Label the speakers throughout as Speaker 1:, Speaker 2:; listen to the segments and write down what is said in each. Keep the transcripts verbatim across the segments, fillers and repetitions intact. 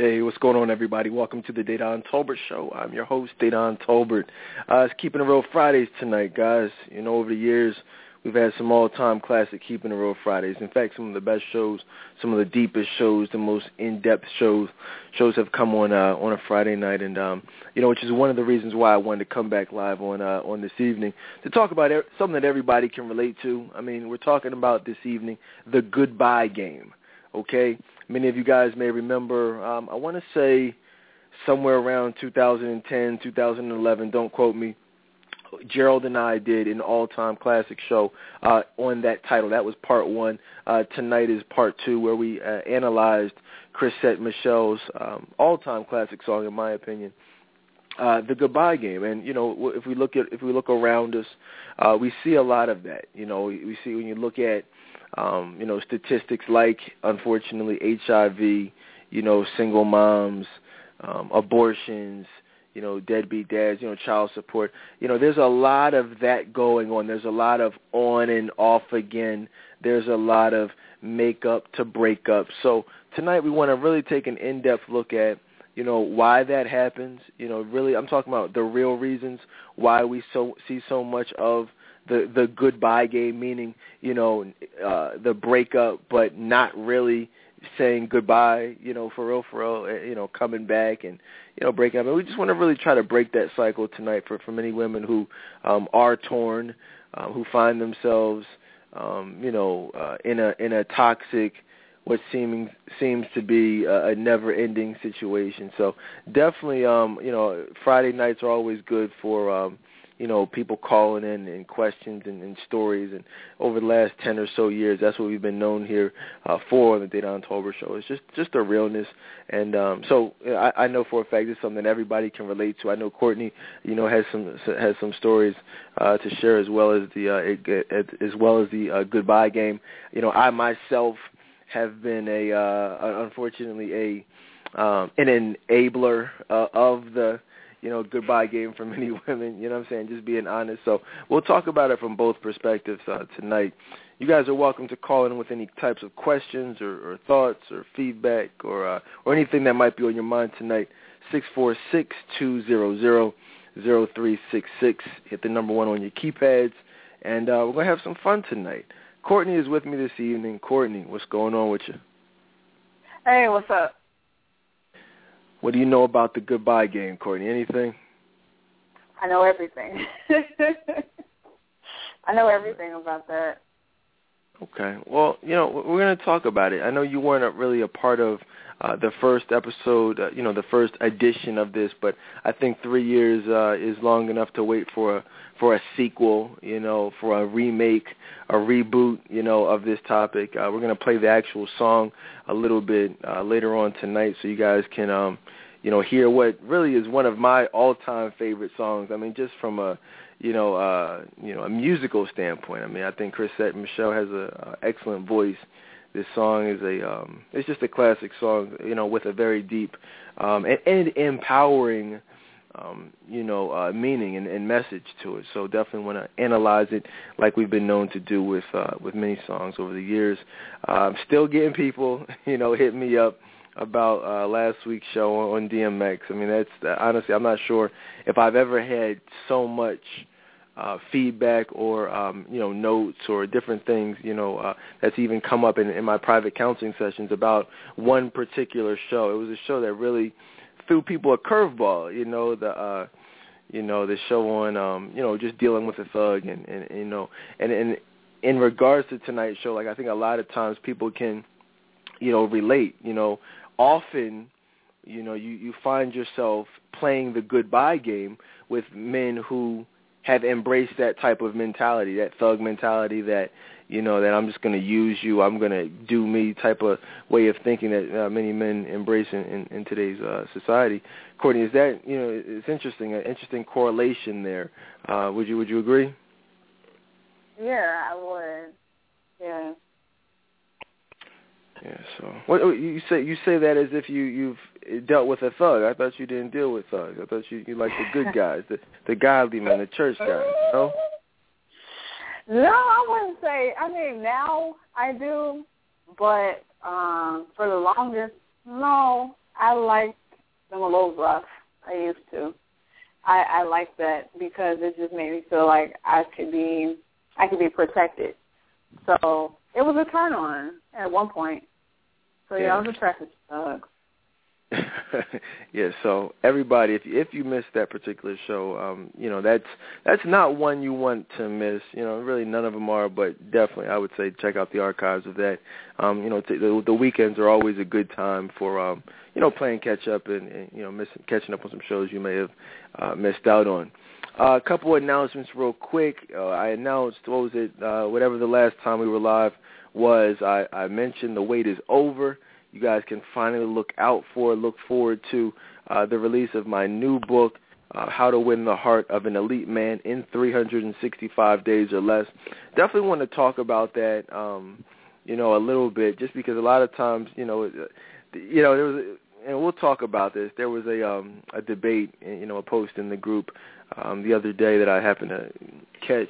Speaker 1: Hey, what's going on, everybody? Welcome to the Dedan Tolbert Show. I'm your host, Dedan Tolbert. Uh, it's Keeping It Real Fridays tonight, guys. You know, over the years, we've had some all-time classic Keeping It Real Fridays. In fact, some of the best shows, some of the deepest shows, the most in-depth shows, shows have come on uh, on a Friday night, and um, you know, which is one of the reasons why I wanted to come back live on uh, on this evening to talk about er- something that everybody can relate to. I mean, we're talking about this evening the goodbye game. Okay, many of you guys may remember. Um, I want to say somewhere around two thousand ten, two thousand eleven. Don't quote me. Gerald and I did an all-time classic show uh, on that title. That was part one. Uh, tonight is part two, where we uh, analyzed Chrisette Michelle's um, all-time classic song, in my opinion, uh, "The Goodbye Game." And you know, if we look at if we look around us, uh, we see a lot of that. You know, we see when you look at um, you know statistics like, unfortunately, H I V, you know, single moms, um, abortions, you know, deadbeat dads, you know, child support. You know, there's a lot of that going on. There's a lot of on and off again. There's a lot of make up to break up. So tonight we want to really take an in-depth look at, you know, why that happens. You know, really, I'm talking about the real reasons why we so see so much of the the goodbye game, meaning, you know, uh, the breakup, but not really saying goodbye, you know, for real, for real, you know, coming back and, you know, breaking up. And we just want to really try to break that cycle tonight for, for many women who um, are torn, um, who find themselves, um, you know, uh, in a in a toxic, what seeming seems to be a, a never-ending situation. So definitely, um, you know, Friday nights are always good for, um, you know, people calling in and questions and, and stories. And over the last ten or so years, that's what we've been known here uh, for on the Dedan Tolbert Show. It's just, just a realness. And um, so I, I know for a fact it's something that everybody can relate to. I know Courtney, you know, has some has some stories uh, to share, as well as the uh, it, as well as the uh, goodbye game. You know, I myself have been a uh, unfortunately a um, an enabler uh, of the you know, goodbye game for many women, you know what I'm saying, just being honest. So we'll talk about it from both perspectives uh, tonight. You guys are welcome to call in with any types of questions or, or thoughts or feedback or uh, or anything that might be on your mind tonight. six four six, two zero zero, zero three six six. Hit the number one on your keypads, and uh, we're going to have some fun tonight. Courtney is with me this evening. Courtney, what's going on with you?
Speaker 2: Hey, what's up?
Speaker 1: What do you know about the goodbye game, Courtney? Anything?
Speaker 2: I know everything. I know everything about that.
Speaker 1: Okay. Well, you know, we're going to talk about it. I know you weren't really a part of uh, the first episode, uh, you know, the first edition of this, but I think three years uh, is long enough to wait for a, for a sequel, you know, for a remake, a reboot, you know, of this topic. Uh, we're going to play the actual song a little bit uh, later on tonight, so you guys can, um, you know, hear what really is one of my all-time favorite songs. I mean, just from a, you know, uh, you know, a musical standpoint. I mean, I think Chrisette Michelle has a, a excellent voice. This song is a, um, it's just a classic song, you know, with a very deep um, and, and empowering, um, you know, uh, meaning and, and message to it. So definitely want to analyze it like we've been known to do with uh, with many songs over the years. Uh, I'm still getting people, you know, hitting me up about uh, last week's show on D M X. I mean, that's uh, honestly, I'm not sure if I've ever had so much uh, feedback or um, you know, notes or different things, you know, uh, that's even come up in, in my private counseling sessions about one particular show. It was a show that really threw people a curveball. You know, the uh, you know the show on um, you know, just dealing with a thug and, and, and you know, and, and in regards to tonight's show, like I think a lot of times people can, you know, relate. You know, often, you know, you, you find yourself playing the goodbye game with men who have embraced that type of mentality, that thug mentality, that, you know, that I'm just going to use you, I'm going to do me type of way of thinking that uh, many men embrace in, in, in today's uh, society. Courtney, is that, you know, it's interesting, an interesting correlation there. Uh, would you would you agree?
Speaker 2: Yeah, I would. Yeah.
Speaker 1: Yeah. So, what you say? You say that as if you you've dealt with a thug. I thought you didn't deal with thugs. I thought you you like the good guys, the the godly men, the church guys. No.
Speaker 2: No, I wouldn't say. I mean, now I do, but um, for the longest, no, I like them a little rough. I used to. I, I like that because it just made me feel like I could be I could be protected. So it was a turn on at one point. So yeah,
Speaker 1: yeah.
Speaker 2: I was attracted to thugs.
Speaker 1: Yeah, so everybody, if if you missed that particular show, um, you know that's that's not one you want to miss. You know, really none of them are, but definitely I would say check out the archives of that. Um, you know, t- the, the weekends are always a good time for um, you know playing catch up and, and you know missing, catching up on some shows you may have uh, missed out on. Uh, a couple of announcements real quick. Uh, I announced what was it? Uh, whatever the last time we were live was. I, I mentioned the wait is over. You guys can finally look out for, look forward to uh, the release of my new book, uh, How to Win the Heart of an Elite Man in three hundred sixty-five days or less. Definitely want to talk about that, um, you know, a little bit, just because a lot of times, you know, you know, there was, a, and we'll talk about this. There was a um, a debate, you know, a post in the group um, the other day that I happened to catch.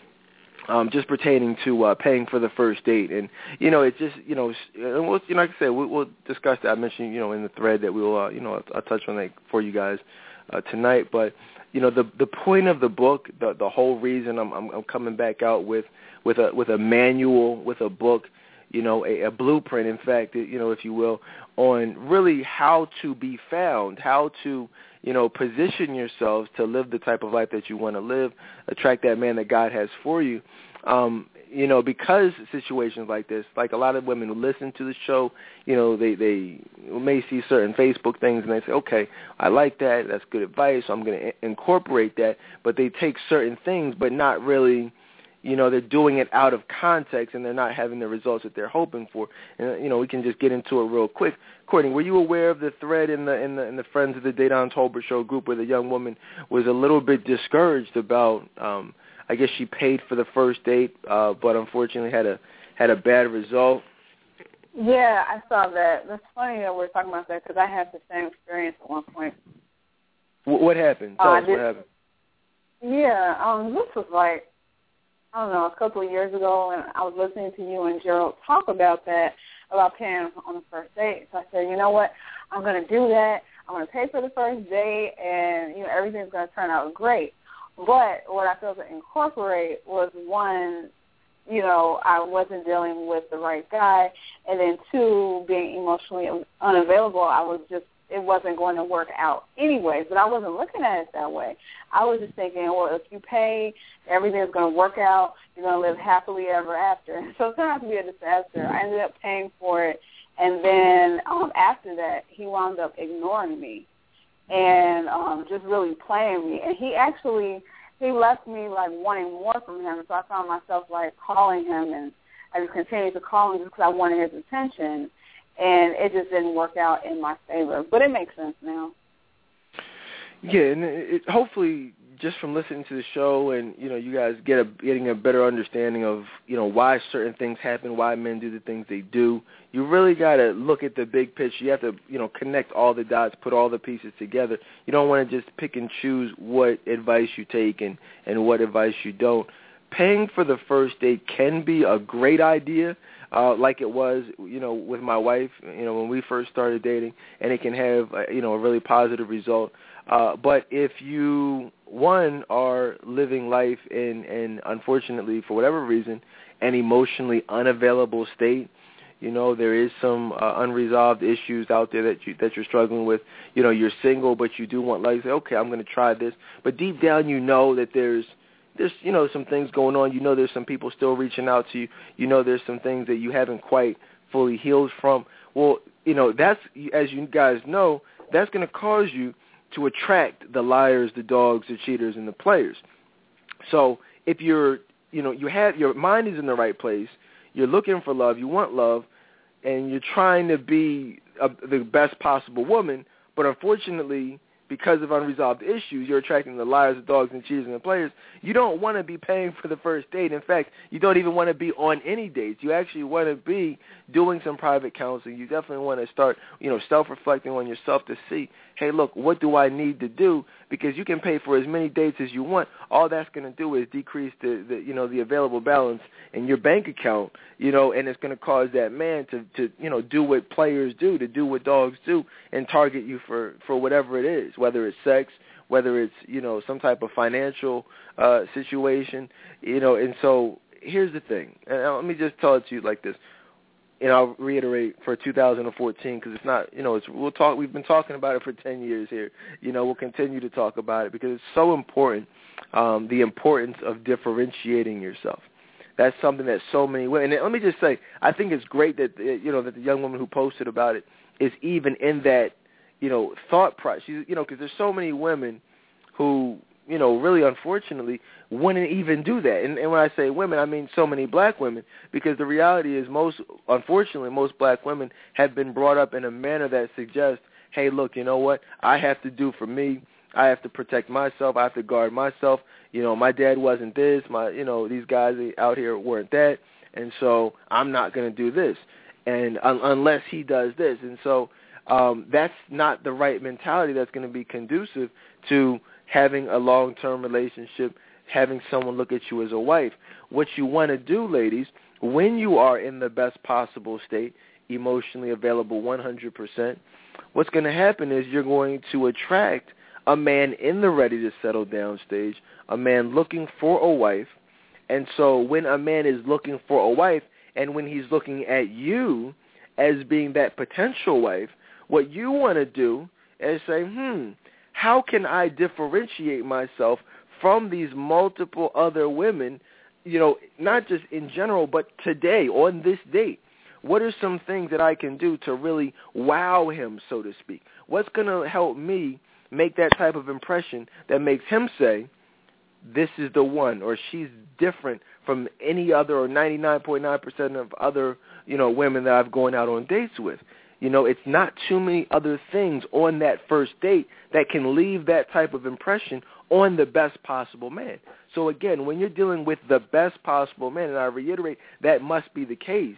Speaker 1: Um, just pertaining to uh, paying for the first date, and you know, it's just you know, and we'll, you know, like I said, we'll, we'll discuss that. I mentioned, you know, in the thread that we'll, uh, you know, I'll, I'll touch on that for you guys uh, tonight. But you know, the the point of the book, the the whole reason I'm I'm, I'm coming back out with with a with a manual, with a book, you know, a, a blueprint, in fact, you know, if you will, on really how to be found, how to you know, position yourselves to live the type of life that you want to live, attract that man that God has for you. Um, you know, because situations like this, like a lot of women who listen to the show, you know, they, they may see certain Facebook things and they say, okay, I like that, that's good advice, so I'm going to incorporate that, but they take certain things but not really, you know, they're doing it out of context and they're not having the results that they're hoping for. And, you know, we can just get into it real quick. Courtney, were you aware of the thread in the in the in the Friends of the Dedan Tolbert Show group where the young woman was a little bit discouraged about, um, I guess she paid for the first date, uh, but unfortunately had a had a bad result?
Speaker 2: Yeah, I saw that. That's funny that we're talking about that because I had the same experience at one point.
Speaker 1: W- what happened? Tell
Speaker 2: uh,
Speaker 1: us
Speaker 2: this,
Speaker 1: what happened.
Speaker 2: Yeah, um, this was like, I don't know, a couple of years ago, and I was listening to you and Gerald talk about that, about paying on the first date. So I said, you know what, I'm going to do that. I'm going to pay for the first date, and, you know, everything's going to turn out great. But what I failed to incorporate was, one, you know, I wasn't dealing with the right guy, and then, two, being emotionally unavailable, I was just, it wasn't going to work out anyways, but I wasn't looking at it that way. I was just thinking, well, if you pay, everything's going to work out. You're going to live happily ever after. So it turned out to be a disaster. I ended up paying for it, and then um, after that, he wound up ignoring me and um, just really playing me. And he actually, he left me, like, wanting more from him, so I found myself, like, calling him, and I just continued to call him just because I wanted his attention. And it just didn't work out in my favor. But it makes sense now.
Speaker 1: Yeah, and it, it, hopefully just from listening to the show and, you know, you guys get a, getting a better understanding of, you know, why certain things happen, why men do the things they do, you really got to look at the big picture. You have to, you know, connect all the dots, put all the pieces together. You don't want to just pick and choose what advice you take and, and what advice you don't. Paying for the first date can be a great idea. Uh, like it was, you know, with my wife, you know, when we first started dating, and it can have, uh, you know, a really positive result. Uh, but if you, one, are living life in, in, unfortunately, for whatever reason, an emotionally unavailable state, you know, there is some uh, unresolved issues out there that you that you're struggling with. You know, you're single, but you do want, like, you say, okay, I'm going to try this. But deep down, you know that there's There's, you know, some things going on. You know there's some people still reaching out to you. You know there's some things that you haven't quite fully healed from. Well, you know, that's, as you guys know, that's going to cause you to attract the liars, the dogs, the cheaters, and the players. So if you're, you know, you have, your mind is in the right place, you're looking for love, you want love, and you're trying to be a, the best possible woman, but unfortunately because of unresolved issues, you're attracting the liars, the dogs, and cheaters and the players. You don't want to be paying for the first date. In fact, you don't even want to be on any dates. You actually want to be doing some private counseling. You definitely want to start, you know, self-reflecting on yourself to see, hey, look, what do I need to do? Because you can pay for as many dates as you want. All that's going to do is decrease the, the, you know, the available balance in your bank account, you know, and it's going to cause that man to, to, you know, do what players do, to do what dogs do, and target you for, for whatever it is, whether it's sex, whether it's, you know, some type of financial uh, situation, you know. And so here's the thing, and let me just tell it to you like this, and I'll reiterate for two thousand fourteen, because it's not, you know, it's we'll talk. We've been talking about it for ten years here. You know, we'll continue to talk about it because it's so important. Um, the importance of differentiating yourself. That's something that so many women. And let me just say, I think it's great that you know that the young woman who posted about it is even in that, you know, thought process. She's, you know, because there's so many women who, you know, really unfortunately wouldn't even do that. And, and when I say women, I mean so many black women, because the reality is most, unfortunately, most black women have been brought up in a manner that suggests, hey, look, you know what, I have to do for me. I have to protect myself. I have to guard myself. You know, my dad wasn't this. My, you know, these guys out here weren't that. And so I'm not going to do this, and un- unless he does this. And so um, that's not the right mentality that's going to be conducive to having a long-term relationship, having someone look at you as a wife. What you want to do, ladies, when you are in the best possible state, emotionally available one hundred percent, what's going to happen is you're going to attract a man in the ready to settle down stage, a man looking for a wife. And so when a man is looking for a wife, and when he's looking at you as being that potential wife, what you want to do is say, hmm, how can I differentiate myself from these multiple other women, you know, not just in general, but today, on this date? What are some things that I can do to really wow him, so to speak? What's going to help me make that type of impression that makes him say, this is the one, or she's different from any other, or ninety-nine point nine percent of other, you know, women that I've gone out on dates with. You know, it's not too many other things on that first date that can leave that type of impression on the best possible man. So again, when you're dealing with the best possible man, and I reiterate, that must be the case,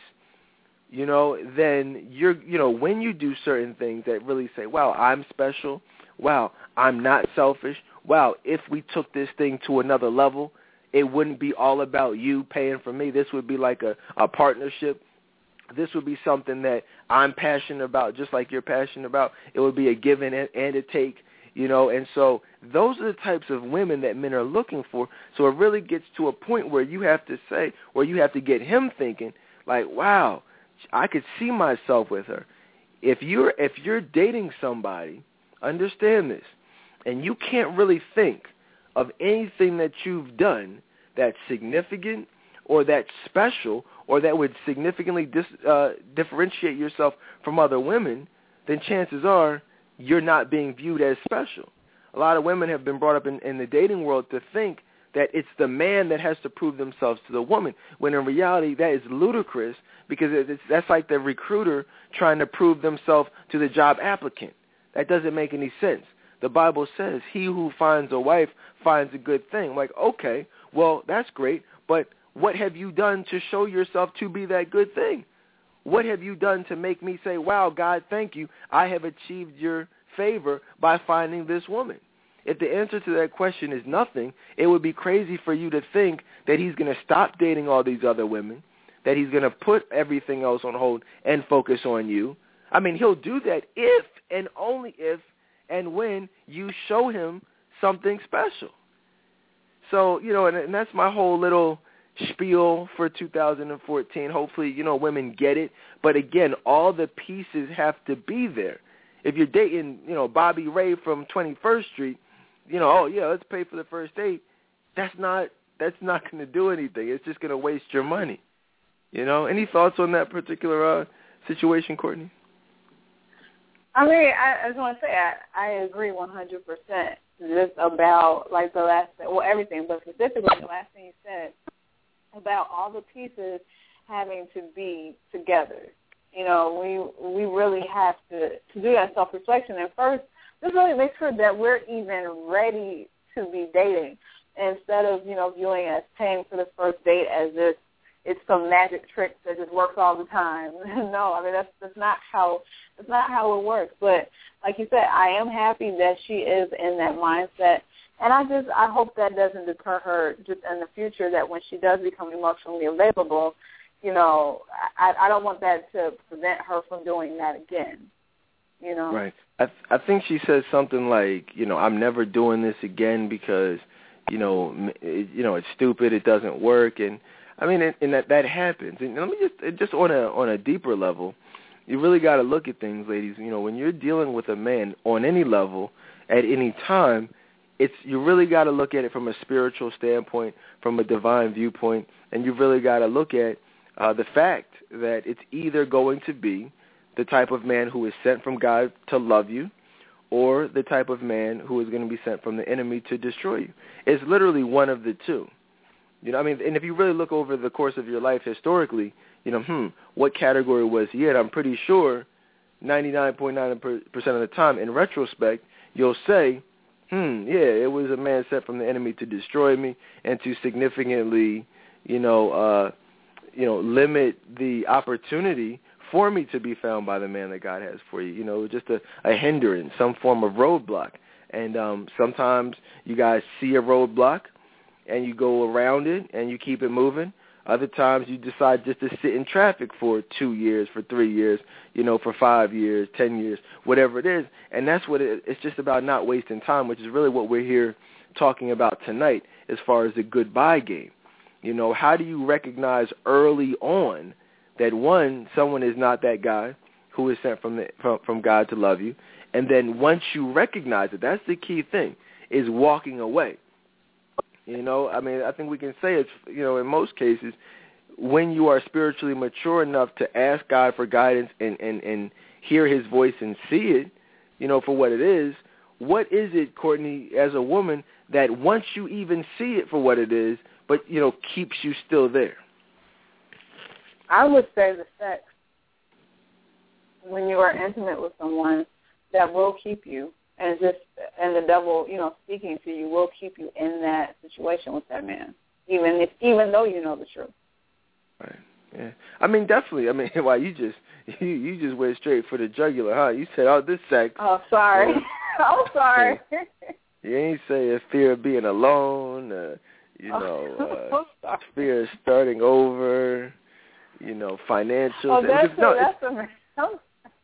Speaker 1: you know, then you're, you know, when you do certain things that really say, wow, I'm special, wow, I'm not selfish, wow, if we took this thing to another level, it wouldn't be all about you paying for me. This would be like a, a partnership. This would be something that I'm passionate about, just like you're passionate about. It would be a give and, and a take, you know. And so those are the types of women that men are looking for. So it really gets to a point where you have to say, where you have to get him thinking, like, wow, I could see myself with her. If you're if you're dating somebody, understand this, and you can't really think of anything that you've done that's significant or that's special or that would significantly dis, uh, differentiate yourself from other women, then chances are you're not being viewed as special. A lot of women have been brought up in, in the dating world to think that it's the man that has to prove themselves to the woman, when in reality that is ludicrous, because it's, that's like the recruiter trying to prove themselves to the job applicant. That doesn't make any sense. The Bible says, he who finds a wife finds a good thing. I'm like, okay, well, that's great, but what have you done to show yourself to be that good thing? What have you done to make me say, wow, God, thank you, I have achieved your favor by finding this woman? If the answer to that question is nothing, it would be crazy for you to think that he's going to stop dating all these other women, that he's going to put everything else on hold and focus on you. I mean, he'll do that if and only if and when you show him something special. So, you know, and, and that's my whole little spiel for two thousand fourteen. Hopefully, you know, women get it. But again, all the pieces have to be there. If you're dating, you know, Bobby Ray from twenty-first Street, you know, oh, yeah, let's pay for the first date, that's not that's not going to do anything. It's just going to waste your money. You know, any thoughts on that particular uh, situation, Courtney?
Speaker 2: I mean, I, I just want to say I, I agree one hundred percent just about, like, the last, well, everything, but specifically the last thing you said about all the pieces having to be together. You know, we we really have to, to do that self-reflection. And first, just really make sure that we're even ready to be dating instead of, you know, viewing as paying for the first date as if it's some magic trick that just works all the time. No, I mean, that's that's not how that's not how it works. But like you said, I am happy that she is in that mindset. And I just, I hope that doesn't deter her just in the future, that when she does become emotionally available, you know, I, I don't want that to prevent her from doing that again, you know.
Speaker 1: Right. I th- I think she says something like, you know, I'm never doing this again because, you know, it, you know, it's stupid, it doesn't work. And, I mean, and, and that, that happens. And let me just, just on a on a deeper level, you really got to look at things, ladies. You know, when you're dealing with a man on any level at any time, it's you really got to look at it from a spiritual standpoint, from a divine viewpoint, and you really got to look at uh, the fact that it's either going to be the type of man who is sent from God to love you, or the type of man who is going to be sent from the enemy to destroy you. It's literally one of the two. You know, I mean, and if you really look over the course of your life historically, you know, hmm, what category was he in? I'm pretty sure ninety-nine point nine percent of the time, in retrospect, you'll say, hmm, yeah, it was a man sent from the enemy to destroy me and to significantly, you know, uh, you know, limit the opportunity for me to be found by the man that God has for you. You know, just a, a hindrance, some form of roadblock. And um, sometimes you guys see a roadblock and you go around it and you keep it moving. Other times you decide just to sit in traffic for two years, for three years, you know, for five years, ten years, whatever it is. And that's what it, it's just about, not wasting time, which is really what we're here talking about tonight as far as the goodbye game. You know, how do you recognize early on that, one, someone is not that guy who is sent from, the, from, from God to love you, and then once you recognize it, that's the key thing, is walking away. You know, I mean, I think we can say it's, you know, in most cases, when you are spiritually mature enough to ask God for guidance and, and, and hear his voice and see it, you know, for what it is, what is it, Courtney, as a woman, that once you even see it for what it is, but, you know, keeps you still there?
Speaker 2: I would say the sex. When you are intimate with someone, that will keep you. And just and the devil, you know, speaking to you will keep you in that situation with that man, even if even though you know the truth.
Speaker 1: Right. Yeah. I mean, definitely. I mean, why you just you you just went straight for the jugular, huh? You said, "Oh, this sex."
Speaker 2: Oh, sorry. Oh, sorry.
Speaker 1: You ain't say a fear of being alone. Uh, you know, uh, fear of starting over. You know, financial.
Speaker 2: Oh, that's
Speaker 1: no,
Speaker 2: a, that's a, oh.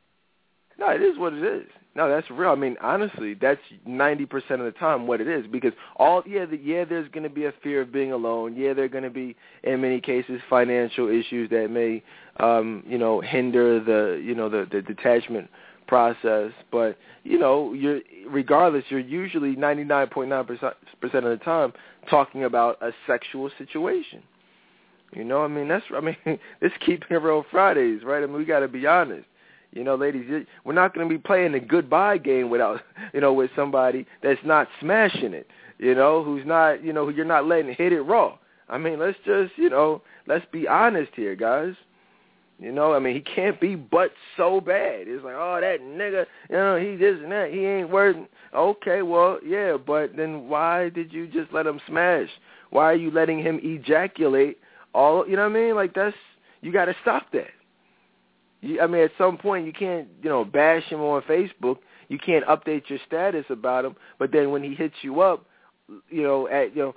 Speaker 1: No, it is what it is. No, that's real. I mean, honestly, that's ninety percent of the time what it is, because all yeah, the, yeah, there's going to be a fear of being alone. Yeah, there are going to be, in many cases, financial issues that may, um, you know, hinder the, you know, the, the detachment process. But you know, you're regardless, you're usually ninety-nine point nine percent of the time talking about a sexual situation. You know, I mean, that's, I mean, it's Keeping It Real Fridays, right? I mean, we got to be honest. You know, ladies, we're not going to be playing the goodbye game without, you know, with somebody that's not smashing it, you know, who's not, you know, who you're not letting hit it raw. I mean, let's just, you know, let's be honest here, guys. You know, I mean, he can't be but so bad. It's like, oh, that nigga, you know, he this and that, he ain't worth. Okay, well, yeah, but then why did you just let him smash? Why are you letting him ejaculate all, you know what I mean? Like, that's, you got to stop that. You, I mean, at some point you can't, you know, bash him on Facebook. You can't update your status about him. But then when he hits you up, you know, at you know,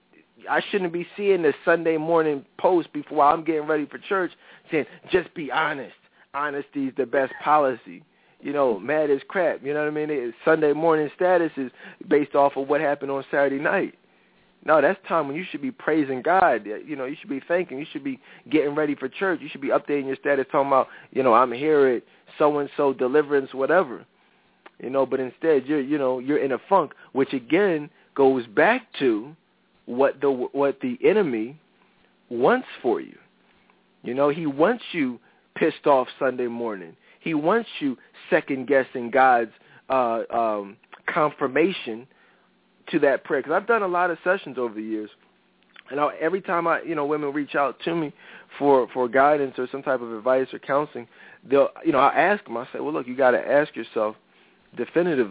Speaker 1: I shouldn't be seeing the Sunday morning post before I'm getting ready for church saying, "Just be honest. Honesty is the best policy." You know, mad as crap. You know what I mean? It, Sunday morning status is based off of what happened on Saturday night. No, that's time when you should be praising God. You know, you should be thanking. You should be getting ready for church. You should be updating your status, talking about, you know, I'm here at so-and-so deliverance, whatever. You know, but instead you're, you know, you're in a funk, which again goes back to what the what the enemy wants for you. You know, he wants you pissed off Sunday morning. He wants you second-guessing God's uh, um, confirmation to that prayer, because I've done a lot of sessions over the years, and I, every time I, you know, women reach out to me for, for guidance or some type of advice or counseling, they'll, you know, I ask them, I say, well, look, you got to ask yourself definitively,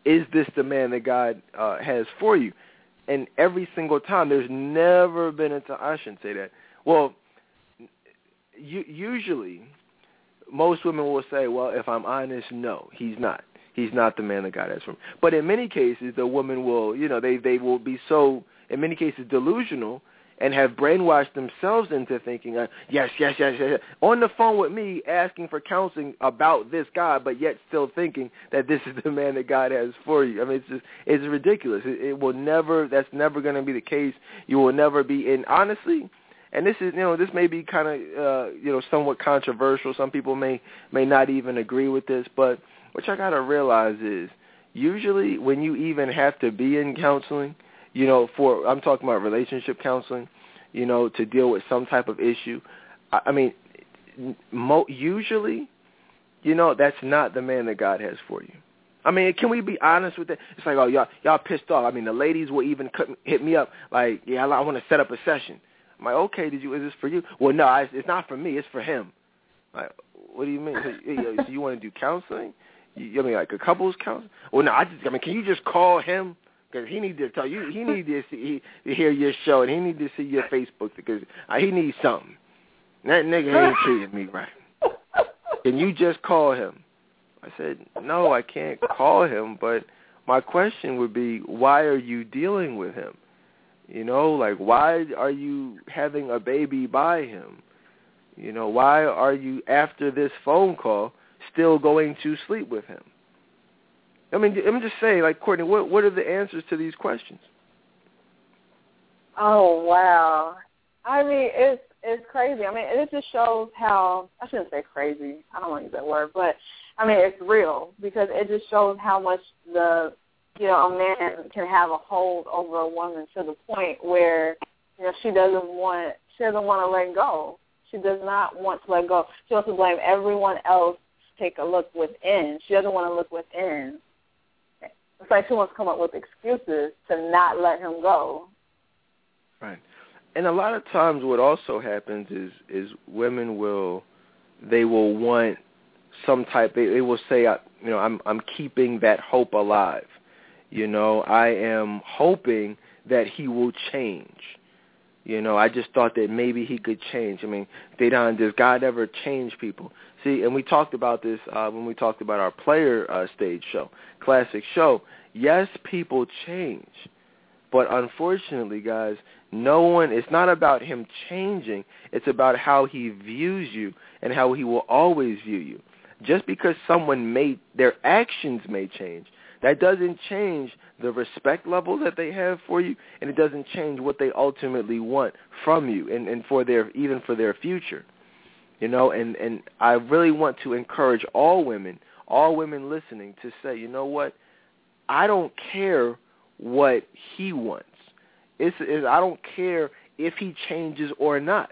Speaker 1: is this the man that God uh, has for you? And every single time, there's never been a time, I shouldn't say that. Well, u- usually, most women will say, well, if I'm honest, no, he's not. He's not the man that God has for me. But in many cases, the woman will, you know, they, they will be so, in many cases, delusional and have brainwashed themselves into thinking, uh, yes, yes, yes, yes, yes, on the phone with me asking for counseling about this guy, but yet still thinking that this is the man that God has for you. I mean, it's just, it's ridiculous. It, it will never, that's never going to be the case. You will never be, and honestly, and this is, you know, this may be kind of, uh, you know, somewhat controversial. Some people may, may not even agree with this, but what I got to realize is usually when you even have to be in counseling, you know, for, I'm talking about relationship counseling, you know, to deal with some type of issue. I, I mean, mo- usually, you know, that's not the man that God has for you. I mean, can we be honest with that? It's like, oh, y'all, y'all pissed off. I mean, the ladies will even cut, hit me up like, yeah, I want to set up a session. I'm like, okay, did you? Is this for you? Well, no, it's, it's not for me. It's for him. Like, what do you mean? So, so you want to do counseling? You, I mean, like a couples counseling? Well, no, I just, I mean, can you just call him? Because he needs to tell you, he needs to, see, he, to hear your show, and he needs to see your Facebook because uh, he needs something. That nigga ain't treating me right. Can you just call him? I said, no, I can't call him, but my question would be, why are you dealing with him? You know, like, why are you having a baby by him? You know, why are you, after this phone call, still going to sleep with him? I mean, I'm just saying, like, Courtney, what what are the answers to these questions?
Speaker 2: Oh, wow. I mean, it's it's crazy. I mean, it just shows how, I shouldn't say crazy, I don't want to use that word, but, I mean, it's real because it just shows how much the, you know, a man can have a hold over a woman to the point where, you know, she doesn't want, she doesn't want to let go. She does not want to let go. She wants to blame everyone else to take a look within. She doesn't want to look within. It's like she wants to come up with excuses to not let him go.
Speaker 1: Right. And a lot of times what also happens is, is women will, they will want some type, they, they will say, you know, I'm I'm keeping that hope alive. You know, I am hoping that he will change. You know, I just thought that maybe he could change. I mean, Dedan, does God ever change people? See, and we talked about this uh, when we talked about our player uh, stage show, classic show. Yes, people change. But unfortunately, guys, no one, it's not about him changing. It's about how he views you and how he will always view you. Just because someone may, their actions may change, that doesn't change the respect level that they have for you, and it doesn't change what they ultimately want from you and, and for their, even for their future. You know, and, and I really want to encourage all women, all women listening to say, you know what, I don't care what he wants. It's, it's I don't care if he changes or not.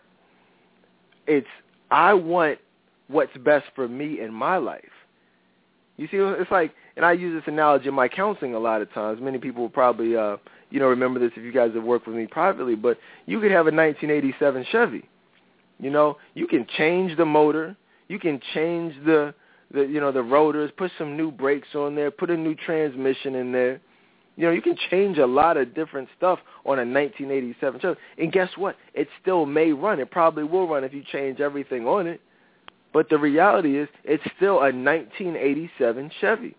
Speaker 1: It's I want what's best for me in my life. You see, it's like, and I use this analogy in my counseling a lot of times. Many people will probably, uh, you know, remember this if you guys have worked with me privately, but you could have a nineteen eighty-seven Chevy. You know, you can change the motor. You can change the, the, you know, the rotors, put some new brakes on there, put a new transmission in there. You know, you can change a lot of different stuff on a nineteen eighty-seven Chevy. And guess what? It still may run. It probably will run if you change everything on it. But the reality is it's still a nineteen eighty-seven Chevy.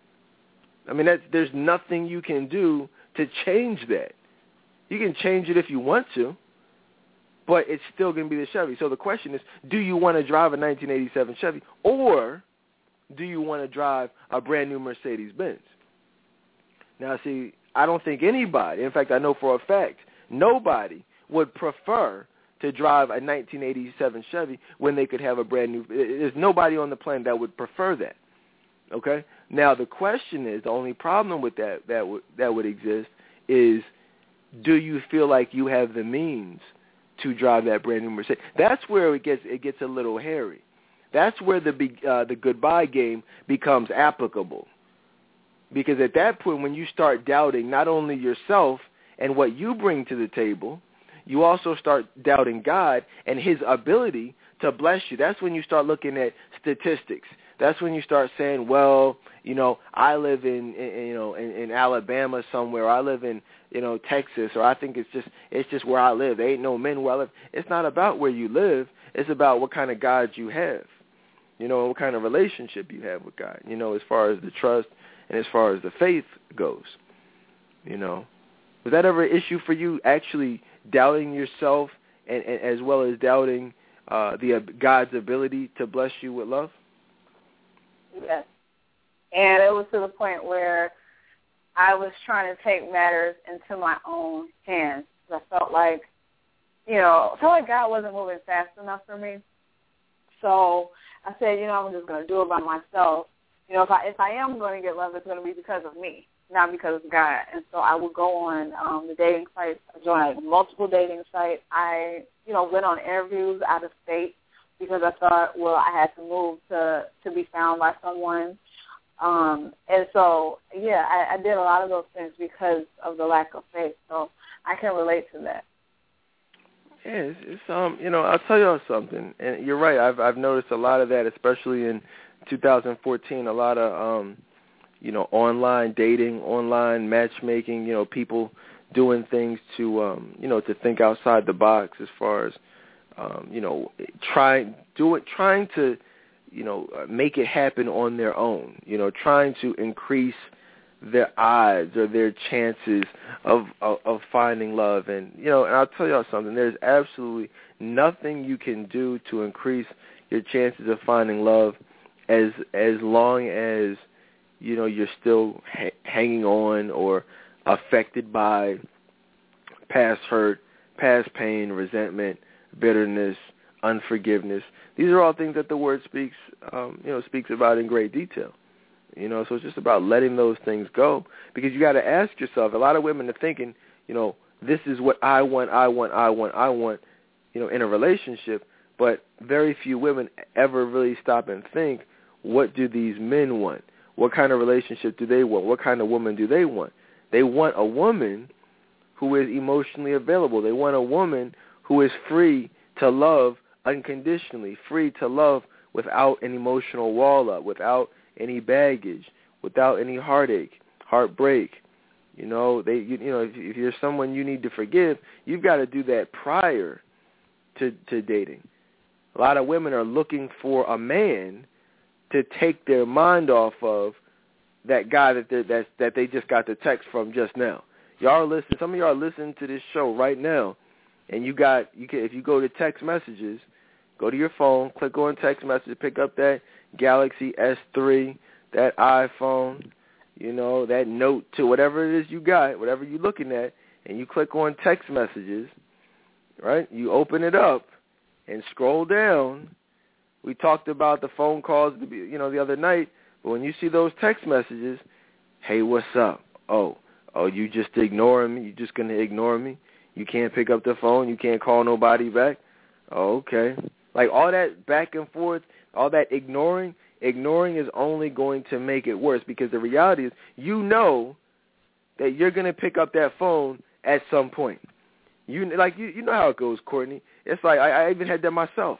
Speaker 1: I mean, that's, there's nothing you can do to change that. You can change it if you want to, but it's still going to be the Chevy. So the question is, do you want to drive a nineteen eighty-seven Chevy, or do you want to drive a brand-new Mercedes-Benz? Now, see, I don't think anybody, in fact, I know for a fact, nobody would prefer to drive a nineteen eighty-seven Chevy when they could have a brand-new, there's nobody on the planet that would prefer that, okay? Now, the question is, the only problem with that that would, that would exist is, do you feel like you have the means to drive that brand-new Mercedes? That's where it gets it gets a little hairy. That's where the uh, the goodbye game becomes applicable. Because at that point, when you start doubting not only yourself and what you bring to the table, you also start doubting God and his ability to bless you. That's when you start looking at statistics. That's when you start saying, well, you know, I live in, in you know, in, in Alabama somewhere. Or I live in, you know, Texas, or I think it's just it's just where I live. There ain't no men where I live. It's not about where you live. It's about what kind of God you have, you know, and what kind of relationship you have with God, you know, as far as the trust and as far as the faith goes, you know. Was that ever an issue for you, actually doubting yourself and, and as well as doubting uh, the uh, God's ability to bless you with love?
Speaker 2: Yes. And it was to the point where I was trying to take matters into my own hands. I felt like, you know, I felt like God wasn't moving fast enough for me. So I said, you know, I'm just going to do it by myself. You know, if I if I am going to get love, it's going to be because of me, not because of God. And so I would go on um, the dating sites. I joined multiple dating sites. I, you know, went on interviews out of state because I thought, well, I had to move to, to be found by someone. Um, and so, yeah, I, I did a lot of those things because of the lack of faith. So I can relate to that.
Speaker 1: Yeah, it's, it's um, you know, I'll tell y'all something, and you're right. I've I've noticed a lot of that, especially in two thousand fourteen. A lot of um, you know, online dating, online matchmaking. You know, people doing things to um, you know, to think outside the box as far as um, you know, trying do it, trying to. you know, make it happen on their own, you know, trying to increase their odds or their chances of, of, of finding love. And, you know, and I'll tell y'all something, there's absolutely nothing you can do to increase your chances of finding love as as long as, you know, you're still ha- hanging on or affected by past hurt, past pain, resentment, bitterness, unforgiveness. These are all things that the Word speaks, um, you know, speaks about in great detail. You know, so it's just about letting those things go, because you got to ask yourself. A lot of women are thinking, you know, this is what I want, I want, I want, I want, you know, in a relationship. But very few women ever really stop and think, what do these men want? What kind of relationship do they want? What kind of woman do they want? They want a woman who is emotionally available. They want a woman who is free to love unconditionally, free to love without an emotional wall up, without any baggage, without any heartache, heartbreak. You know, they, you, you know, if, if you're someone you need to forgive, you've got to do that prior to, to dating. A lot of women are looking for a man to take their mind off of that guy that they that that they just got the text from just now. Y'all are listening. Some of y'all are listening to this show right now, and you got you can if you go to text messages, go to your phone, click on text message, pick up that Galaxy S three, that iPhone, you know, that Note two, whatever it is you got, whatever you're looking at, and you click on text messages, right? You open it up and scroll down. We talked about the phone calls, you know, the other night, but when you see those text messages, hey, what's up? Oh, oh, you just ignoring me? You just going to ignore me? You can't pick up the phone? You can't call nobody back? Oh, okay. Like all that back and forth, all that ignoring, ignoring is only going to make it worse, because the reality is you know that you're going to pick up that phone at some point. You like you, you know how it goes, Courtney. It's like I, I even had that myself.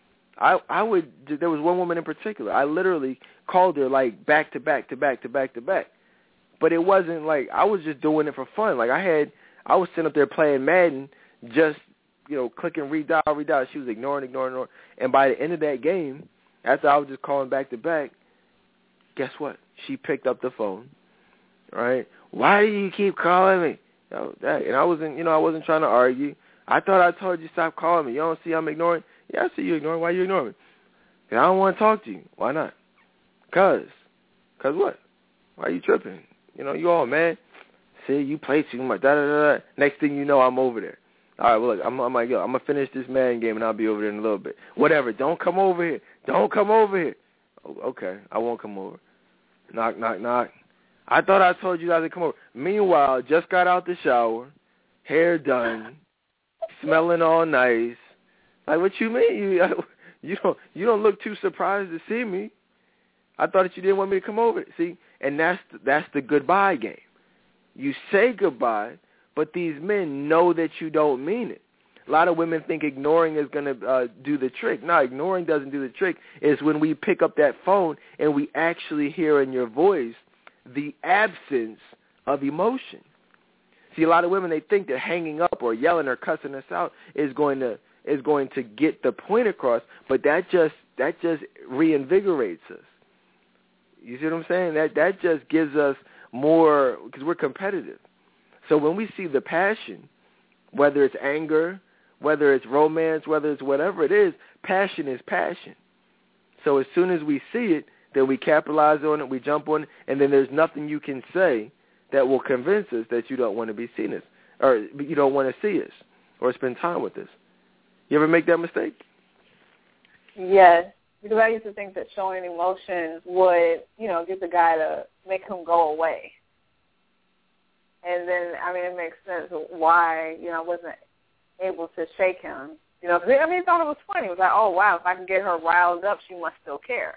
Speaker 1: I I would there was one woman in particular. I literally called her like back to back to back to back to back. But it wasn't like I was just doing it for fun. Like I had I was sitting up there playing Madden, just, you know, clicking redial, redial. She was ignoring, ignoring, ignoring. And by the end of that game, after I was just calling back to back, guess what? She picked up the phone. Right? Why do you keep calling me? You know, that, and I wasn't, you know, I wasn't trying to argue. I thought I told you stop calling me. You don't see I'm ignoring? Yeah, I see you ignoring. Why are you ignoring me? Because I don't want to talk to you. Why not? Because. Because what? Why are you tripping? You know, you all mad. See, you play too much. Da, da, da, da. Next thing you know, I'm over there. All right, well, look, I'm, I'm like, yo, I'm going to finish this Madden game, and I'll be over there in a little bit. Whatever. Don't come over here. Don't come over here. Oh, okay, I won't come over. Knock, knock, knock. I thought I told you guys to come over. Meanwhile, just got out the shower, hair done, smelling all nice. Like, what you mean? You you don't you don't look too surprised to see me. I thought that you didn't want me to come over. See, and that's that's the goodbye game. You say goodbye, but these men know that you don't mean it. A lot of women think ignoring is going to uh, do the trick. No, ignoring doesn't do the trick. It's when we pick up that phone and we actually hear in your voice the absence of emotion. See, a lot of women, they think that hanging up or yelling or cussing us out is going to is going to get the point across, but that just that just reinvigorates us. You see what I'm saying? That that just gives us more, because we're competitive. So when we see the passion, whether it's anger, whether it's romance, whether it's whatever it is, passion is passion. So as soon as we see it, then we capitalize on it, we jump on it, and then there's nothing you can say that will convince us that you don't want to be seen us, or you don't want to see us or spend time with us. You ever make that mistake?
Speaker 2: Yes, because I used to think that showing emotions would, you know, get the guy to make him go away. And then, I mean, it makes sense why, you know, I wasn't able to shake him. You know, I mean, he thought it was funny. It was like, oh, wow, if I can get her riled up, she must still care.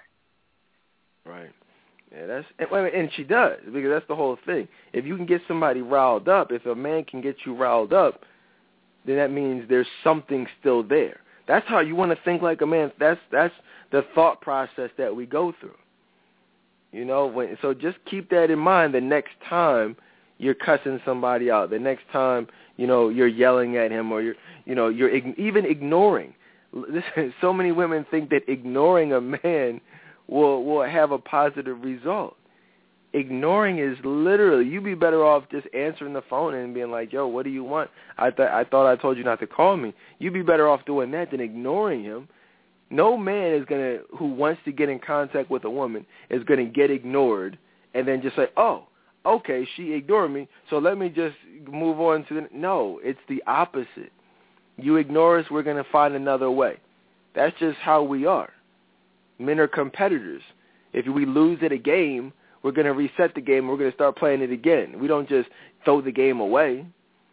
Speaker 1: Right. Yeah, that's and, and she does, because that's the whole thing. If you can get somebody riled up, if a man can get you riled up, then that means there's something still there. That's how you want to think like a man. That's that's the thought process that we go through. You know, when, so just keep that in mind the next time you're cussing somebody out, the next time, you know, you're yelling at him, or you're, you know, you're ig- even ignoring. Listen, so many women think that ignoring a man will will have a positive result. Ignoring is literally, you'd be better off just answering the phone and being like, yo, what do you want? I, th- I thought I told you not to call me. You'd be better off doing that than ignoring him. No man is going to, who wants to get in contact with a woman, is going to get ignored and then just say, oh, okay, she ignored me, so let me just move on to the, no, it's the opposite. You ignore us, we're going to find another way. That's just how we are. Men are competitors. If we lose at a game, we're going to reset the game and we're going to start playing it again. We don't just throw the game away.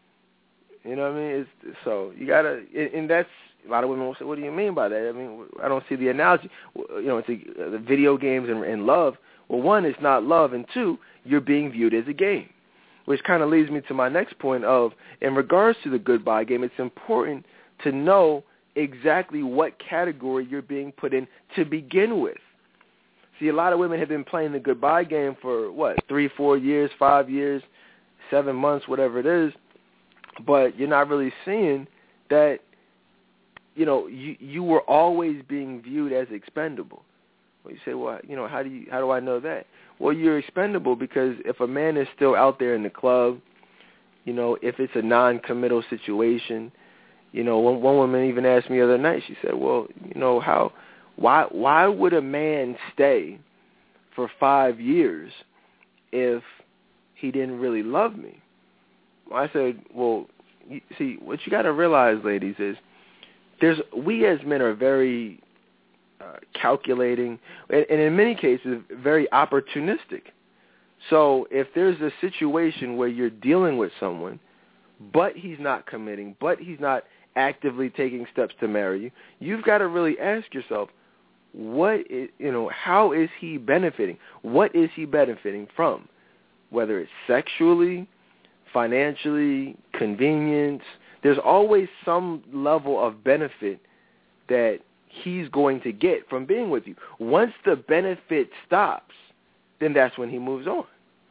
Speaker 1: You know what I mean? It's, so you got to, and that's, a lot of women will say, what do you mean by that? I mean, I don't see the analogy. You know, it's a, the video games and, and love. Well, one, it's not love, and two, you're being viewed as a game, which kind of leads me to my next point of, in regards to the goodbye game, it's important to know exactly what category you're being put in to begin with. See, a lot of women have been playing the goodbye game for, what, three, four years, five years, seven months, whatever it is, but you're not really seeing that, you know, you, you were always being viewed as expendable. Well, you say, well, you know, how do you, how do I know that? Well, you're expendable because if a man is still out there in the club, you know, if it's a non-committal situation, you know, one, one woman even asked me the other night, she said, well, you know, how, why, why would a man stay for five years if he didn't really love me? Well, I said, well, you, see, what you got to realize, ladies, is there's, we as men are very uh, calculating, and, and in many cases, very opportunistic. So if there's a situation where you're dealing with someone, but he's not committing, but he's not actively taking steps to marry you, you've got to really ask yourself, what is, you know, how is he benefiting? What is he benefiting from? Whether it's sexually, financially, convenience, there's always some level of benefit that he's going to get from being with you. Once the benefit stops, then that's when he moves on.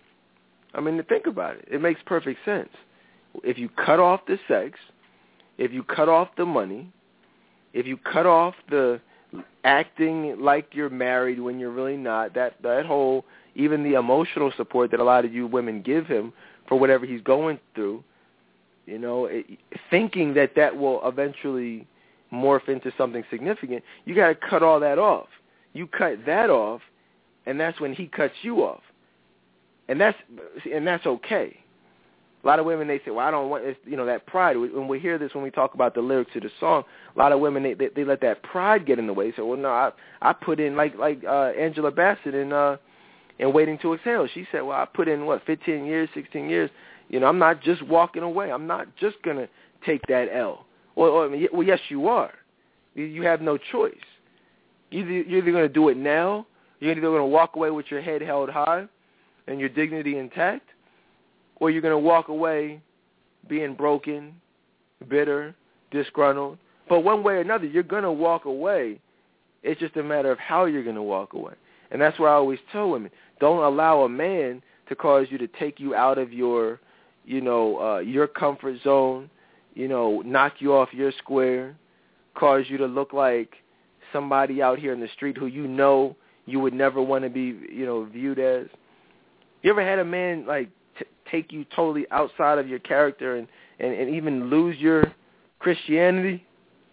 Speaker 1: I mean, think about it. It makes perfect sense. If you cut off the sex, if you cut off the money, if you cut off the acting like you're married when you're really not, that, that whole, even the emotional support that a lot of you women give him for whatever he's going through, you know, it, thinking that that will eventually morph into something significant, you got to cut all that off. You cut that off, and that's when he cuts you off. And that's and that's okay. A lot of women, they say, well, I don't want, you know, that pride. When we hear this, when we talk about the lyrics to the song, a lot of women, they they, they let that pride get in the way. So, well, no, I I put in, like like uh, Angela Bassett in, uh, in Waiting to Exhale. She said, well, I put in, what, fifteen years, sixteen years. You know, I'm not just walking away. I'm not just going to take that L. Well, or, well, yes, you are. You, you have no choice. Either, you're either going to do it now, you're either going to walk away with your head held high and your dignity intact, or you're going to walk away being broken, bitter, disgruntled. But one way or another, you're going to walk away. It's just a matter of how you're going to walk away. And that's why I always tell women, don't allow a man to cause you to take you out of your, you know, uh, your comfort zone, you know, knock you off your square, cause you to look like somebody out here in the street who you know you would never want to be, you know, viewed as. You ever had a man, like, t- take you totally outside of your character and, and, and even lose your Christianity?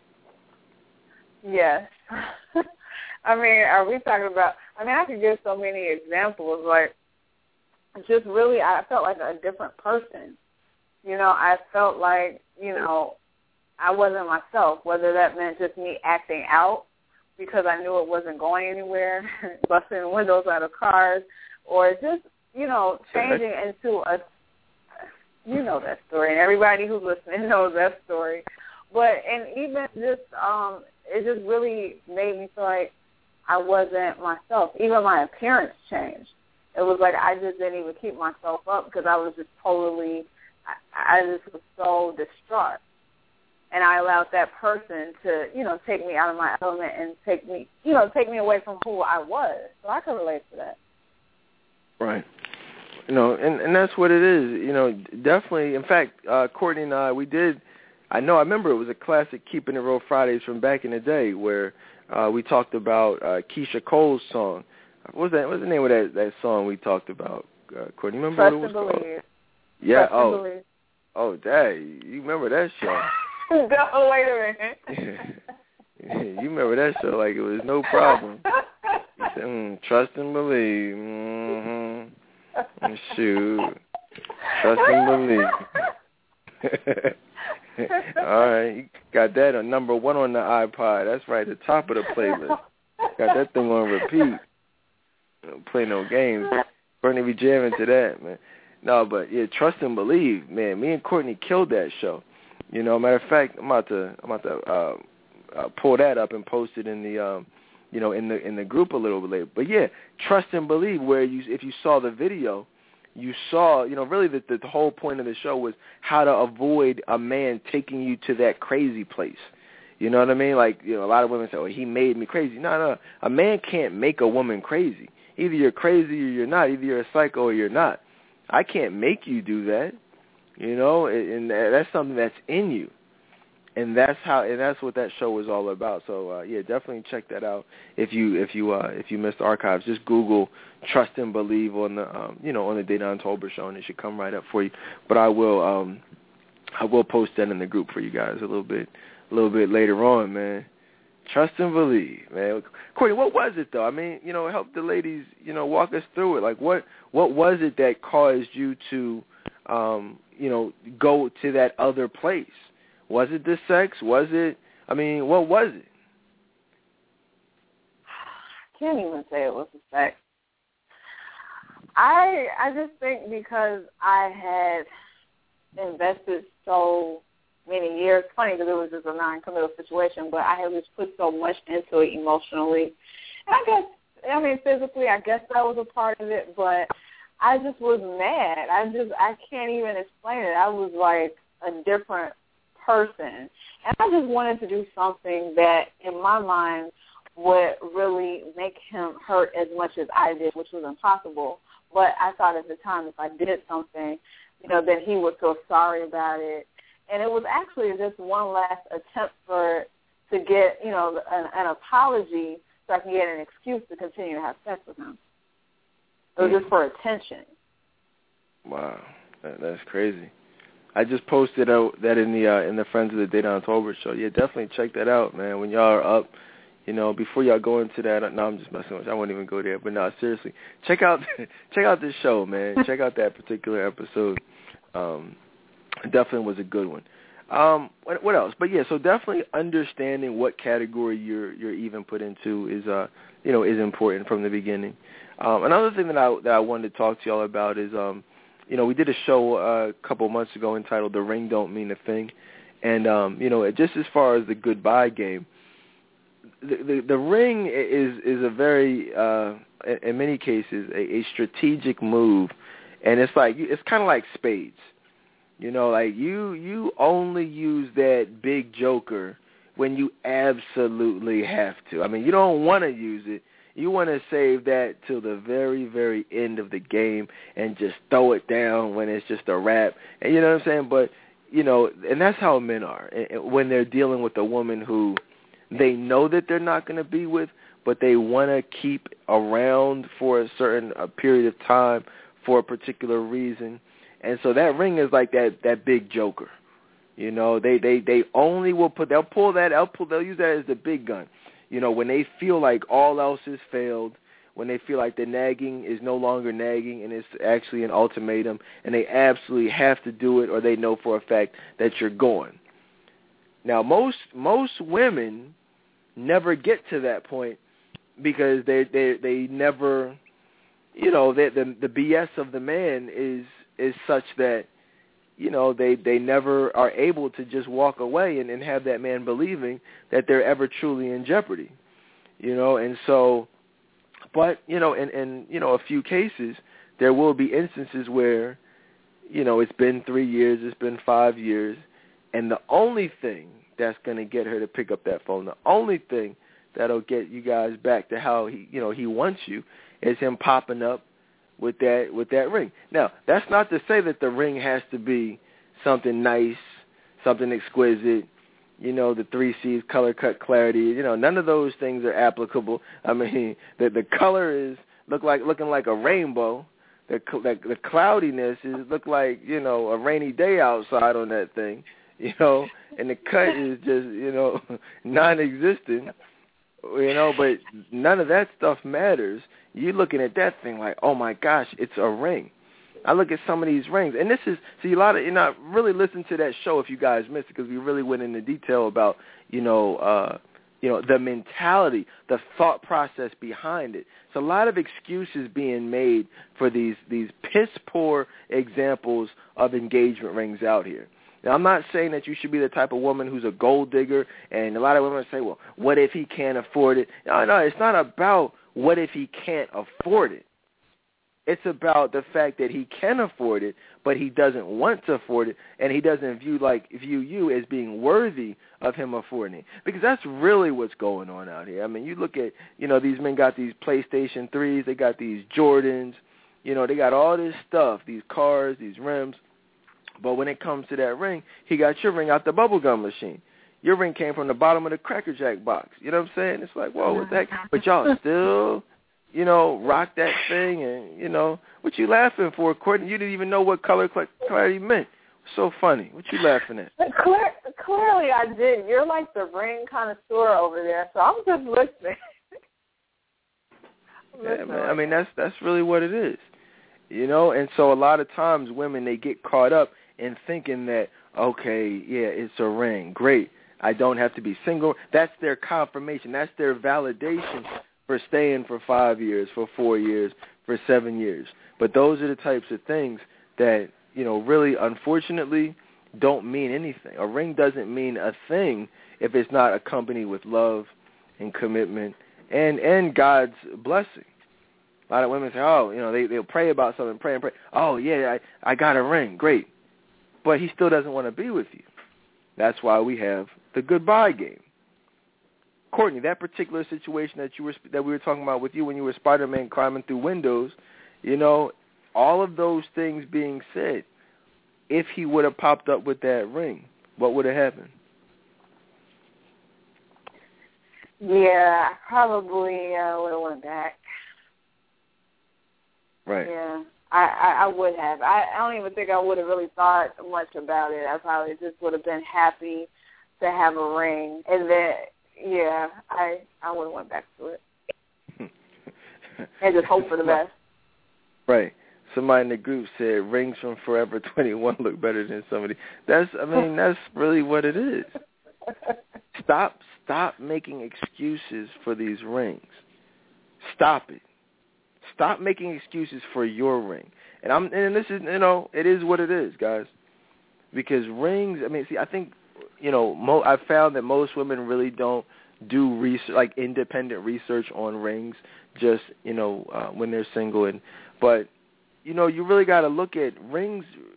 Speaker 2: Yes. I mean, are we talking about, I mean, I could give so many examples. Like, just really, I felt like a different person. You know, I felt like, you know, I wasn't myself, whether that meant just me acting out because I knew it wasn't going anywhere, busting windows out of cars, or just, you know, changing into a, you know that story, and everybody who's listening knows that story. But, and even just, um, it just really made me feel like I wasn't myself. Even my appearance changed. It was like I just didn't even keep myself up because I was just totally, I, I just was so distraught. And I allowed that person to, you know, take me out of my element and take me, you know, take me away from who I was. So I can relate to that.
Speaker 1: Right. You know, and, and that's what it is. You know, definitely. In fact, uh, Courtney and I, we did, I know, I remember it was a classic Keeping It Real Fridays from back in the day where uh, we talked about uh, Keisha Cole's song. What was that? What's the name of that, that song we talked about? Uh, Courtney, remember
Speaker 2: Trust
Speaker 1: what it was
Speaker 2: and
Speaker 1: called?
Speaker 2: Believe.
Speaker 1: Yeah.
Speaker 2: Trust
Speaker 1: oh.
Speaker 2: and Believe.
Speaker 1: Oh, dang. You remember that show.
Speaker 2: No, wait a minute.
Speaker 1: You remember that show like it was no problem. You said, mm, trust and believe. Mm-hmm. Shoot. Trust and believe. All right. You got that on number one on the iPod. That's right, the top of the playlist. Got that thing on repeat. Don't play no games. Courtney be jamming to that, man. No, but yeah, Trust and Believe, man. Me and Courtney killed that show. You know, matter of fact, I'm about to, I'm about to uh, uh, pull that up and post it in the, um, you know, in the in the group a little bit later. But yeah, Trust and Believe, where you, if you saw the video, you saw, you know, really the, the whole point of the show was how to avoid a man taking you to that crazy place. You know what I mean? Like, you know, a lot of women say, "Oh, he made me crazy." No, no, a man can't make a woman crazy. Either you're crazy or you're not. Either you're a psycho or you're not. I can't make you do that. You know, and that's something that's in you, and that's how, and that's what that show was all about. So uh, yeah, definitely check that out if you if you uh, if you missed the archives. Just Google "Trust and Believe" on the um, you know on the Dedan Tolbert show, and it should come right up for you. But I will um, I will post that in the group for you guys a little bit a little bit later on, man. Trust and Believe, man. Courtney, what was it though? I mean, you know, help the ladies, you know, walk us through it. Like, what what was it that caused you to Um, you know, go to that other place? Was it the sex? Was it, I mean, what was it?
Speaker 2: I can't even say it was the sex. I I just think because I had invested so many years, funny because it was just a non-committal situation, but I had just put so much into it emotionally. And I guess, I mean, physically, I guess that was a part of it, but I just was mad. I just, I can't even explain it. I was like a different person. And I just wanted to do something that, in my mind, would really make him hurt as much as I did, which was impossible. But I thought at the time if I did something, you know, then he would feel sorry about it. And it was actually just one last attempt for, to get, you know, an, an apology so I can get an excuse to continue to have sex with him. It was just for attention.
Speaker 1: Wow, that, that's crazy. I just posted out that in the uh, in the Friends of the Dedan Tolbert show. Yeah, definitely check that out, man. When y'all are up, you know, before y'all go into that. No, I'm just messing with you. I won't even go there. But no, seriously, check out check out this show, man. Check out that particular episode. Um, it definitely was a good one. Um, what, what else? But yeah, so definitely understanding what category you're you're even put into is uh you know is important from the beginning. Um, another thing that I that I wanted to talk to y'all about is um, you know, we did a show uh, a couple months ago entitled "The Ring Don't Mean a Thing," and um, you know, just as far as the goodbye game, the the, the ring is is a very uh, in many cases a, a strategic move, and it's like it's kind of like spades. You know, like you you only use that big joker when you absolutely have to. I mean, you don't want to use it. You want to save that till the very, very end of the game and just throw it down when it's just a wrap. And you know what I'm saying? But, you know, and that's how men are. When they're dealing with a woman who they know that they're not going to be with, but they want to keep around for a certain a period of time for a particular reason. And so that ring is like that, that big joker. You know, they, they, they only will put, they'll pull that, they'll, pull, they'll use that as the big gun. You know, when they feel like all else has failed, when they feel like the nagging is no longer nagging and it's actually an ultimatum and they absolutely have to do it or they know for a fact that you're going. Now, most most women never get to that point because they they, they never, you know, they, the the B S of the man is is such that, you know, they, they never are able to just walk away and, and have that man believing that they're ever truly in jeopardy, you know. And so, but, you know, in, in, you know, a few cases, there will be instances where, you know, it's been three years, it's been five years, and the only thing that's going to get her to pick up that phone, the only thing that'll get you guys back to how he, you know, he wants you is him popping up with that with that ring. Now, that's not to say that the ring has to be something nice, something exquisite, you know, the three C's, color, cut, clarity. You know, none of those things are applicable. I mean, the the color is look like looking like a rainbow. The the, the cloudiness is look like, you know, a rainy day outside on that thing, you know, and the cut is just, you know, non-existent. You know, but none of that stuff matters. You're looking at that thing like, oh my gosh, it's a ring. I look at some of these rings, and this is, see, a lot of, you know, really listen to that show if you guys missed it, because we really went into detail about, you know, uh, you know, the mentality, the thought process behind it. It's a lot of excuses being made for these these piss poor examples of engagement rings out here. Now, I'm not saying that you should be the type of woman who's a gold digger, and a lot of women say, well, what if he can't afford it? No, no, it's not about what if he can't afford it. It's about the fact that he can afford it, but he doesn't want to afford it, and he doesn't view like view you as being worthy of him affording it. Because that's really what's going on out here. I mean, you look at, you know, these men got these PlayStation threes, they got these Jordans, you know, they got all this stuff, these cars, these rims. But when it comes to that ring, he got your ring out the bubblegum machine. Your ring came from the bottom of the Cracker Jack box. You know what I'm saying? It's like, whoa, what the heck? But y'all still, you know, rock that thing. And, you know, what you laughing for, Courtney? You didn't even know what color clarity meant. So funny. What you laughing at?
Speaker 2: Clear, clearly I did. You're like the ring connoisseur over there, so I'm just listening. I'm
Speaker 1: yeah,
Speaker 2: listening.
Speaker 1: man. I mean, that's that's really what it is. You know, and so a lot of times women, they get caught up in thinking that, okay, yeah, it's a ring. Great. I don't have to be single. That's their confirmation. That's their validation for staying for five years, for four years, for seven years. But those are the types of things that, you know, really, unfortunately, don't mean anything. A ring doesn't mean a thing if it's not accompanied with love and commitment and, and God's blessing. A lot of women say, oh, you know, they, they'll pray about something, pray and pray. Oh, yeah, I, I got a ring. Great. But he still doesn't want to be with you. That's why we have the goodbye game. Courtney, that particular situation that you were that we were talking about with you when you were Spider-Man climbing through windows, you know, all of those things being said, if he would have popped up with that ring, what would have happened?
Speaker 2: Yeah, probably uh, would have went back.
Speaker 1: Right.
Speaker 2: Yeah, I, I, I would have. I, I don't even think I would have really thought much about it. I probably just would have been happy to have a ring. And then, yeah, I I would have went back to it. And just hope for the best.
Speaker 1: Right. Somebody in the group said rings from Forever twenty-one look better than somebody. That's, I mean, that's really what it is. Stop, stop making excuses for these rings. Stop it. Stop making excuses for your ring. And I'm and this is, you know, it is what it is, guys. Because rings, I mean, see, I think, you know, mo- I've found that most women really don't do research, like independent research on rings, just, you know, uh, when they're single. And but, you know, you really got to look at rings.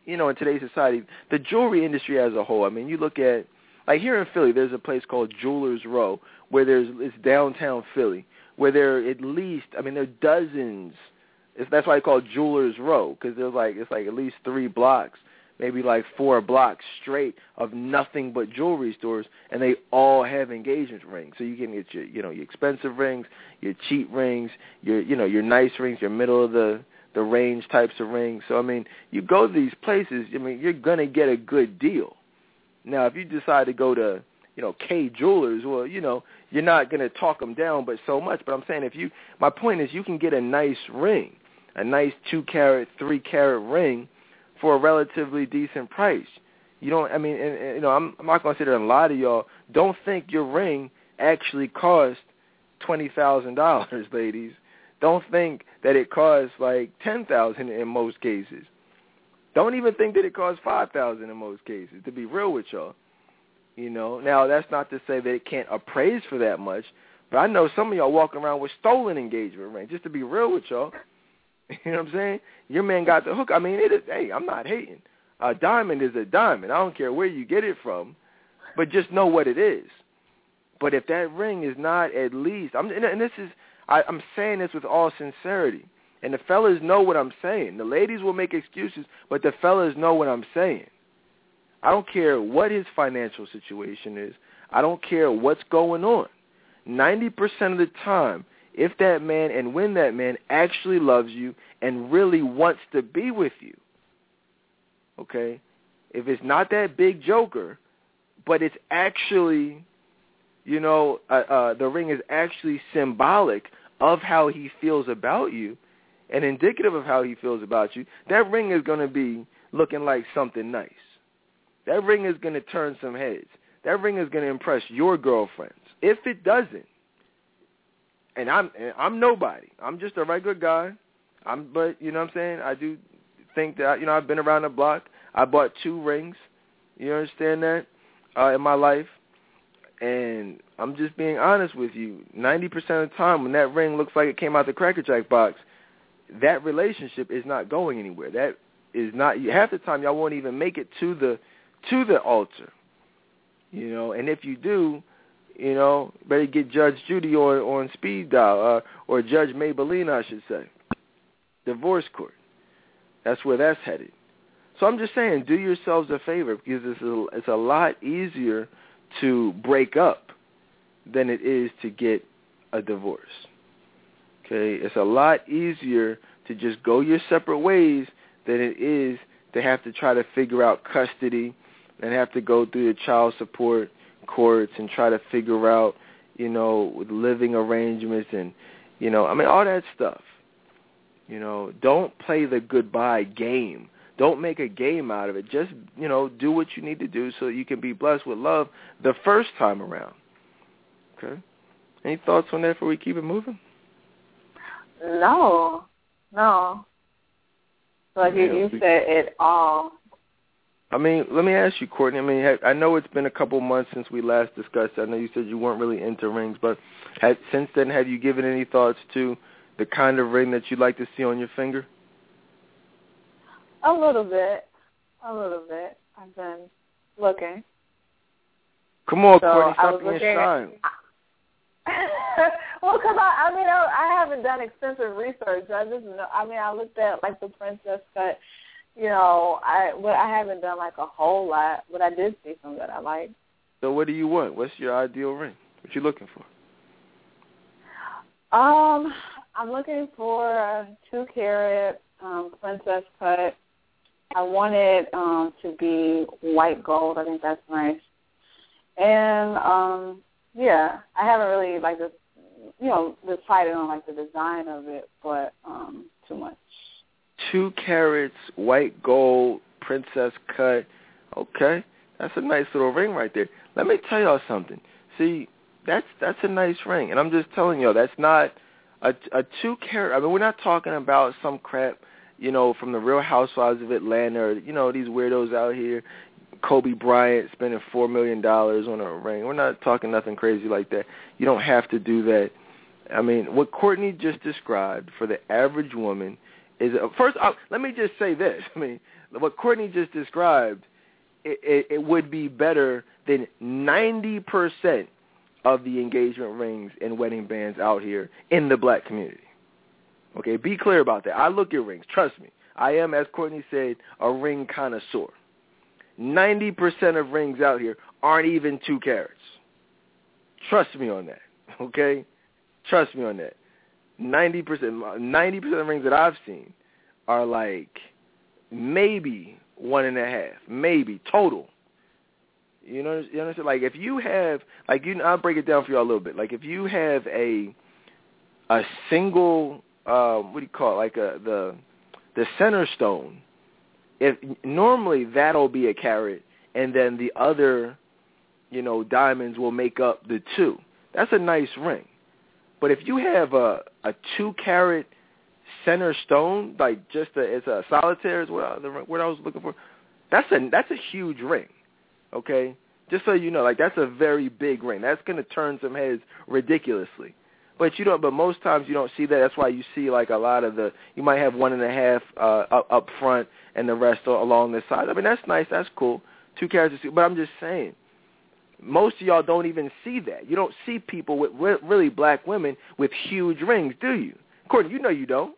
Speaker 1: you know, in today's society, the jewelry industry as a whole, I mean, you look at, like here in Philly, there's a place called Jewelers Row where there's, it's downtown Philly, where there are at least, I mean, there are dozens. It's, that's why I call it Jewelers Row, because there's like, it's like at least three blocks, maybe like four blocks straight of nothing but jewelry stores, and they all have engagement rings. So you can get your, you know, your expensive rings, your cheap rings, your, you know, your nice rings, your middle of the, the range types of rings. So, I mean, you go to these places, I mean, you're going to get a good deal. Now, if you decide to go to, you know, K Jewelers, well, you know, you're not going to talk them down, but so much. But I'm saying if you, my point is you can get a nice ring, a nice two-carat, three-carat ring for a relatively decent price. You don't, I mean, and, and, you know, I'm, I'm not going to sit there and lie to y'all. Don't think your ring actually cost twenty thousand dollars, ladies. Don't think that it costs like ten thousand dollars in most cases. Don't even think that it costs five thousand dollars in most cases, to be real with y'all. You know, now that's not to say that it can't appraise for that much, but I know some of y'all walking around with stolen engagement rings, just to be real with y'all. You know what I'm saying? Your man got the hook. I mean, it is, hey, I'm not hating. A diamond is a diamond. I don't care where you get it from, but just know what it is. But if that ring is not at least, I'm, and this is, I, I'm saying this with all sincerity, and the fellas know what I'm saying. The ladies will make excuses, but the fellas know what I'm saying. I don't care what his financial situation is. I don't care what's going on. ninety percent of the time, if that man and when that man actually loves you and really wants to be with you, okay, if it's not that big joker, but it's actually, you know, uh, uh, the ring is actually symbolic of how he feels about you and indicative of how he feels about you, that ring is going to be looking like something nice. That ring is going to turn some heads. That ring is going to impress your girlfriends. If it doesn't, and I'm I'm nobody. I'm just a regular guy. I'm, but you know what I'm saying? I do think that, you know, I've been around the block. I bought two rings. You understand that? Uh, in my life. And I'm just being honest with you. ninety percent of the time when that ring looks like it came out the Cracker Jack box, that relationship is not going anywhere. That is not, half the time y'all won't even make it to the to the altar. You know, and if you do, you know, better get Judge Judy on, on speed dial, uh, or Judge Maybelline, I should say. Divorce court. That's where that's headed. So I'm just saying, do yourselves a favor, because it's a, it's a lot easier to break up than it is to get a divorce. Okay? It's a lot easier to just go your separate ways than it is to have to try to figure out custody and have to go through the child support courts and try to figure out, you know, living arrangements and, you know, I mean, all that stuff. You know, don't play the goodbye game. Don't make a game out of it. Just, you know, do what you need to do so you can be blessed with love the first time around. Okay? Any thoughts on that before we keep it moving?
Speaker 2: No. No. Like yeah, you said it all.
Speaker 1: I mean, let me ask you, Courtney. I mean, I know it's been a couple months since we last discussed. I know you said you weren't really into rings, but had, since then, have you given any thoughts to the kind of ring that you'd like to see on your finger?
Speaker 2: A little bit. A little bit. I've been looking.
Speaker 1: Come on,
Speaker 2: so
Speaker 1: Courtney, stop being shy.
Speaker 2: Well, because I, I mean, I, I haven't done extensive research. I just know. I mean, I looked at like the princess cut. You know, I but I haven't done like a whole lot, but I did see some that I liked.
Speaker 1: So, what do you want? What's your ideal ring? What you looking for?
Speaker 2: Um, I'm looking for a two carat um, princess cut. I want it um, to be white gold. I think that's nice. And um, yeah, I haven't really like the, you know, decided on like the design of it, but um, too much.
Speaker 1: Two carats, white gold, princess cut. Okay, that's a nice little ring right there. Let me tell y'all something. See, that's that's a nice ring, and I'm just telling y'all that's not a, a two carat. I mean, we're not talking about some crap, you know, from the Real Housewives of Atlanta, or you know, these weirdos out here. Kobe Bryant spending four million dollars on a ring. We're not talking nothing crazy like that. You don't have to do that. I mean, what Courtney just described for the average woman is, uh, first, uh, let me just say this. I mean, what Courtney just described, it, it, it would be better than ninety percent of the engagement rings and wedding bands out here in the black community. Okay, be clear about that. I look at rings. Trust me. I am, as Courtney said, a ring connoisseur. ninety percent of rings out here aren't even two carats. Trust me on that, okay? Trust me on that. ninety percent, ninety percent of rings that I've seen are like maybe one and a half, maybe total. You know, you understand? Like if you have, like you, I'll break it down for you all a little bit. Like if you have a a single, uh, what do you call it? Like a the the center stone. If normally that'll be a carat, and then the other, you know, diamonds will make up the two. That's a nice ring. But if you have a a two carat center stone, like just a, it's a solitaire is what I, the word I was looking for. That's a that's a huge ring. Okay, just so you know, like that's a very big ring. That's going to turn some heads ridiculously. But you don't. But most times you don't see that. That's why you see like a lot of the. You might have one and a half uh, up, up front, and the rest are along the side. I mean, that's nice. That's cool. Two carats. But I'm just saying, most of y'all don't even see that. You don't see people with really black women with huge rings, do you? Courtney, you know you don't.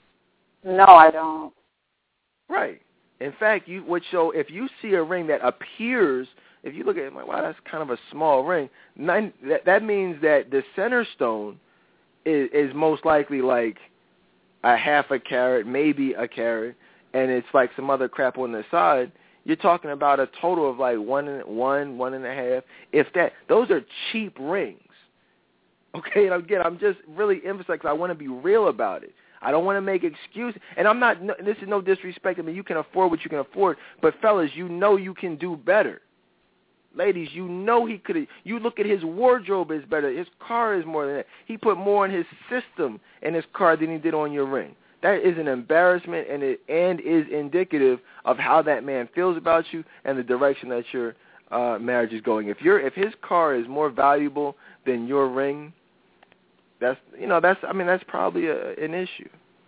Speaker 2: No, I don't.
Speaker 1: Right. In fact, you would show if you see a ring that appears, if you look at it, like, wow, that's kind of a small ring. Nine, that, that means that the center stone is, is most likely like a half a carat, maybe a carat, and it's like some other crap on the side. You're talking about a total of like one, and, one, one and a half. If that, those are cheap rings. Okay, and again, I'm just really emphasizing because I want to be real about it. I don't want to make excuses, and I'm not. This is no disrespect. I mean, you can afford what you can afford, but fellas, you know you can do better. Ladies, you know he could. You look at his wardrobe is better. His car is more than that. He put more in his system in his car than he did on your ring. That is an embarrassment, and it and is indicative of how that man feels about you and the direction that your uh, marriage is going. If your if his car is more valuable than your ring, that's you know that's I mean that's probably a, an issue.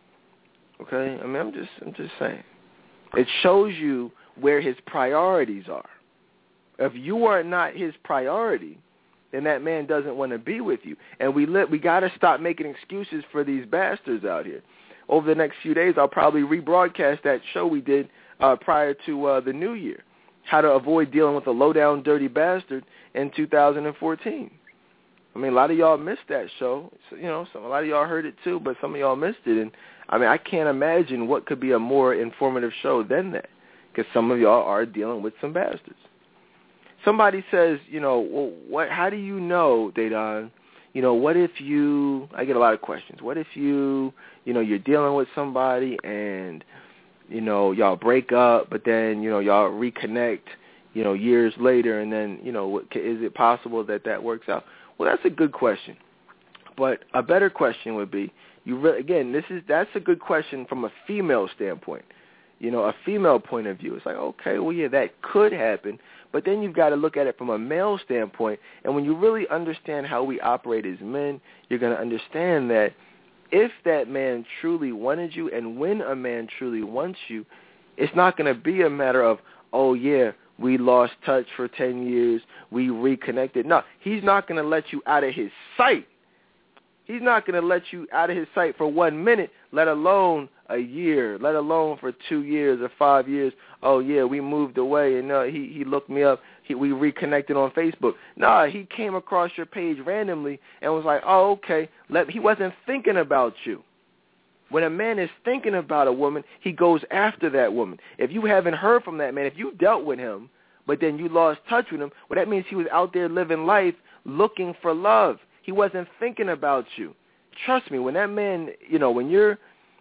Speaker 1: Okay, I mean I'm just I'm just saying. It shows you where his priorities are. If you are not his priority, then that man doesn't want to be with you. And we let, we got to stop making excuses for these bastards out here. Over the next few days, I'll probably rebroadcast that show we did uh, prior to uh, the new year, how to avoid dealing with a low-down, dirty bastard in two thousand fourteen. I mean, a lot of y'all missed that show. So, you know, some, a lot of y'all heard it too, but some of y'all missed it. And, I mean, I can't imagine what could be a more informative show than that, because some of y'all are dealing with some bastards. Somebody says, you know, well, what? How do you know, Dedan? You know, what if you? I get a lot of questions. What if you, you know, you're dealing with somebody and, you know, y'all break up, but then, you know, y'all reconnect, you know, years later, and then, you know, is it possible that that works out? Well, that's a good question. But a better question would be, you re- again, this is that's a good question from a female standpoint. You know, a female point of view. It's like, okay, well, yeah, that could happen. But then you've got to look at it from a male standpoint. And when you really understand how we operate as men, you're going to understand that if that man truly wanted you and when a man truly wants you, it's not going to be a matter of, oh, yeah, we lost touch for ten years, we reconnected. No, he's not going to let you out of his sight. He's not going to let you out of his sight for one minute, let alone a year, let alone for two years or five years. Oh, yeah, we moved away, and uh, he, he looked me up. He, we reconnected on Facebook. No, he came across your page randomly and was like, oh, okay. Let, he wasn't thinking about you. When a man is thinking about a woman, he goes after that woman. If you haven't heard from that man, if you dealt with him, but then you lost touch with him, well, that means he was out there living life looking for love. He wasn't thinking about you. Trust me, when that man, you know, when you're,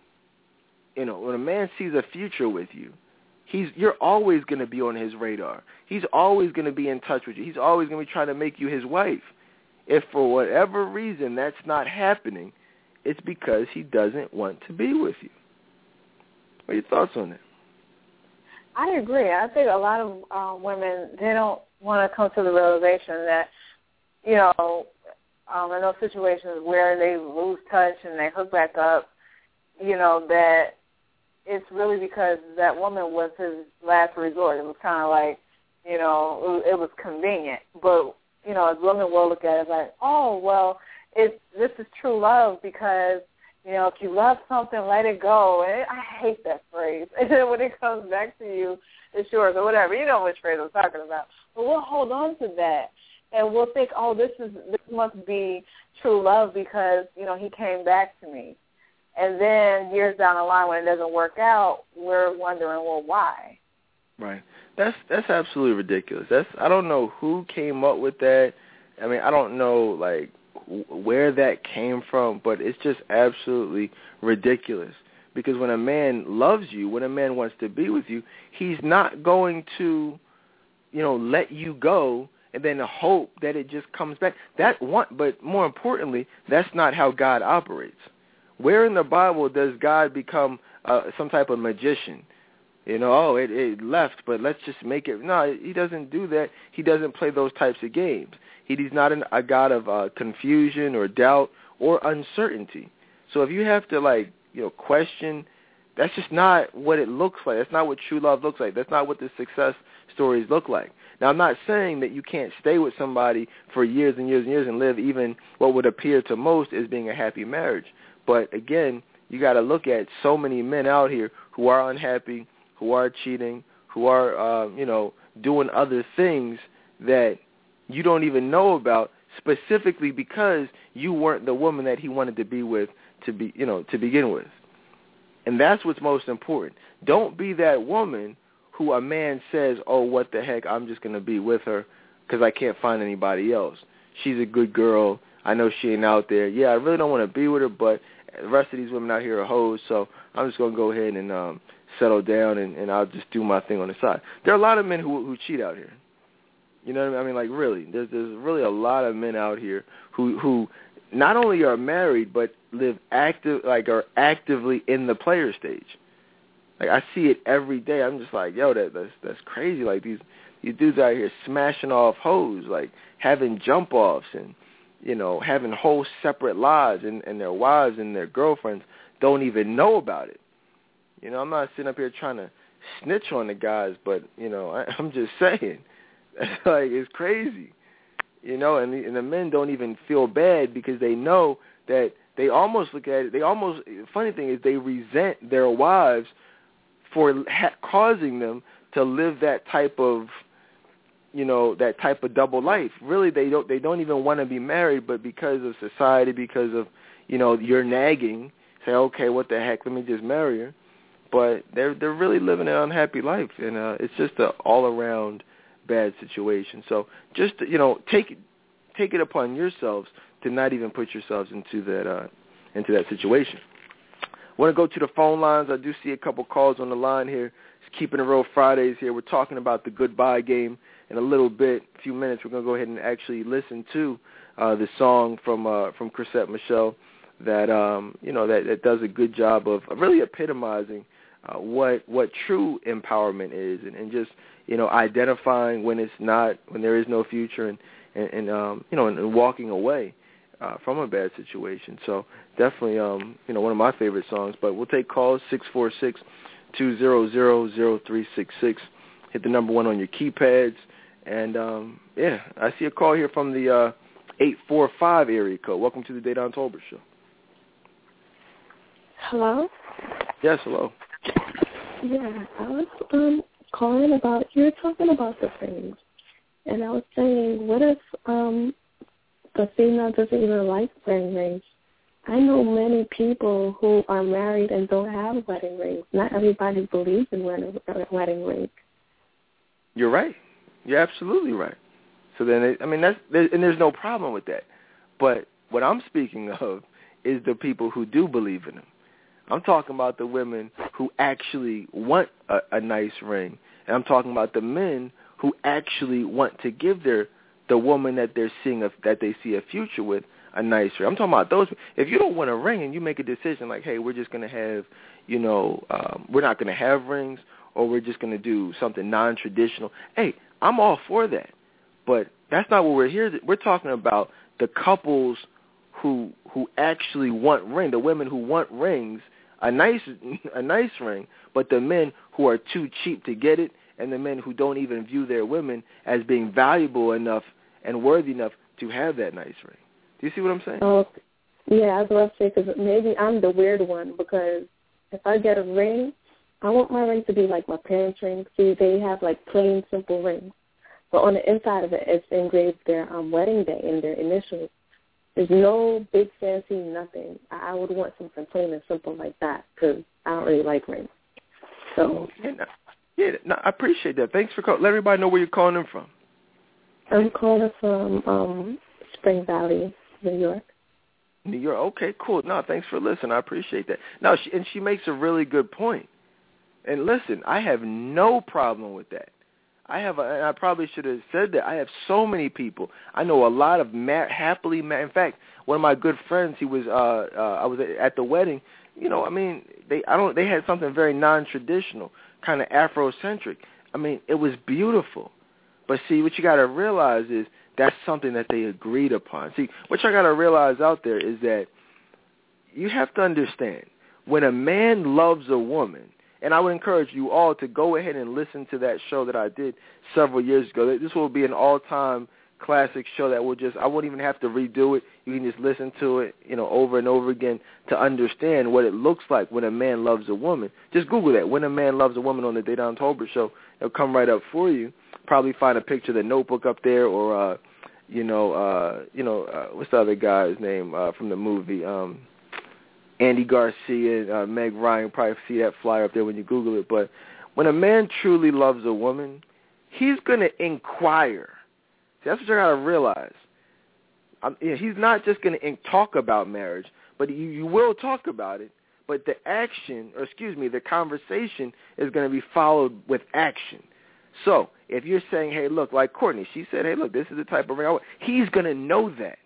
Speaker 1: you know, when a man sees a future with you, he's you're always going to be on his radar. He's always going to be in touch with you. He's always going to be trying to make you his wife. If for whatever reason that's not happening, it's because he doesn't want to be with you. What are your thoughts on that?
Speaker 2: I agree. I think a lot of uh, women, they don't want to come to the realization that, you know, um, in those situations where they lose touch and they hook back up, you know, that it's really because that woman was his last resort. It was kind of like, you know, it, it was convenient. But, you know, as women will look at it like, oh, well, it's, this is true love because, you know, if you love something, let it go. And I hate that phrase. And then when it comes back to you, it's yours or whatever. You know which phrase I'm talking about. But we'll hold on to that. And we'll think, oh, this is this must be true love because, you know, he came back to me. And then years down the line when it doesn't work out, we're wondering, well, why?
Speaker 1: Right. That's that's absolutely ridiculous. That's I don't know who came up with that. I mean, I don't know, like, where that came from, but it's just absolutely ridiculous. Because when a man loves you, when a man wants to be with you, he's not going to, you know, let you go and then hope that it just comes back. That one, but more importantly, that's not how God operates. Where in the Bible does God become uh, some type of magician? You know, oh, it, it left, but let's just make it. No, he doesn't do that. He doesn't play those types of games. He, he's not an, a God of uh, confusion or doubt or uncertainty. So if you have to, like, you know, question, that's just not what it looks like. That's not what true love looks like. That's not what the success stories look like. Now, I'm not saying that you can't stay with somebody for years and years and years and live even what would appear to most as being a happy marriage. But, again, you got to look at so many men out here who are unhappy, who are cheating, who are, uh, you know, doing other things that you don't even know about specifically because you weren't the woman that he wanted to be with to be, you know, to begin with. And that's what's most important. Don't be that woman who a man says, oh, what the heck, I'm just going to be with her because I can't find anybody else. She's a good girl. I know she ain't out there. Yeah, I really don't want to be with her, but the rest of these women out here are hoes, so I'm just going to go ahead and um, settle down, and, and I'll just do my thing on the side. There are a lot of men who who cheat out here. You know what I mean? I mean, like, really, there's there's really a lot of men out here who who not only are married but live active, like are actively in the player stage. Like, I see it every day. I'm just like, yo, that that's that's crazy. Like, these these dudes out here smashing off hoes, like having jump offs and, you know, having whole separate lives, and, and their wives and their girlfriends don't even know about it. You know, I'm not sitting up here trying to snitch on the guys, but, you know, I, I'm just saying. Like, it's crazy. You know, and the, and the men don't even feel bad because they know that they almost look at it, they almost, the funny thing is they resent their wives for ha- causing them to live that type of, you know, that type of double life. Really, they don't they don't even want to be married, but because of society, because of, you know, your nagging, say, okay, what the heck, let me just marry her. But they're they're really living an unhappy life, and uh, it's just an all-around bad situation. So just, you know, take take it upon yourselves to not even put yourselves into that uh, into that situation. I want to go to the phone lines. I do see a couple calls on the line here. It's Keeping It Real Fridays here. We're talking about the goodbye game. In a little bit, a few minutes, we're going to go ahead and actually listen to uh, the song from uh, from Chrisette Michele that um, you know that, that does a good job of, of really epitomizing uh, what what true empowerment is, and, and just, you know, identifying when it's not, when there is no future, and and, and um, you know, and, and walking away uh, from a bad situation. So definitely, um, you know, one of my favorite songs. But we'll take calls six four six, two zero zero, zero three six six. Hit the number one on your keypads. And, um, yeah, I see a call here from the uh, eight four five area code. Welcome to the Dedan Tolbert Show.
Speaker 3: Hello?
Speaker 1: Yes, hello.
Speaker 3: Yeah, I was um, calling about, you were talking about the rings. And I was saying, what if um, the female doesn't even like wearing rings? I know many people who are married and don't have wedding rings. Not everybody believes in wearing a wedding ring.
Speaker 1: You're right. You're absolutely right. So then, it, I mean, that's there, and there's no problem with that. But what I'm speaking of is the people who do believe in them. I'm talking about the women who actually want a, a nice ring, and I'm talking about the men who actually want to give their the woman that they're seeing a, that they see a future with a nice ring. I'm talking about those. If you don't want a ring and you make a decision like, hey, we're just going to have, you know, um, we're not going to have rings, or we're just going to do something non-traditional. Hey, I'm all for that. But that's not what we're here to. We're talking about the couples who who actually want ring, the women who want rings, a nice a nice ring, but the men who are too cheap to get it, and the men who don't even view their women as being valuable enough and worthy enough to have that nice ring. Do you see what I'm saying?
Speaker 3: Oh, yeah, I was about to say, because maybe I'm the weird one, because if I get a ring, I want my ring to be like my parents' ring. See, they have like plain, simple rings. But on the inside of it, it's engraved their um, wedding day and their initials. There's no big fancy nothing. I, I would want something plain and simple like that, because I don't really like rings. So
Speaker 1: yeah, no, yeah no, I appreciate that. Thanks for calling. Let everybody know where you're calling them from.
Speaker 3: I'm calling from um, Spring Valley, New York.
Speaker 1: New York. Okay, cool. No, thanks for listening. I appreciate that. No, she, and she makes a really good point. And listen, I have no problem with that. I have, a, and I probably should have said that. I have so many people. I know a lot of mar- happily married. In fact, one of my good friends, he was. Uh, uh, I was at the wedding. You know, I mean, they. I don't. They had something very non-traditional, kind of Afrocentric. I mean, it was beautiful. But see, what you got to realize is that's something that they agreed upon. See, what you got to realize out there is that you have to understand when a man loves a woman. And I would encourage you all to go ahead and listen to that show that I did several years ago. This will be an all-time classic show that will just, I won't even have to redo it. You can just listen to it, you know, over and over again to understand what it looks like when a man loves a woman. Just Google that, when a man loves a woman on the Dedan Tolbert show. It'll come right up for you. Probably find a picture of the Notebook up there or, uh, you know, uh, you know, uh, what's the other guy's name uh, from the movie? Um Andy Garcia, uh, Meg Ryan, probably see that flyer up there when you Google it. But when a man truly loves a woman, he's going to inquire. See, that's what you got to realize. Um, you know, he's not just going to in- talk about marriage, but you, you will talk about it. But the action, or excuse me, the conversation is going to be followed with action. So if you're saying, hey, look, like Courtney, she said, hey, look, this is the type of ring I want. He's going to know that.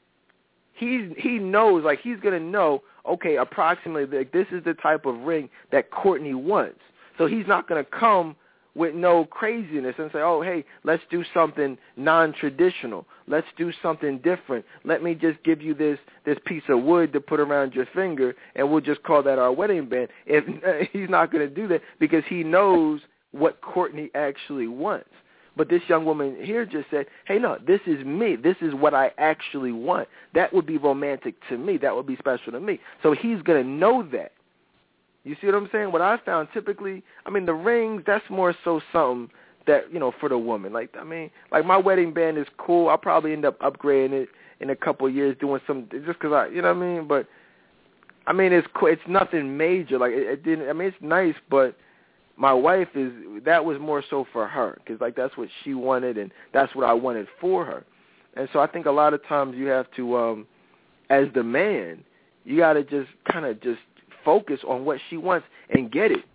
Speaker 1: He's, he knows, like he's going to know, okay, approximately, like, this is the type of ring that Courtney wants. So he's not going to come with no craziness and say, oh, hey, let's do something non-traditional. Let's do something different. Let me just give you this, this piece of wood to put around your finger, and we'll just call that our wedding band. If uh, he's not going to do that because he knows what Courtney actually wants. But this young woman here just said, hey, no, this is me. This is what I actually want. That would be romantic to me. That would be special to me. So he's going to know that. You see what I'm saying? What I found typically, I mean, the rings, that's more so something that, you know, for the woman. Like, I mean, like my wedding band is cool. I'll probably end up upgrading it in a couple of years, doing some, just because I, you know what I mean? But, I mean, it's cool. It's nothing major. Like, it, it didn't, I mean, it's nice, but my wife is, that was more so for her because, like, that's what she wanted and that's what I wanted for her. And so I think a lot of times you have to, um, as the man, you got to just kind of just focus on what she wants and get it.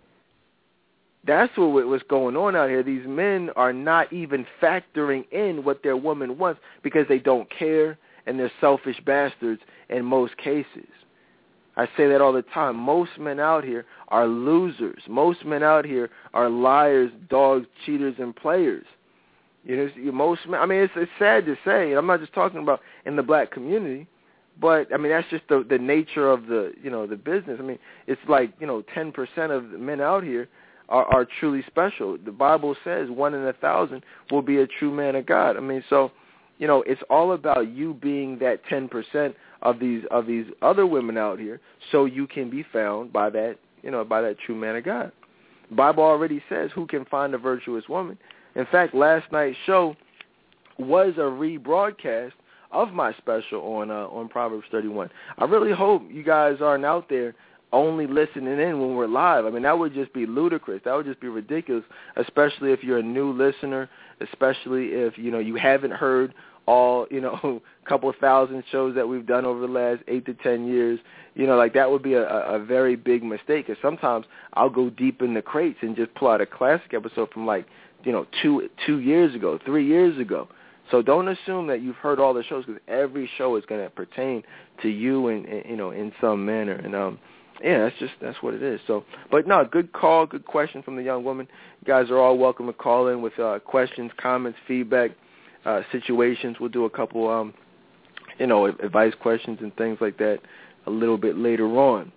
Speaker 1: That's what what's going on out here. These men are not even factoring in what their woman wants because they don't care and they're selfish bastards in most cases. I say that all the time. Most men out here are losers. Most men out here are liars, dogs, cheaters, and players. You know, most men. I mean, it's, it's sad to say. I'm not just talking about in the black community, but I mean that's just the the nature of the you know the business. I mean, it's like you know ten percent of the men out here are, are truly special. The Bible says one in a thousand will be a true man of God. I mean, so you know, it's all about you being that ten percent of these of these other women out here, so you can be found by that, you know, by that true man of God. The Bible already says, "Who can find a virtuous woman?" In fact, last night's show was a rebroadcast of my special on uh, on Proverbs thirty-one. I really hope you guys aren't out there only listening in when we're live. I mean, that would just be ludicrous. That would just be ridiculous, especially if you're a new listener, especially if, you know, you haven't heard all, you know, a couple of thousand shows that we've done over the last eight to ten years. You know, like that would be a, a very big mistake because sometimes I'll go deep in the crates and just pull out a classic episode from like, you know, two two years ago, three years ago. So don't assume that you've heard all the shows because every show is going to pertain to you in, in, you know, in some manner. And, um, yeah, that's just, that's what it is. So, but no, good call, good question from the young woman. You guys are all welcome to call in with uh, questions, comments, feedback, uh, situations. We'll do a couple, um, you know, advice questions and things like that a little bit later on.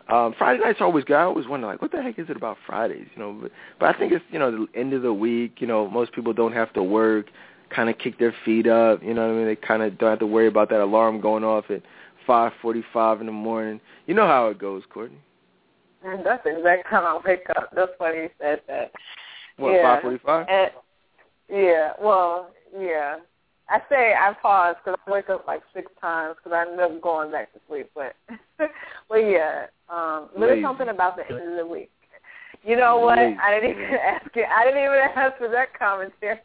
Speaker 1: Um, Friday nights are always good. I always wonder, like, what the heck is it about Fridays? You know, but, but I think it's, you know, the end of the week. You know, most people don't have to work, kind of kick their feet up. You know what I mean? They kind of don't have to worry about that alarm going off at five forty-five in the morning. You know how it goes, Courtney.
Speaker 2: And that's the exact time I wake up. That's funny you said that.
Speaker 1: What,
Speaker 2: yeah.
Speaker 1: five forty-five?
Speaker 2: Yeah, well, yeah. I say I pause because I wake up like six times because I end up going back to sleep. But, but yeah, um, but there's something about the end of the week. You know what? Lazy. I didn't even ask you. I didn't even ask for that commentary.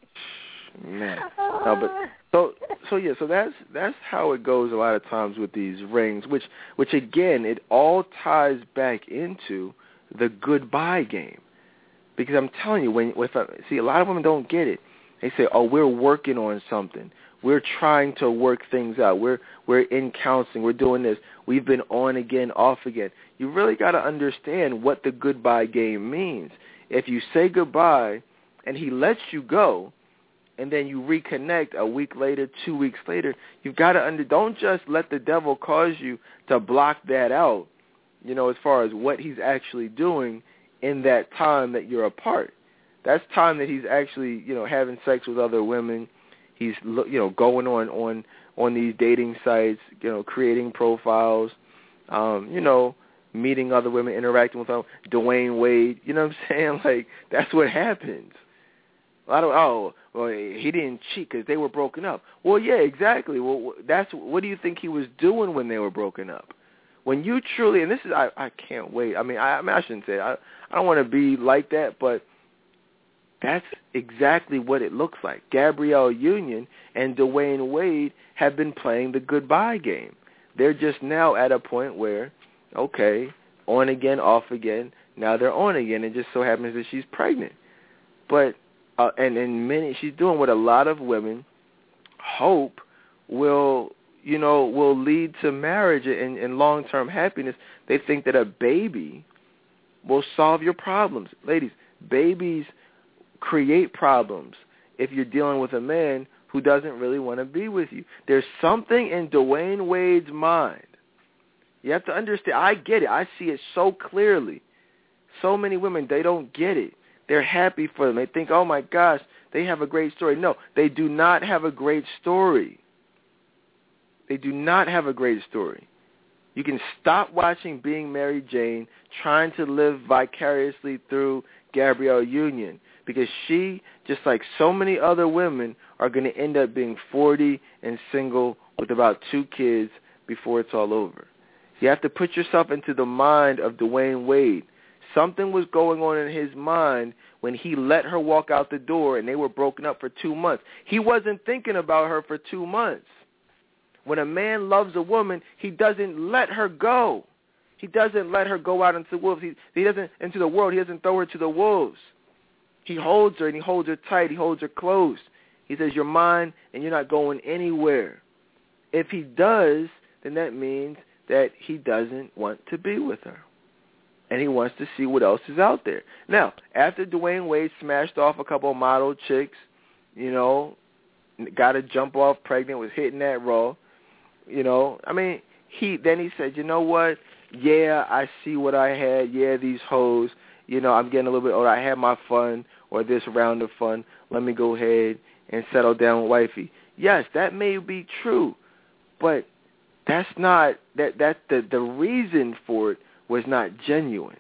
Speaker 1: Man, no, but so so yeah, so that's that's how it goes a lot of times with these rings, which which again it all ties back into the goodbye game, because I'm telling you, when if I, see a lot of women don't get it. They say, oh, we're working on something. We're trying to work things out. We're we're in counseling. We're doing this. We've been on again, off again. You really got to understand what the goodbye game means. If you say goodbye and he lets you go, and then you reconnect a week later, two weeks later, you've got to under. Don't just let the devil cause you to block that out, you know, as far as what he's actually doing in that time that you're apart. That's time that he's actually, you know, having sex with other women. He's, you know, going on, on, on these dating sites, you know, creating profiles, um, you know, meeting other women, interacting with them. Dwayne Wade, you know what I'm saying? Like, that's what happens. A lot of, oh, well, he didn't cheat because they were broken up. Well, yeah, exactly. Well, that's what do you think he was doing when they were broken up? When you truly, and this is, I, I can't wait. I mean, I, I mean, I shouldn't say it. I, I don't want to be like that, but that's exactly what it looks like. Gabrielle Union and Dwayne Wade have been playing the goodbye game. They're just now at a point where, okay, on again, off again. Now they're on again. It just so happens that she's pregnant. But uh, and in many, she's doing what a lot of women hope will, you know, will lead to marriage and, and long-term happiness. They think that a baby will solve your problems. Ladies, babies create problems if you're dealing with a man who doesn't really want to be with you. There's something in Dwayne Wade's mind. You have to understand. I get it. I see it so clearly. So many women, they don't get it. They're happy for them. They think, oh, my gosh, they have a great story. No, they do not have a great story. They do not have a great story. You can stop watching Being Mary Jane, trying to live vicariously through Gabrielle Union, because she, just like so many other women, are going to end up being forty and single with about two kids before it's all over. You have to put yourself into the mind of Dwayne Wade. Something was going on in his mind when he let her walk out the door and they were broken up for two months. He wasn't thinking about her for two months. When a man loves a woman, he doesn't let her go. He doesn't let her go out into the wolves. He, he doesn't into the world. He doesn't throw her to the wolves. He holds her and he holds her tight. He holds her close. He says, you're mine and you're not going anywhere. If he does, then that means that he doesn't want to be with her. And he wants to see what else is out there. Now, after Dwayne Wade smashed off a couple of model chicks, you know, got a jump off pregnant, was hitting that raw, you know, I mean, he then he said, you know what? Yeah, I see what I had. Yeah, these hoes, you know, I'm getting a little bit older. I had my fun or this round of fun. Let me go ahead and settle down with wifey. Yes, that may be true, but that's not, that, that the, the reason for it was not genuine.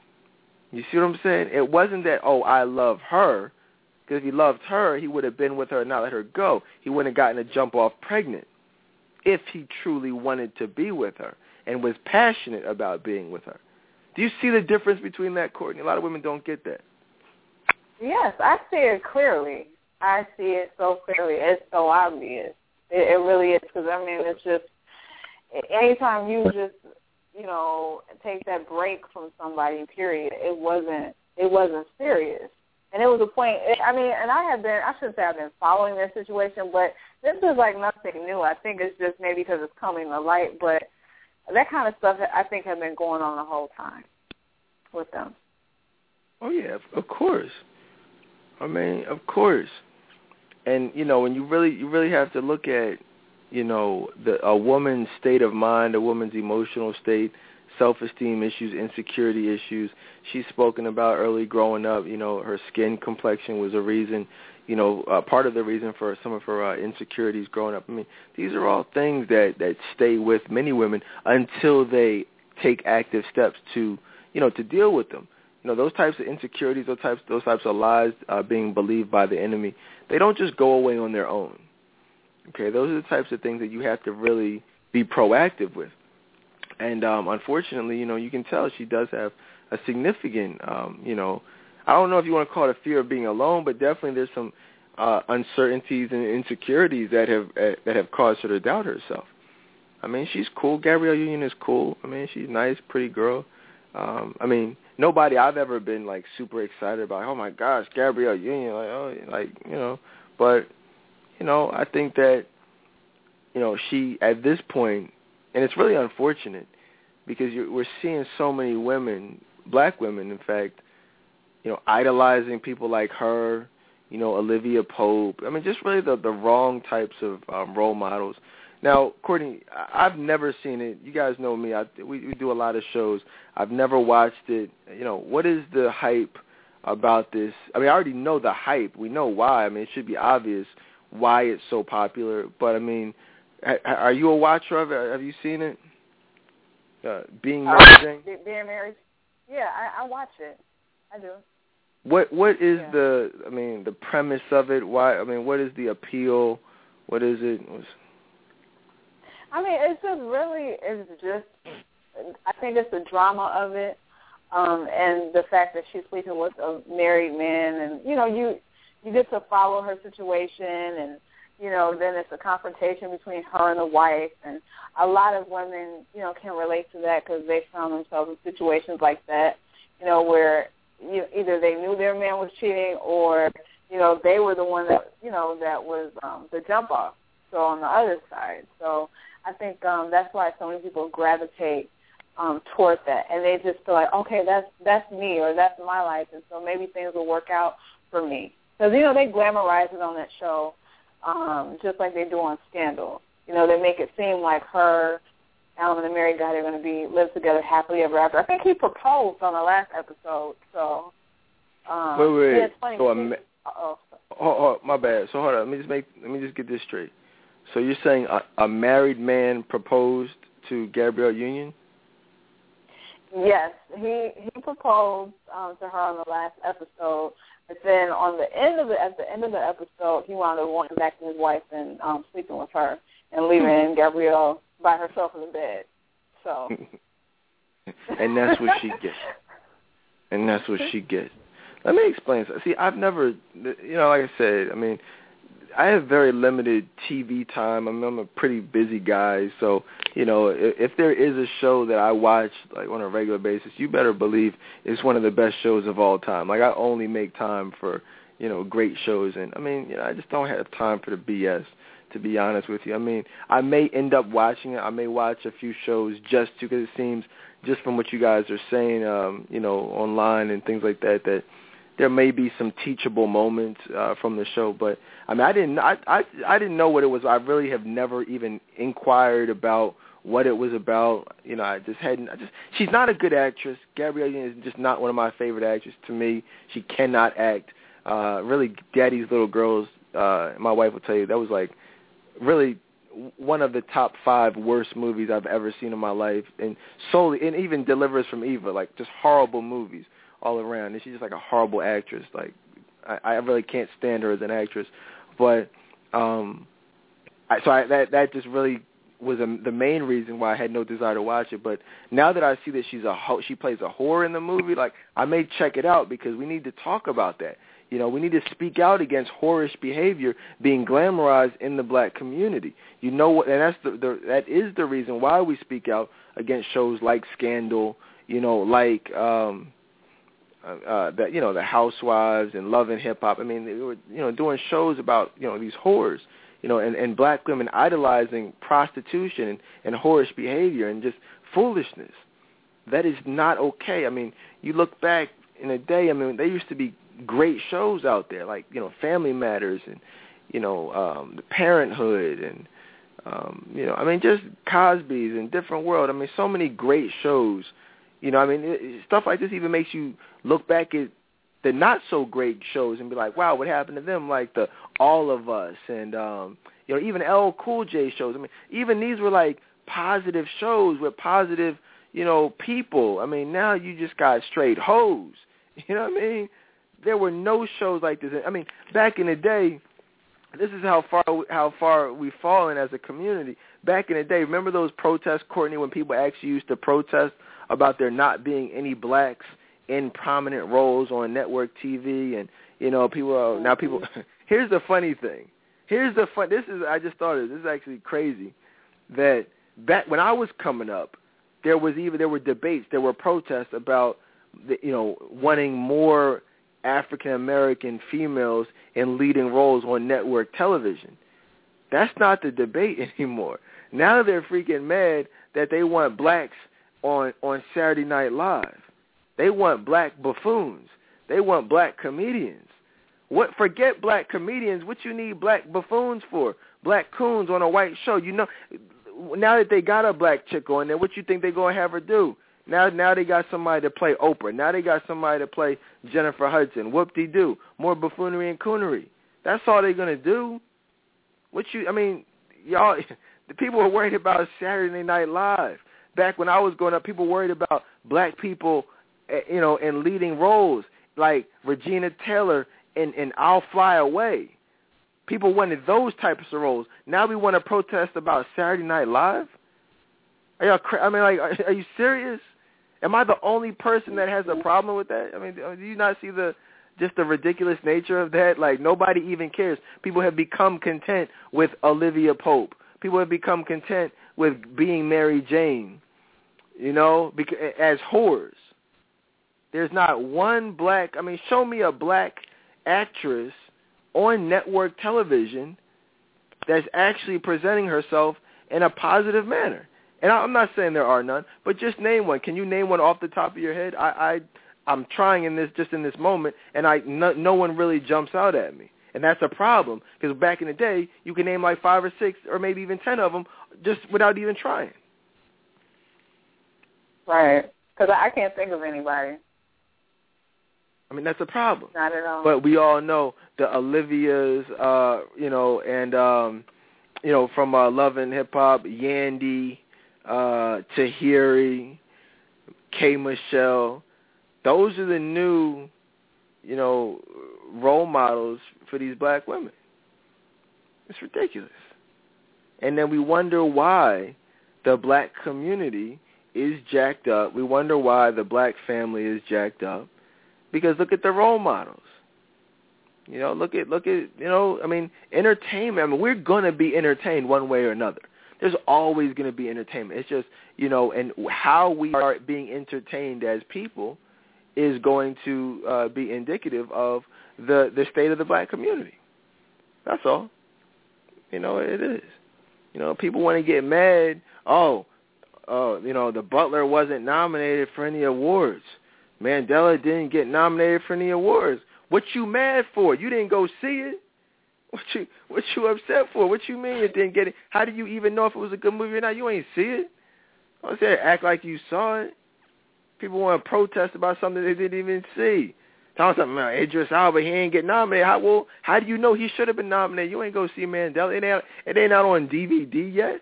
Speaker 1: You see what I'm saying? It wasn't that, oh, I love her, because if he loved her, he would have been with her and not let her go. He wouldn't have gotten a jump off pregnant if he truly wanted to be with her and was passionate about being with her. Do you see the difference between that, Courtney? A lot of women don't get that.
Speaker 2: Yes, I see it clearly. I see it so clearly. It's so obvious. It, it really is, because, I mean, it's just, anytime you just, you know, take that break from somebody, period, it wasn't, it wasn't serious. And it was a point, I mean, and I have been, I shouldn't say I've been following their situation, but this is like nothing new. I think it's just maybe because it's coming to light, but that kind of stuff I think has been going on the whole time with them.
Speaker 1: Oh, yeah, of course. I mean, of course. And, you know, when you really, you really have to look at, you know, the, a woman's state of mind, a woman's emotional state, self-esteem issues, insecurity issues. She's spoken about early growing up, you know, her skin complexion was a reason, you know, uh, part of the reason for some of her uh, insecurities growing up. I mean, these are all things that, that stay with many women until they take active steps to, you know, to deal with them. You know, those types of insecurities, those types, those types of lies uh, being believed by the enemy, they don't just go away on their own. Okay, those are the types of things that you have to really be proactive with. And um, unfortunately, you know, you can tell she does have a significant, um, you know, I don't know if you want to call it a fear of being alone, but definitely there's some uh, uncertainties and insecurities that have uh, that have caused her to doubt herself. I mean, she's cool. Gabrielle Union is cool. I mean, she's a nice, pretty girl. Um, I mean, nobody I've ever been, like, super excited about, oh, my gosh, Gabrielle Union, like, oh, like, you know. But, you know, I think that, you know, she, at this point, and it's really unfortunate because you're, we're seeing so many women, black women, in fact, you know, idolizing people like her, you know, Olivia Pope. I mean, just really the, the wrong types of um, role models. Now, Courtney, I've never seen it. You guys know me. I, we, we do a lot of shows. I've never watched it. You know, what is the hype about this? I mean, I already know the hype. We know why. I mean, it should be obvious why it's so popular. But, I mean, are you a watcher of it? Have you seen it? Uh, being married?
Speaker 2: Uh, being married? Yeah, I, I watch it. I do.
Speaker 1: What What is
Speaker 2: yeah. the,
Speaker 1: I mean, the premise of it? Why? I mean, what is the appeal? What is it? What's,
Speaker 2: I mean, it's just really, it's just, I think it's the drama of it, um, and the fact that she's sleeping with a married man, and, you know, you you get to follow her situation, and, you know, then it's a confrontation between her and the wife, and a lot of women, you know, can relate to that because they found themselves in situations like that, you know, where you, either they knew their man was cheating or, you know, they were the one that, you know, that was um, the jump off, so on the other side. So I think um, that's why so many people gravitate um, toward that, and they just feel like, okay, that's that's me or that's my life, and so maybe things will work out for me. Because, you know, they glamorize it on that show um, just like they do on Scandal. You know, they make it seem like her, Alan, and the married guy, they're going to be live together happily ever after. I think he proposed on the last episode, so. Um,
Speaker 1: wait, wait,
Speaker 2: yeah, it's funny.
Speaker 1: so ma- oh, oh, my bad. So hold on, let me just make, let me just get this straight. So you're saying a, a married man proposed to Gabrielle Union?
Speaker 2: Yes, he he proposed um, to her on the last episode, but then on the end of the at the end of the episode, he wound up going back to his wife and um, sleeping with her and leaving Gabrielle by herself in the bed. So,
Speaker 1: and that's what she gets. And that's what she gets. Let me explain. See, I've never, you know, like I said, I mean, I have very limited T V time. I mean, I'm a pretty busy guy, so, you know, if, if there is a show that I watch, like, on a regular basis, you better believe it's one of the best shows of all time. Like, I only make time for, you know, great shows, and, I mean, you know, I just don't have time for the B S, to be honest with you. I mean, I may end up watching it. I may watch a few shows just to, because it seems, just from what you guys are saying, um, you know, online and things like that, that there may be some teachable moments uh, from the show, but I mean, I didn't, I, I, I didn't know what it was. I really have never even inquired about what it was about. You know, I just hadn't. I just, she's not a good actress. Gabrielle Union is just not one of my favorite actresses. To me, she cannot act. Uh, really, Daddy's Little Girls. Uh, my wife will tell you that was like really one of the top five worst movies I've ever seen in my life, and solely, and even Deliver Us from Eva, like just horrible movies all around. And she's just like a horrible actress. Like I, I really can't stand her as an actress. But um, I, so I, that that just really was a, the main reason why I had no desire to watch it. But now that I see that she's a ho- she plays a whore in the movie, like I may check it out because we need to talk about that. You know, we need to speak out against whorish behavior being glamorized in the black community. You know what? And that's the, the that is the reason why we speak out against shows like Scandal. You know, like. Um, Uh, that you know the Housewives and Love and Hip Hop. I mean, they were you know doing shows about you know these whores, you know, and, and black women idolizing prostitution and, and whorish behavior and just foolishness. That is not okay. I mean, you look back in the day. I mean, there used to be great shows out there like you know Family Matters and you know um, the Parenthood and Um, you know, I mean, just Cosby's and Different World. I mean, so many great shows. You know, I mean, it, stuff like this even makes you look back at the not-so-great shows and be like, wow, what happened to them? Like the All of Us and, um, you know, even L Cool J shows. I mean, even these were, like, positive shows with positive, you know, people. I mean, now you just got straight hoes. You know what I mean? There were no shows like this. I mean, back in the day, this is how far how far we've fallen as a community. Back in the day, remember those protests, Courtney, when people actually used to protest about there not being any blacks in prominent roles on network T V, and you know, people are, now people. Here's the funny thing. Here's the fun. This is I just thought of this. This is actually crazy. That back when I was coming up, there was even there were debates, there were protests about the, you know, wanting more African American females in leading roles on network television. That's not the debate anymore. Now they're freaking mad that they want blacks on on Saturday Night Live. They want black buffoons. They want black comedians. What? Forget black comedians. What you need black buffoons for? Black coons on a white show. You know, now that they got a black chick on there, what you think they're gonna have her do? Now, now they got somebody to play Oprah. Now they got somebody to play Jennifer Hudson. Whoop-de-doo. More buffoonery and coonery. That's all they're gonna do. What you? I mean, y'all. The people were worried about Saturday Night Live. Back when I was growing up, people worried about black people, you know, in leading roles like Regina Taylor in, in I'll Fly Away. People wanted those types of roles. Now we want to protest about Saturday Night Live? Are y'all cra- I mean, like, are, are you serious? Am I the only person that has a problem with that? I mean, do you not see the just the ridiculous nature of that? Like, nobody even cares. People have become content with Olivia Pope. People have become content with being Mary Jane, you know, because, as whores. There's not one black, I mean, show me a black actress on network television that's actually presenting herself in a positive manner. And I'm not saying there are none, but just name one. Can you name one off the top of your head? I, I, I'm trying in this just in this moment, and I no, no one really jumps out at me. And that's a problem, because back in the day, you can name like five or six or maybe even ten of them just without even trying.
Speaker 2: Right, because I can't think of anybody.
Speaker 1: I mean, that's a problem.
Speaker 2: Not at all.
Speaker 1: But we all know the Olivias, uh, you know, and, um, you know, from uh, Love and Hip Hop, Yandy, uh, Tahiri, K. Michelle. Those are the new, you know, role models for these black women. It's ridiculous. And then we wonder why the black community is jacked up. We wonder why the black family is jacked up. Because look at the role models. You know, look at, look at, you know, I mean, entertainment. I mean, we're going to be entertained one way or another. There's always going to be entertainment. It's just, you know, and how we are being entertained as people is going to uh, be indicative of the, the state of the black community. That's all. You know, it is. You know, people want to get mad. Oh, uh, you know, the Butler wasn't nominated for any awards. Mandela didn't get nominated for any awards. What you mad for? You didn't go see it? What you what you upset for? What you mean it didn't get it? How do you even know if it was a good movie or not? You ain't see it. Don't say act like you saw it. People want to protest about something they didn't even see. Talking something about Idris Elba, he ain't get nominated. How well? How do you know he should have been nominated? You ain't go see Mandela. It ain't it ain't out on D V D yet.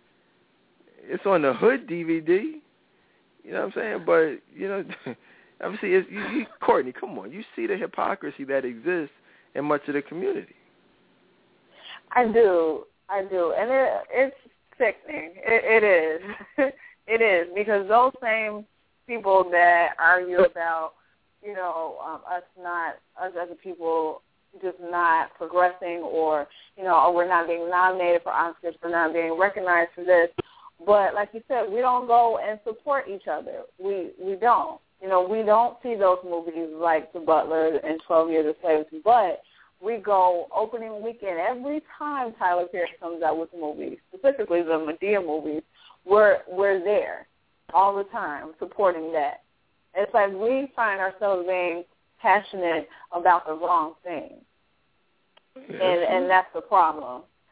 Speaker 1: It's on the Hood D V D. You know what I'm saying? But you know, obviously, it's, you, you, Courtney, come on. You see the hypocrisy that exists in much of the community.
Speaker 2: I do, I do, and it, it's sickening. It, it is, it is, because those same people that argue about, you know, um, us not, us as a people just not progressing, or you know, or we're not being nominated for Oscars, we're not being recognized for this. But like you said, we don't go and support each other. We we don't. You know, we don't see those movies like The Butler and twelve Years a Slave, but we go opening weekend every time Tyler Perry comes out with movies, specifically the Madea movies. We're we're there all the time supporting that. It's like we find ourselves being passionate about the wrong thing, and and that's the problem.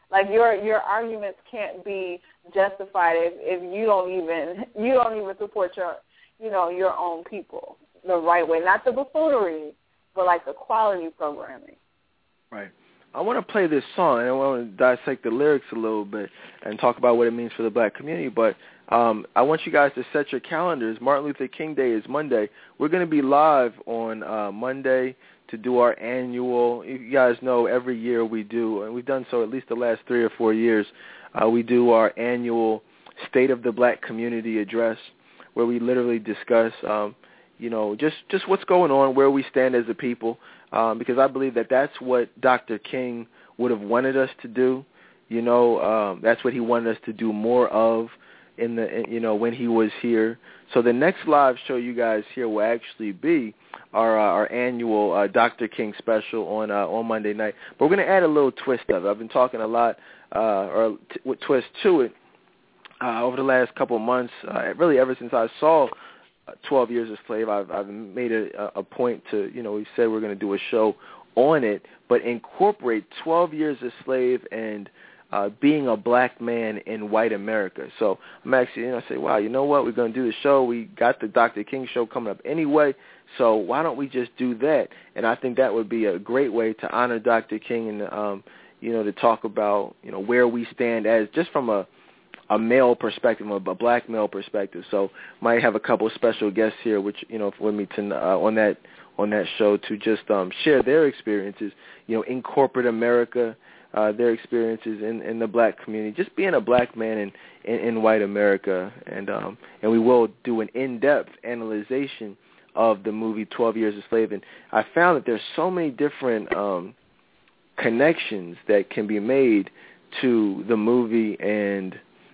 Speaker 2: Like your your arguments can't be justified if, if you don't even you don't even support your you know your own people the right way, not the buffoonery, but like the quality programming.
Speaker 1: Right. I want to play this song, and I want to dissect the lyrics a little bit and talk about what it means for the black community. But um, I want you guys to set your calendars. Martin Luther King Day is Monday. We're going to be live on uh, Monday to do our annual. You guys know every year we do, and we've done so at least the last three or four years, uh, we do our annual State of the Black Community address, where we literally discuss, um, you know, just, just what's going on, where we stand as a people, um, because I believe that that's what Doctor King would have wanted us to do. You know, um, that's what he wanted us to do more of in the, you know, when he was here. So the next live show you guys here will actually be our uh, our annual uh, Doctor King special on uh, on Monday night. But we're going to add a little twist of it. I've been talking a lot, uh, or t- with twist to it, uh, over the last couple of months. Uh, really, ever since I saw twelve Years a Slave, I've, I've made a, a point to, you know, we said we're going to do a show on it, but incorporate twelve Years a Slave and uh, being a black man in white America. So I'm actually, you know, I say, wow, you know what, we're going to do the show. We got the Doctor King show coming up anyway, so why don't we just do that? And I think that would be a great way to honor Doctor King and, um, you know, to talk about, you know, where we stand as just from a a male perspective, a black male perspective. So might have a couple of special guests here, which, you know, with me to, uh, on that on that show to just um, share their experiences, you know, in corporate America, uh, their experiences in, in the black community, just being a black man in, in, in white America. And um, and we will do an in-depth analyzation of the movie twelve Years a Slave. And I found that there's so many different um, connections that can be made to the movie and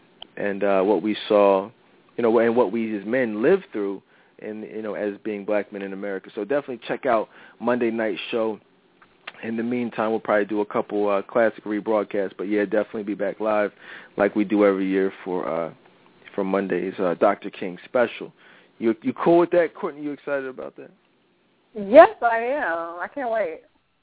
Speaker 1: and uh, what we saw, you know, and what we as men lived through, and you know, as being black men in America. So definitely check out Monday night show. In the meantime, we'll probably do a couple uh, classic rebroadcasts, but yeah, definitely be back live like we do every year for uh, for Monday's uh, Doctor King special. You you cool with that, Courtney? You excited about that?
Speaker 2: Yes, I am. I can't wait.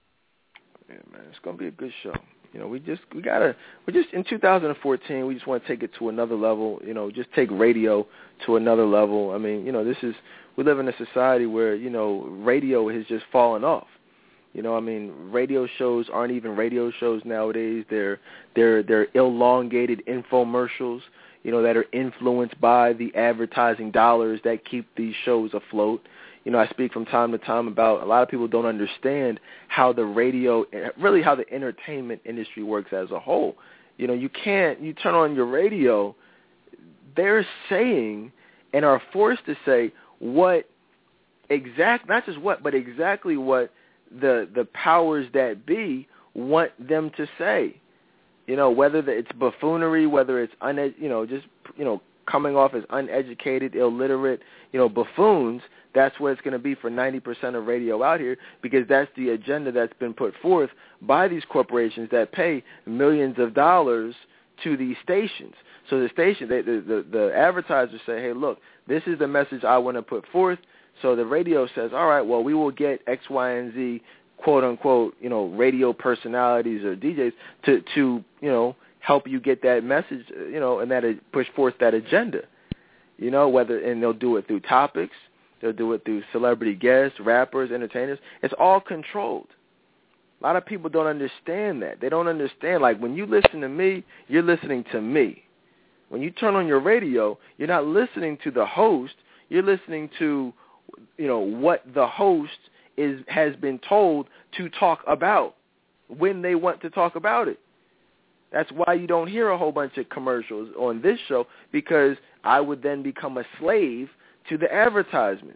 Speaker 1: Yeah, man, it's gonna be a good show. You know, we just we gotta we just in two thousand fourteen we just want to take it to another level. You know, just take radio to another level. I mean, you know, this is we live in a society where, you know, radio has just fallen off. You know, I mean, radio shows aren't even radio shows nowadays. They're they're they're elongated infomercials, you know, that are influenced by the advertising dollars that keep these shows afloat. You know, I speak from time to time about a lot of people don't understand how the radio, really how the entertainment industry works as a whole. You know, you can't, you turn on your radio, they're saying and are forced to say what exact, not just what, but exactly what the the powers that be want them to say. You know, whether the, it's buffoonery, whether it's, une, you know, just, you know, coming off as uneducated, illiterate, you know, buffoons, that's what it's going to be for ninety percent of radio out here, because that's the agenda that's been put forth by these corporations that pay millions of dollars to these stations. So the station, they, the, the, the advertisers say, hey, look, this is the message I want to put forth. So the radio says, all right, well, we will get X, Y, and Z, quote, unquote, you know, radio personalities or D Js to, to you know, help you get that message, you know, and that push forth that agenda. You know, whether, and they'll do it through topics. They'll do it through celebrity guests, rappers, entertainers. It's all controlled. A lot of people don't understand that. They don't understand, like, when you listen to me, you're listening to me. When you turn on your radio, you're not listening to the host. You're listening to, you know, what the host is has been told to talk about when they want to talk about it. That's why you don't hear a whole bunch of commercials on this show, because I would then become a slave to the advertisements.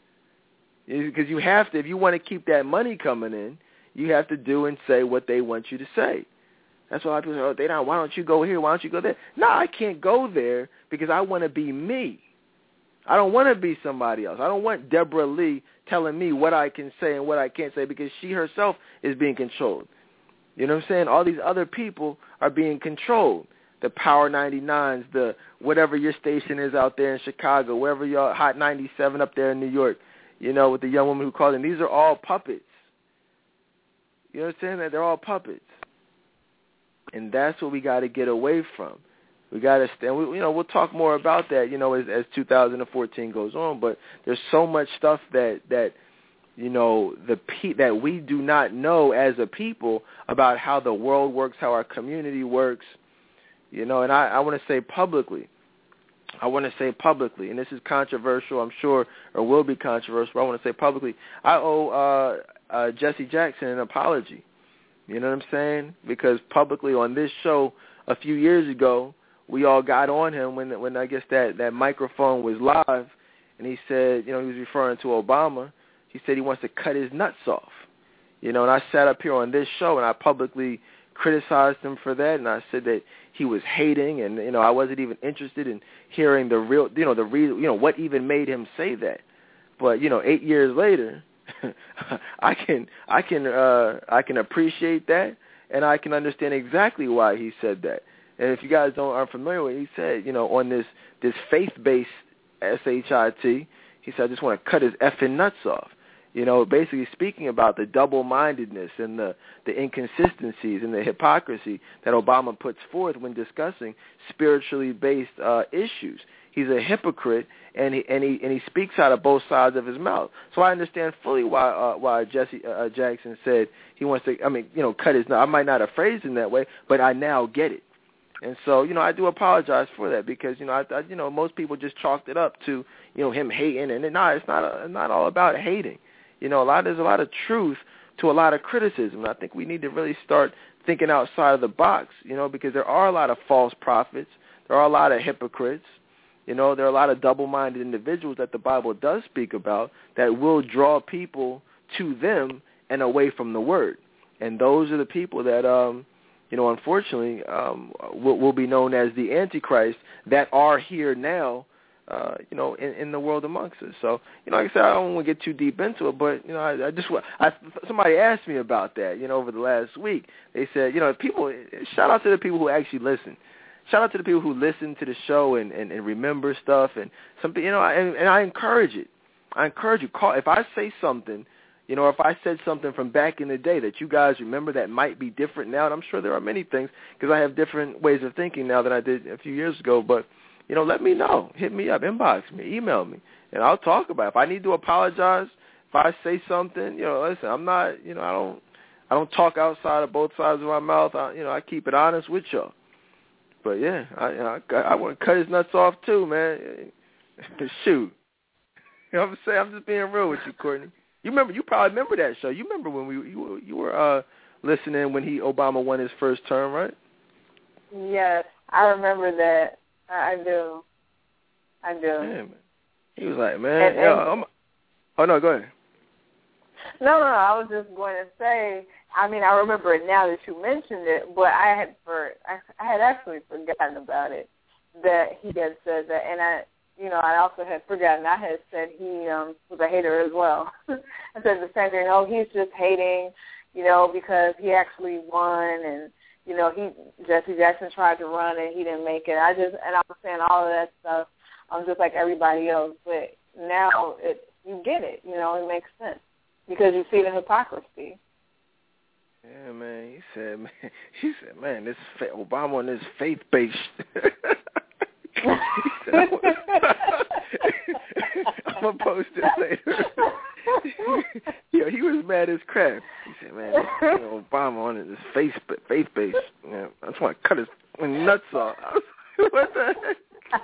Speaker 1: Because you have to, if you want to keep that money coming in, you have to do and say what they want you to say. That's why a lot of people say, oh, they don't, why don't you go here? Why don't you go there? No, I can't go there because I want to be me. I don't want to be somebody else. I don't want Deborah Lee telling me what I can say and what I can't say, because she herself is being controlled. You know what I'm saying? All these other people are being controlled. The Power ninety-nines, the whatever your station is out there in Chicago, wherever y'all, Hot ninety-seven up there in New York, you know, with the young woman who called in. These are all puppets. You understand that? They're all puppets. And that's what we got to get away from. We got to stand. We, you know, we'll talk more about that, you know, as, as two thousand fourteen goes on. But there's so much stuff that that you know the pe- that we do not know as a people about how the world works, how our community works. You know, and I, I want to say publicly, I want to say publicly, and this is controversial, I'm sure, or will be controversial. But I want to say publicly, I owe uh, uh, Jesse Jackson an apology. You know what I'm saying? Because publicly on this show a few years ago, we all got on him when, when I guess that, that microphone was live, and he said, you know, he was referring to Obama. He said he wants to cut his nuts off. You know, and I sat up here on this show, and I publicly criticized him for that, and I said that he was hating, and, you know, I wasn't even interested in hearing the real, you know, the real, you know, what even made him say that. But, you know, eight years later, I can I can uh, I can appreciate that, and I can understand exactly why he said that. And if you guys don't aren't familiar with it, he said, you know, on this this faith-based S H I T, he said, I just want to cut his effing nuts off. You know, basically speaking about the double-mindedness and the, the inconsistencies and the hypocrisy that Obama puts forth when discussing spiritually based uh, issues. He's a hypocrite, and he and he and he speaks out of both sides of his mouth. So I understand fully why uh, why Jesse uh, Jackson said he wants to. I mean, you know, cut his. I might not have phrased it in that way, but I now get it. And so, you know, I do apologize for that because, you know, I, I you know most people just chalked it up to, you know, him hating, and no, it's not a, not all about hating. You know, a lot there's a lot of truth to a lot of criticism. And I think we need to really start thinking outside of the box. You know, because there are a lot of false prophets, there are a lot of hypocrites. You know, there are a lot of double-minded individuals that the Bible does speak about that will draw people to them and away from the Word. And those are the people that, um, you know, unfortunately, um, will, will be known as the Antichrist that are here now, uh, you know, in, in the world amongst us. So, you know, like I said, I don't want to get too deep into it, but, you know, I, I just I, somebody asked me about that, you know, over the last week. They said, you know, people, shout out to the people who actually listen. Shout out to the people who listen to the show and, and, and remember stuff and something, you know, and, and I encourage it. I encourage you. Call if I say something, you know, if I said something from back in the day that you guys remember that might be different now, and I'm sure there are many things because I have different ways of thinking now than I did a few years ago. But, you know, let me know. Hit me up, inbox me, email me, and I'll talk about it. If I need to apologize, if I say something, you know, listen, I'm not, you know, I don't, I don't talk outside of both sides of my mouth. I, you know, I keep it honest with y'all. But, yeah, I, I, I want to cut his nuts off, too, man. Shoot. You know what I'm saying? I'm just being real with you, Courtney. You remember? You probably remember that show. You remember when we you were, you were uh, listening when he Obama won his first term, right?
Speaker 2: Yes, I remember that. I do. I do.
Speaker 1: Yeah, man. He was like, man,
Speaker 2: and,
Speaker 1: yo,
Speaker 2: and,
Speaker 1: I'm, oh, no, go ahead.
Speaker 2: No, no, no, I was just going to say, I mean, I remember it now that you mentioned it, but I had for I, I had actually forgotten about it, that he had said that, and I, you know, I also had forgotten, I had said he um, was a hater as well. I said the same thing, oh, he's just hating, you know, because he actually won, and, you know, he Jesse Jackson tried to run and he didn't make it. I just, and I was saying all of that stuff, I'm just like everybody else, but now it, you get it, you know, it makes sense. Because you see the hypocrisy.
Speaker 1: Yeah, man. He said, man. He said, man, this fa- Obama on this faith-based. He said, I'm gonna post it later. Yo, he was mad as crap. He said, man, you know, Obama on this faith faith-based. Yeah, I just want to cut his nuts off. I was, what the heck?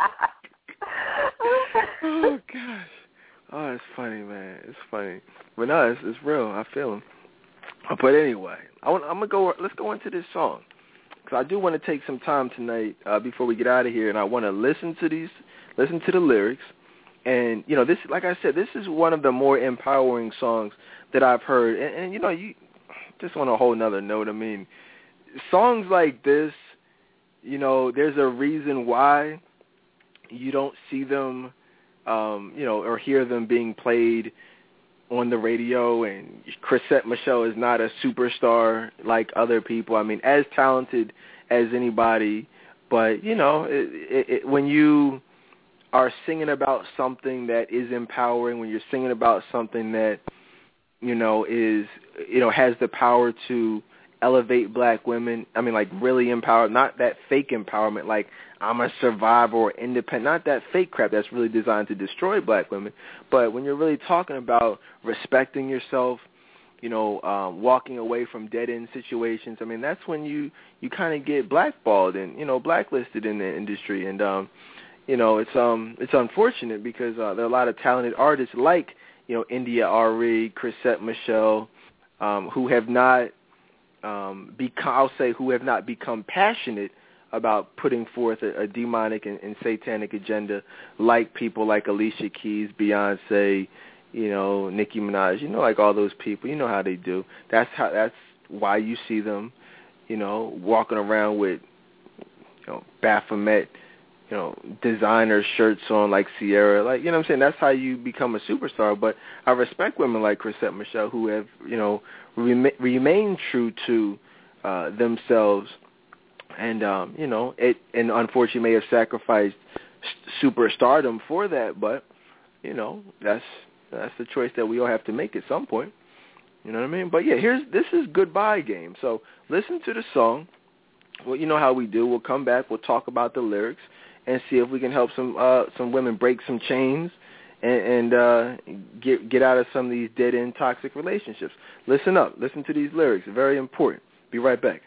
Speaker 1: Oh gosh. Oh, it's funny, man. It's funny. But no, it's, it's real. I feel him. But anyway, I want, I'm gonna go. Let's go into this song because I do want to take some time tonight uh, before we get out of here, and I want to listen to these, listen to the lyrics, and you know, this, like I said, this is one of the more empowering songs that I've heard. And, and you know, you just on a whole nother note. I mean, songs like this, you know, there's a reason why you don't see them. Um, you know, or hear them being played on the radio, and Chrisette Michele is not a superstar like other people. I mean, as talented as anybody, but, you know, it, it, it, when you are singing about something that is empowering, when you're singing about something that, you know, is, you know, has the power to elevate black women. I mean, like really empower, not that fake empowerment, like I'm a survivor or independent, not that fake crap that's really designed to destroy black women. But when you're really talking about respecting yourself, you know, um, walking away from dead-end situations, I mean, that's when you, you kind of get blackballed and, you know, blacklisted in the industry. And, um, you know, it's um it's unfortunate because uh, there are a lot of talented artists like, you know, India Arie, Chrisette Michele, um, who have not um, become, I'll say, who have not become passionate about putting forth a, a demonic and, and satanic agenda, like people like Alicia Keys, Beyonce, you know, Nicki Minaj, you know, like all those people. You know how they do. That's how. That's why you see them, you know, walking around with, you know, Baphomet, you know, designer shirts on like Sierra, like, you know what I'm saying? That's how you become a superstar. But I respect women like Chrisette Michele who have, you know, rem- remained true to uh, themselves. And, um, you know, it, and unfortunately may have sacrificed superstardom for that, but, you know, that's that's the choice that we all have to make at some point. You know what I mean? But, yeah, here's this is Goodbye Game. So listen to the song. Well, you know how we do. We'll come back. We'll talk about the lyrics and see if we can help some uh, some women break some chains and, and uh, get get out of some of these dead-end toxic relationships. Listen up. Listen to these lyrics. Very important. Be right back.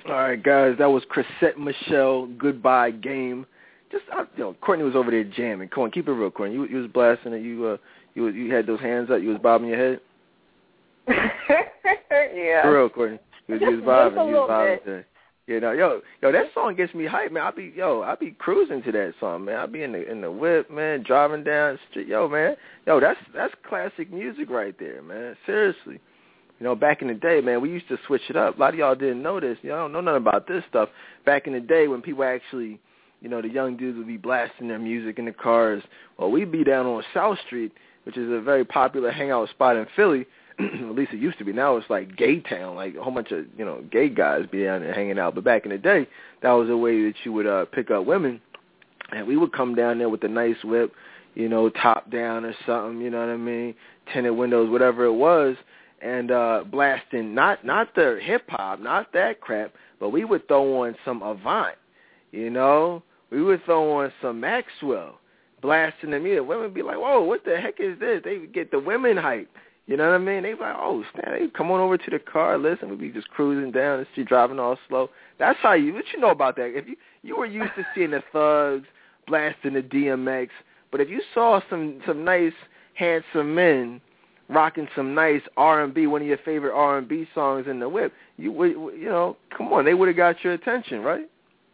Speaker 1: All right, guys, that was Chrisette Michele, Goodbye Game. Just, uh, you know, Courtney was over there jamming. Come on, keep it real, Courtney. You, you was blasting it. You, uh, you, you had those hands up. You was bobbing your head.
Speaker 2: Yeah.
Speaker 1: For real, Courtney. You was, you was bobbing. You was bobbing.
Speaker 2: Bit.
Speaker 1: You know, yo, yo, that song gets me hyped, man. I be, yo, I be cruising to that song, man. I be in the in the whip, man, driving down the street. Yo, man, yo, that's that's classic music right there, man. Seriously. You know, back in the day, man, we used to switch it up. A lot of y'all didn't know this. Y'all don't know nothing about this stuff. Back in the day when people actually, you know, the young dudes would be blasting their music in the cars. Well, we'd be down on South Street, which is a very popular hangout spot in Philly. At least it used to be. Now it's like gay town, like a whole bunch of, you know, gay guys be down there hanging out. But back in the day, that was a way that you would uh, pick up women. And we would come down there with a nice whip, you know, top down or something, you know what I mean, tinted windows, whatever it was, and uh, blasting not not the hip-hop, not that crap, but we would throw on some Avant, you know. We would throw on some Maxwell, blasting the music. Women would be like, whoa, what the heck is this? They would get the women hype. You know what I mean? They be like, oh, snap, they come on over to the car, listen, we'd be just cruising down the street, driving all slow. That's how you, what you know about that? If you, you were used to seeing the thugs blasting the D M X, but if you saw some, some nice, handsome men rocking some nice R and B, one of your favorite R and B songs in the whip, you would, you know, come on, they would have got your attention, right?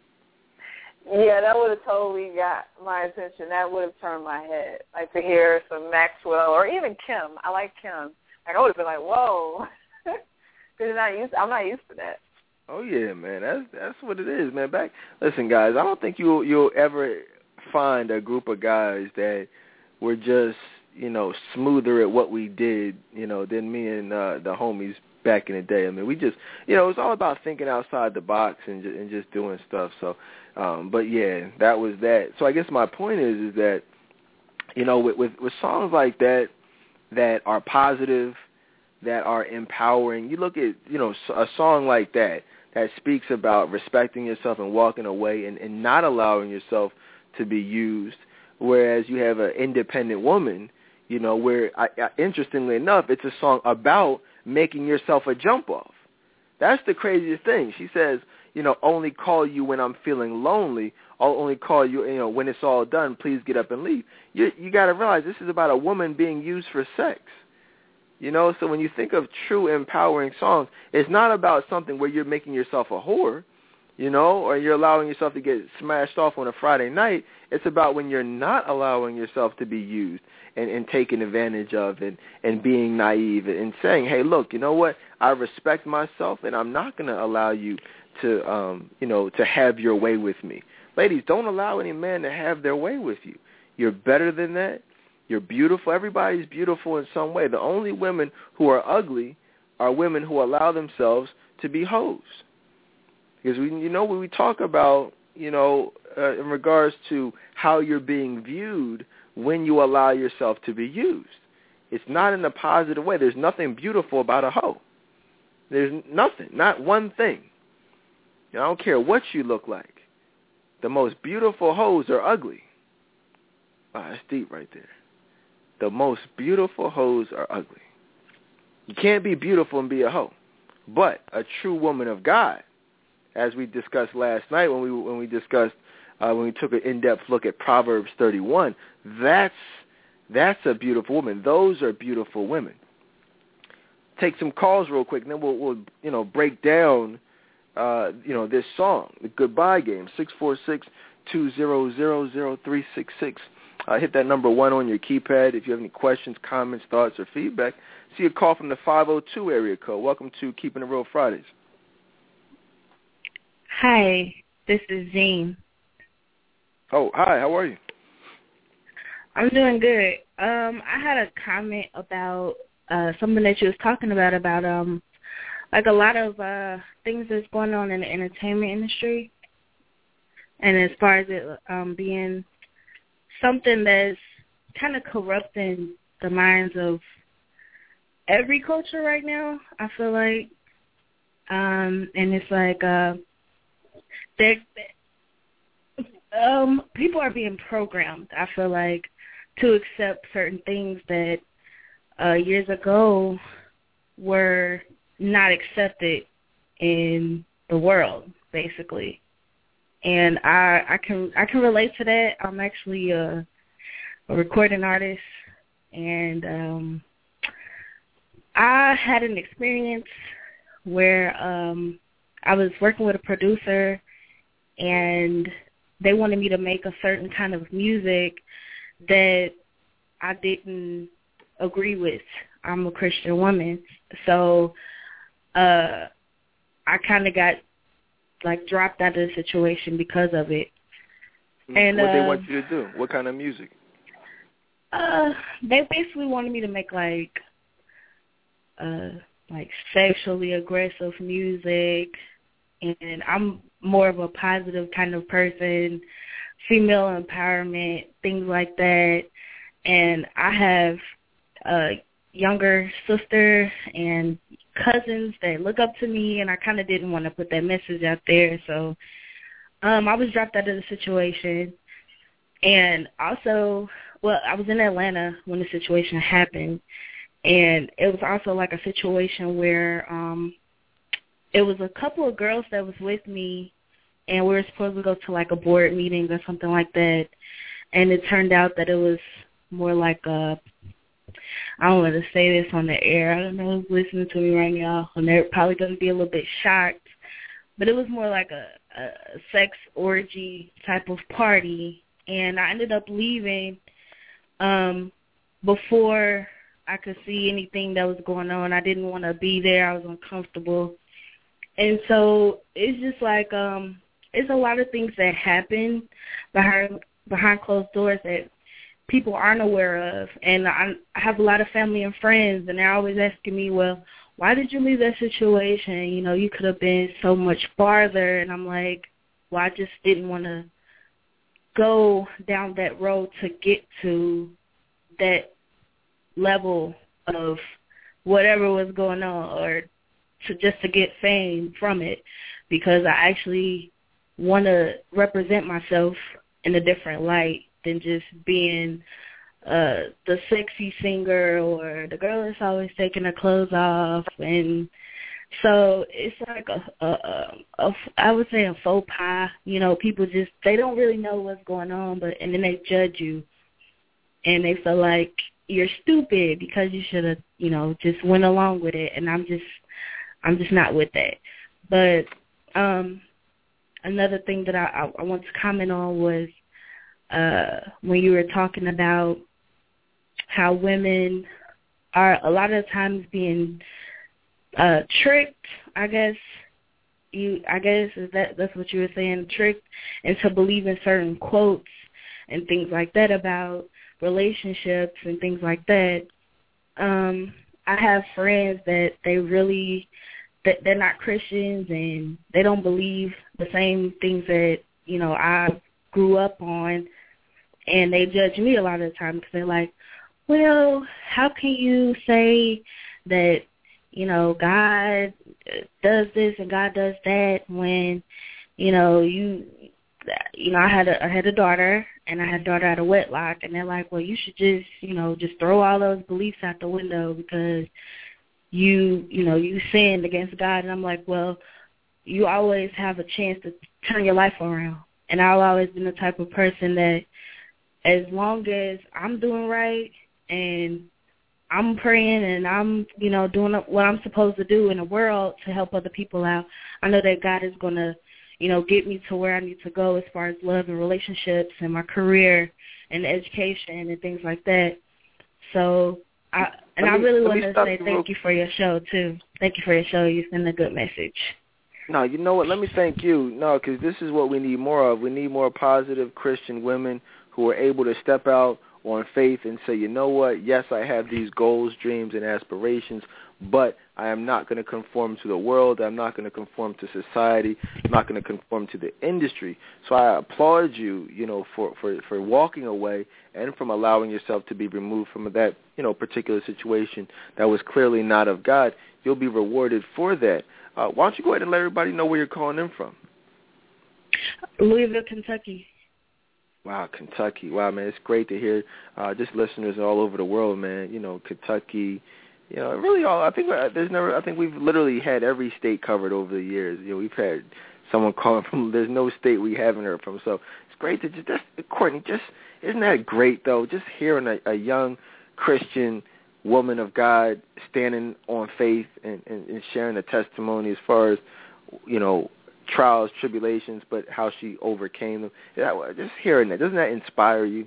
Speaker 2: Yeah, that would have totally got my attention. That would have turned my head. Like to hear some Maxwell or even Kim. I like Kim. Like I would have been like, whoa, because not used. I'm not used to that.
Speaker 1: Oh yeah, man. That's that's what it is, man. Back. Listen, guys. I don't think you'll you'll ever find a group of guys that were just, you know, smoother at what we did, you know, than me and uh, the homies back in the day. I mean, we just, you know, it's all about thinking outside the box and just, and just doing stuff. So, um, but yeah, that was that. So I guess my point is, is that, you know, with, with, with songs like that, that are positive, that are empowering, you look at, you know, a song like that, that speaks about respecting yourself and walking away and, and not allowing yourself to be used, whereas you have an independent woman, you know, where, I, I, interestingly enough, it's a song about making yourself a jump off. That's the craziest thing. She says, you know, only call you when I'm feeling lonely. I'll only call you, you know, when it's all done. Please get up and leave. You, you got to realize this is about a woman being used for sex. You know, so when you think of true empowering songs, it's not about something where you're making yourself a whore, you know, or you're allowing yourself to get smashed off on a Friday night. It's about when you're not allowing yourself to be used and, and taken advantage of and, and being naive and saying, hey, look, you know what, I respect myself and I'm not going to allow you to, um, you know, to have your way with me. Ladies, don't allow any man to have their way with you. You're better than that. You're beautiful. Everybody's beautiful in some way. The only women who are ugly are women who allow themselves to be hoes. Because, we, you know, when we talk about, you know, uh, in regards to how you're being viewed when you allow yourself to be used, it's not in a positive way. There's nothing beautiful about a hoe. There's nothing, not one thing. You know, I don't care what you look like. The most beautiful hoes are ugly. Wow, that's deep right there. The most beautiful hoes are ugly. You can't be beautiful and be a hoe. But a true woman of God, as we discussed last night when we when we discussed uh, when we took an in-depth look at Proverbs thirty-one, that's that's a beautiful woman. Those are beautiful women. Take some calls real quick, and then we'll, we'll you know break down uh, you know this song, the Goodbye Game. Six four six two zero zero zero three six six. Uh, hit that number one on your keypad if you have any questions, comments, thoughts, or feedback. See a call from the five oh two area code. Welcome to Keeping It Real Fridays.
Speaker 4: Hi, this is Zane.
Speaker 1: Oh, hi, how are you?
Speaker 4: I'm doing good. Um, I had a comment about uh, something that you was talking about, about um, like a lot of uh, things that's going on in the entertainment industry. And as far as it um, being something that's kind of corrupting the minds of every culture right now, I feel like. Um, and it's like uh, they're, um, people are being programmed, I feel like, to accept certain things that uh, years ago were not accepted in the world, basically. And I, I can I can relate to that. I'm actually a, a recording artist, and um, I had an experience where um, I was working with a producer, and they wanted me to make a certain kind of music that I didn't agree with. I'm a Christian woman, so uh, I kind of got like dropped out of the situation because of it. And
Speaker 1: what
Speaker 4: uh,
Speaker 1: they want you to do? What kind of music?
Speaker 4: Uh, they basically wanted me to make like, uh, like sexually aggressive music, and I'm more of a positive kind of person, female empowerment, things like that. And I have a younger sister and cousins that look up to me, and I kind of didn't want to put that message out there. So um, I was dropped out of the situation. And also, well, I was in Atlanta when the situation happened, and it was also like a situation where um, it was a couple of girls that was with me, and we were supposed to go to like a board meeting or something like that, and it turned out that it was more like a, I don't want to say this on the air. I don't know who's listening to me right now, and they're probably going to be a little bit shocked, but it was more like a, a sex orgy type of party, and I ended up leaving um, before I could see anything that was going on. I didn't want to be there. I was uncomfortable. And so it's just like um, it's a lot of things that happen behind behind closed doors that people aren't aware of. And I, I have a lot of family and friends, and they're always asking me, well, why did you leave that situation? You know, you could have been so much farther. And I'm like, well, I just didn't want to go down that road to get to that level of whatever was going on, or to just to get fame from it, because I actually want to represent myself in a different light than just being uh, the sexy singer or the girl that's always taking her clothes off. And so it's like a, a, a, a, I would say a faux pas. You know, people just, they don't really know what's going on, but and then they judge you, and they feel like you're stupid because you should have, you know, just went along with it. And I'm just, I'm just not with that. But um, another thing that I, I, I want to comment on was uh, when you were talking about how women are a lot of times being uh, tricked, I guess. You, I guess is that that's what you were saying, tricked into believing certain quotes and things like that about relationships and things like that. Um, I have friends that they really, that they're not Christians, and they don't believe the same things that, you know, I grew up on, and they judge me a lot of the time because they're like, well, how can you say that, you know, God does this and God does that when, you know, you, you know, I had a, I had a daughter, and I had a daughter out of wedlock, and they're like, well, you should just, you know, just throw all those beliefs out the window because you, you know, you sinned against God. And I'm like, well, you always have a chance to turn your life around. And I've always been the type of person that as long as I'm doing right and I'm praying and I'm, you know, doing what I'm supposed to do in the world to help other people out, I know that God is going to, you know, get me to where I need to go as far as love and relationships and my career and education and things like that. So, I and me, I really want to say thank you for your show, too. Thank you for your show. You send a good message.
Speaker 1: No, you know what? Let me thank you. No, because this is what we need more of. We need more positive Christian women who are able to step out on faith and say, you know what, yes, I have these goals, dreams, and aspirations, but I am not going to conform to the world. I'm not going to conform to society. I'm not going to conform to the industry. So I applaud you, you know, for, for, for walking away and from allowing yourself to be removed from that, you know, particular situation that was clearly not of God. You'll be rewarded for that. Uh, why don't you go ahead and let everybody know where you're calling in from?
Speaker 4: Louisville, Kentucky.
Speaker 1: Wow, Kentucky. Wow, man, it's great to hear uh, just listeners all over the world, man. You know, Kentucky, You know, really all I think uh, there's never I think we've literally had every state covered over the years. You know, we've had someone calling from there's no state we haven't heard from. So it's great to just that's, Courtney, just isn't that great though? Just hearing a, a young Christian woman of God standing on faith and, and, and sharing a testimony as far as, you know, trials, tribulations, but how she overcame them. Yeah, just hearing that, doesn't that inspire you?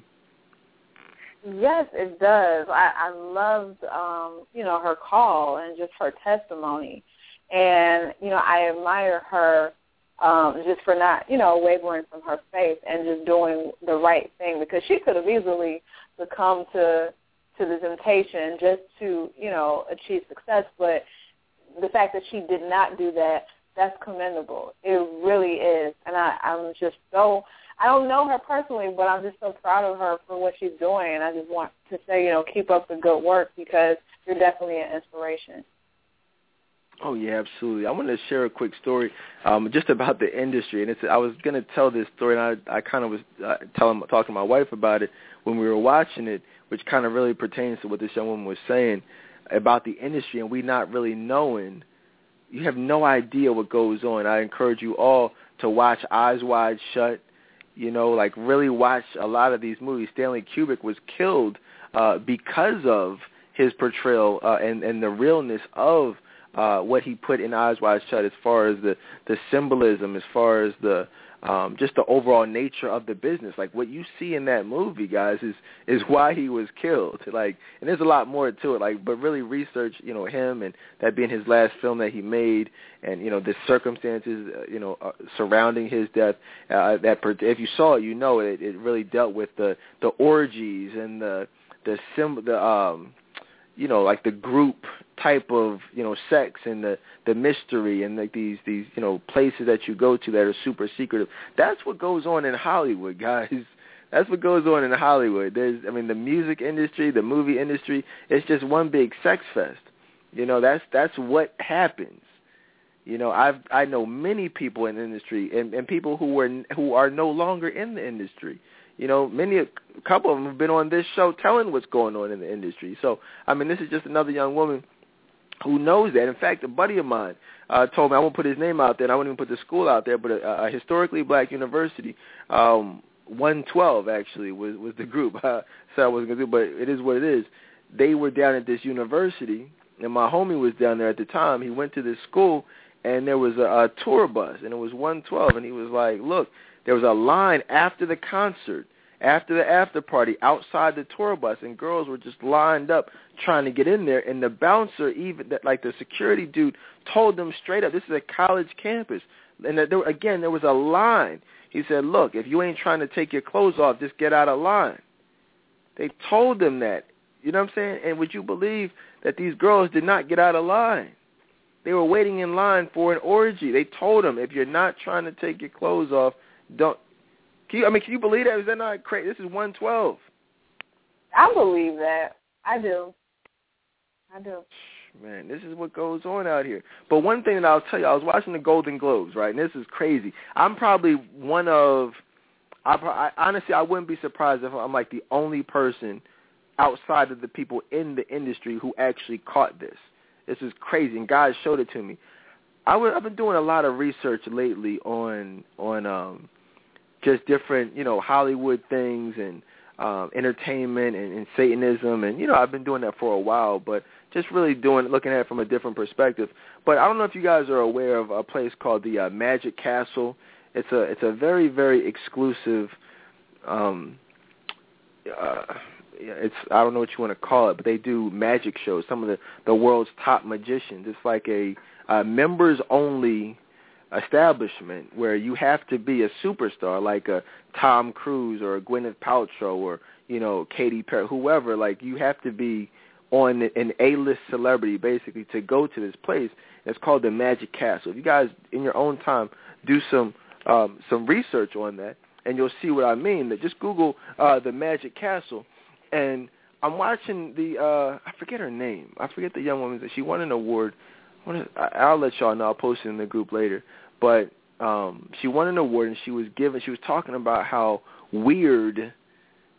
Speaker 2: Yes, it does. I, I loved, um, you know, her call and just her testimony. And, you know, I admire her um, just for not, you know, wavering from her faith and just doing the right thing, because she could have easily succumbed to to the temptation just to, you know, achieve success. But the fact that she did not do that, that's commendable. It really is. And I, I'm just so, I don't know her personally, but I'm just so proud of her for what she's doing. And I just want to say, you know, keep up the good work, because you're definitely an inspiration.
Speaker 1: Oh, yeah, absolutely. I want to share a quick story um, just about the industry. And it's, I was going to tell this story, and I, I kind of was uh, telling, talking to my wife about it when we were watching it, which kind of really pertains to what this young woman was saying about the industry and we not really knowing. You have no idea what goes on. I encourage you all to watch Eyes Wide Shut, you know, like really watch a lot of these movies. Stanley Kubrick was killed uh, because of his portrayal uh, and, and the realness of uh, what he put in Eyes Wide Shut as far as the, the symbolism, as far as the um, just the overall nature of the business. Like what you see in that movie, guys, is is why he was killed. Like, and there's a lot more to it. Like, but really research, you know, him and that being his last film that he made, and you know the circumstances, uh, you know, uh, surrounding his death. Uh, that per- if you saw it, you know it. It really dealt with the the orgies and the the sim the um. you know, like the group type of, you know, sex and the, the mystery and like these, these, you know, places that you go to that are super secretive. That's what goes on in Hollywood, guys. That's what goes on in Hollywood. There's, I mean, the music industry, the movie industry, it's just one big sex fest. You know, that's, that's what happens. You know, I've, I know many people in the industry and, and people who were, who are no longer in the industry. You know, many, a couple of them have been on this show telling what's going on in the industry. So, I mean, this is just another young woman who knows that. In fact, a buddy of mine uh, told me, I won't put his name out there, and I won't even put the school out there, but a, a historically black university, um, one twelve actually was, was the group. Uh, so I wasn't going to do, but it is what it is. They were down at this university, and my homie was down there at the time. He went to this school, and there was a, a tour bus, and it was one twelve, and he was like, look, there was a line after the concert, after the after party, outside the tour bus, and girls were just lined up trying to get in there. And the bouncer, even like the security dude, told them straight up, this is a college campus. And there, again, there was a line. He said, look, if you ain't trying to take your clothes off, just get out of line. They told them that. You know what I'm saying? And would you believe that these girls did not get out of line? They were waiting in line for an orgy. They told them, if you're not trying to take your clothes off, Don't can you, I mean, can you believe that? Is that not crazy? This is one twelve.
Speaker 2: I believe that. I do. I do.
Speaker 1: Man, this is what goes on out here. But one thing that I'll tell you, I was watching the Golden Globes, right? And this is crazy. I'm probably one of, I, I honestly, I wouldn't be surprised if I'm like the only person outside of the people in the industry who actually caught this. This is crazy, and guys showed it to me. I w- I've been doing a lot of research lately on on um, just different, you know, Hollywood things and um, entertainment and, and Satanism, and you know, I've been doing that for a while, but just really doing looking at it from a different perspective. But I don't know if you guys are aware of a place called the uh, Magic Castle. It's a it's a very very exclusive. Um, uh, it's I don't know what you want to call it, but they do magic shows. Some of the, the world's top magicians. It's like a Uh, members-only establishment where you have to be a superstar, like a Tom Cruise or a Gwyneth Paltrow or, you know, Katy Perry, whoever. Like, you have to be on an A-list celebrity, basically, to go to this place. It's called the Magic Castle. If you guys, in your own time, do some um, some research on that, and you'll see what I mean. Just Google uh, the Magic Castle, and I'm watching the, uh, I forget her name. I forget the young woman. She won an award. I'll let y'all know. I'll post it in the group later. But um, she won an award, and she was given. She was talking about how weird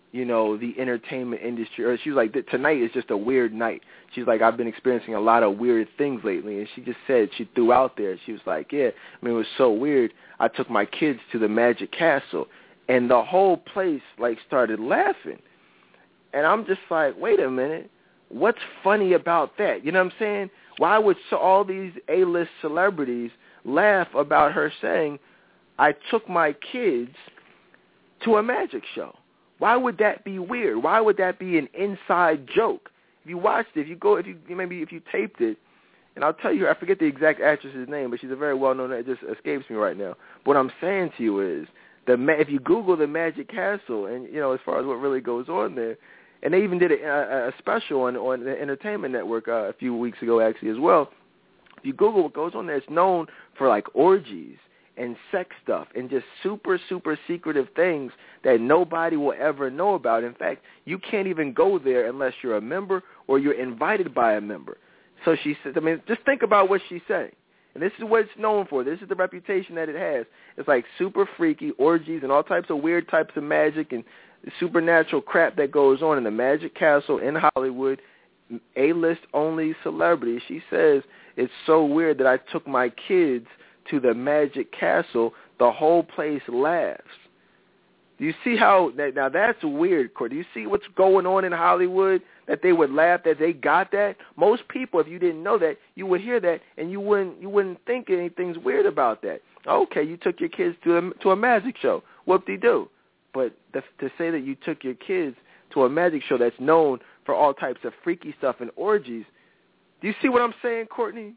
Speaker 1: you know, the entertainment industry. Or she was like, tonight is just a weird night. She's like, I've been experiencing a lot of weird things lately. And she just said, she threw out there, she was like, yeah, I mean, it was so weird. I took my kids to the Magic Castle, and the whole place, like, started laughing. And I'm just like, wait a minute, what's funny about that? You know what I'm saying? Why would so all these A-list celebrities laugh about her saying, I took my kids to a magic show? Why would that be weird? Why would that be an inside joke? If you watched it, if you go, if you maybe if you taped it, and I'll tell you, I forget the exact actress's name, but she's a very well-known. It just escapes me right now. But what I'm saying to you is, the if you Google the Magic Castle, and you know, as far as what really goes on there, and they even did a, a special on on the Entertainment Network uh, a few weeks ago, actually as well. If you Google what goes on there, it's known for like orgies and sex stuff and just super, super secretive things that nobody will ever know about. In fact, you can't even go there unless you're a member or you're invited by a member. So she says, I mean, just think about what she's saying. And this is what it's known for. This is the reputation that it has. It's like super freaky orgies and all types of weird types of magic and supernatural crap that goes on in the Magic Castle in Hollywood, A-list only celebrities. She says, it's so weird that I took my kids to the Magic Castle. The whole place laughs. Do you see how, now that's weird, Court. Do you see what's going on in Hollywood, that they would laugh, that they got that? Most people, if you didn't know that, you would hear that, and you wouldn't you wouldn't think anything's weird about that. Okay, you took your kids to a, to a magic show. Whoop-de-doo. But the, to say that you took your kids to a magic show that's known for all types of freaky stuff and orgies, do you see what I'm saying, Courtney?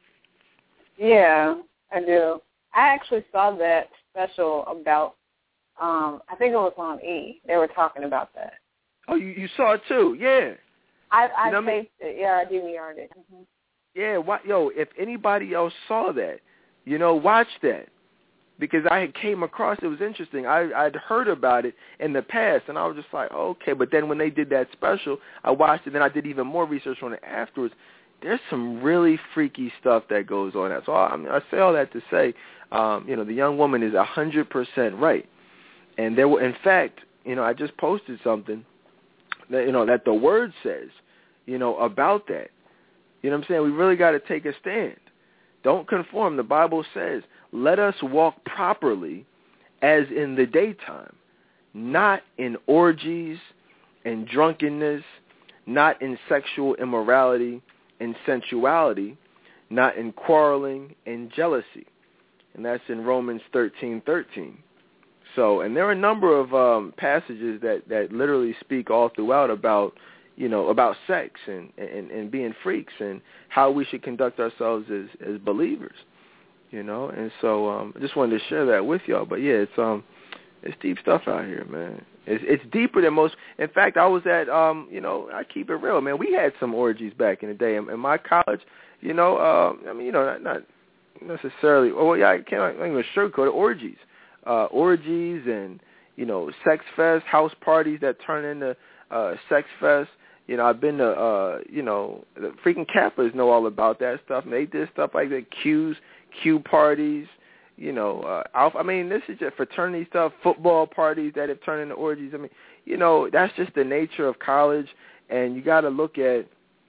Speaker 2: Yeah, I do. I actually saw that special about, um, I think it was on E. They were talking about that.
Speaker 1: Oh, you, you saw it too? Yeah.
Speaker 2: I, I
Speaker 1: you know
Speaker 2: taped I mean? it. Yeah, I D V R'd it. Mm-hmm.
Speaker 1: Yeah, what, yo, if anybody else saw that, you know, watch that. Because I had came across, it was interesting. I, I'd heard about it in the past, and I was just like, okay. But then when they did that special, I watched it, and I did even more research on it afterwards. There's some really freaky stuff that goes on. So I, I, mean, I say all that to say, um, you know, the young woman is one hundred percent right. And there were, in fact, you know, I just posted something that, you know, that the Word says, you know, about that. You know what I'm saying? We really got to take a stand. Don't conform. The Bible says, let us walk properly as in the daytime, not in orgies and drunkenness, not in sexual immorality and sensuality, not in quarreling and jealousy. And that's in Romans thirteen thirteen. So, and there are a number of um, passages that, that literally speak all throughout about, you know, about sex and, and, and being freaks and how we should conduct ourselves as, as believers, you know. And so um, I just wanted to share that with y'all. But, yeah, it's um, it's deep stuff out here, man. It's, it's deeper than most. In fact, I was at, um, you know, I keep it real, man. We had some orgies back in the day. In, in my college, you know, uh, I mean, you know, not, not necessarily, oh, yeah, I can't I can't even sugarcoat it, orgies. Uh, orgies and, you know, sex fest, house parties that turn into uh, sex fest. You know, I've been to, uh, you know, the freaking Kappas know all about that stuff. And they did stuff like that, Q's, Q parties, you know, uh, alpha. I mean, this is just fraternity stuff, football parties that have turned into orgies. I mean, you know, that's just the nature of college. And you got to look at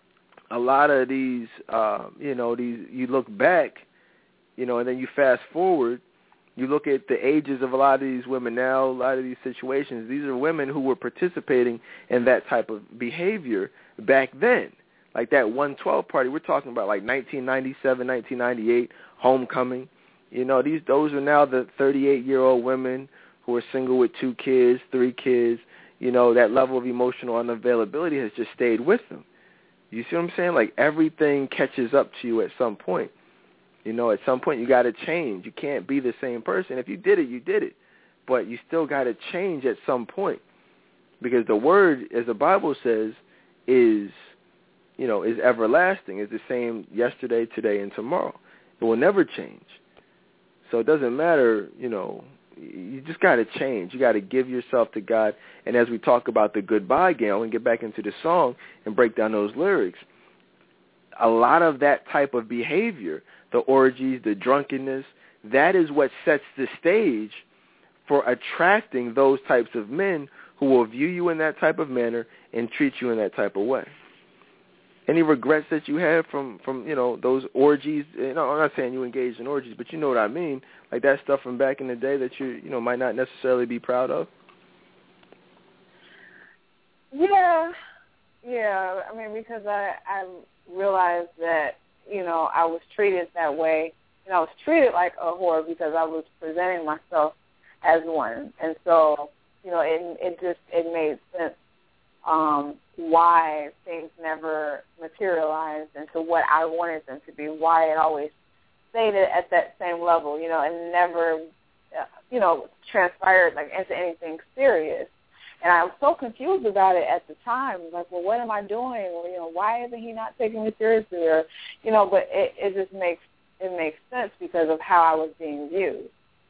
Speaker 1: a lot of these, uh, you know, these, you look back, you know, and then you fast forward. You look at the ages of a lot of these women now, a lot of these situations. These are women who were participating in that type of behavior back then. Like that one twelve party, we're talking about like nineteen ninety-seven, nineteen ninety-eight, homecoming. You know, these those are now the thirty-eight-year-old women who are single with two kids, three kids. You know, that level of emotional unavailability has just stayed with them. You see what I'm saying? Like everything catches up to you at some point. You know, at some point you got to change. You can't be the same person. If you did it, you did it. But you still got to change at some point. Because the word, as the Bible says, is, you know, is everlasting. It's the same yesterday, today, and tomorrow. It will never change. So it doesn't matter, you know, you just got to change. You got to give yourself to God. And as we talk about the goodbye game, and get back into the song and break down those lyrics, a lot of that type of behavior, the orgies, the drunkenness, that is what sets the stage for attracting those types of men who will view you in that type of manner and treat you in that type of way. Any regrets that you have from, from you know, those orgies? You know, I'm not saying you engaged in orgies, but you know what I mean. Like that stuff from back in the day that you, you know, might not necessarily be proud of.
Speaker 2: Yeah, yeah. I mean, because I, I realized that, you know, I was treated that way. You know, I was treated like a whore because I was presenting myself as one. And so, you know, it, it just, it made sense um, why things never materialized into what I wanted them to be, why it always stayed at that same level, you know, and never, uh, you know, transpired like into anything serious. And I was so confused about it at the time. Like, well, what am I doing? Or, you know, why isn't he not taking me seriously? Or, you know, but it, it just makes it makes sense because of how I was being viewed.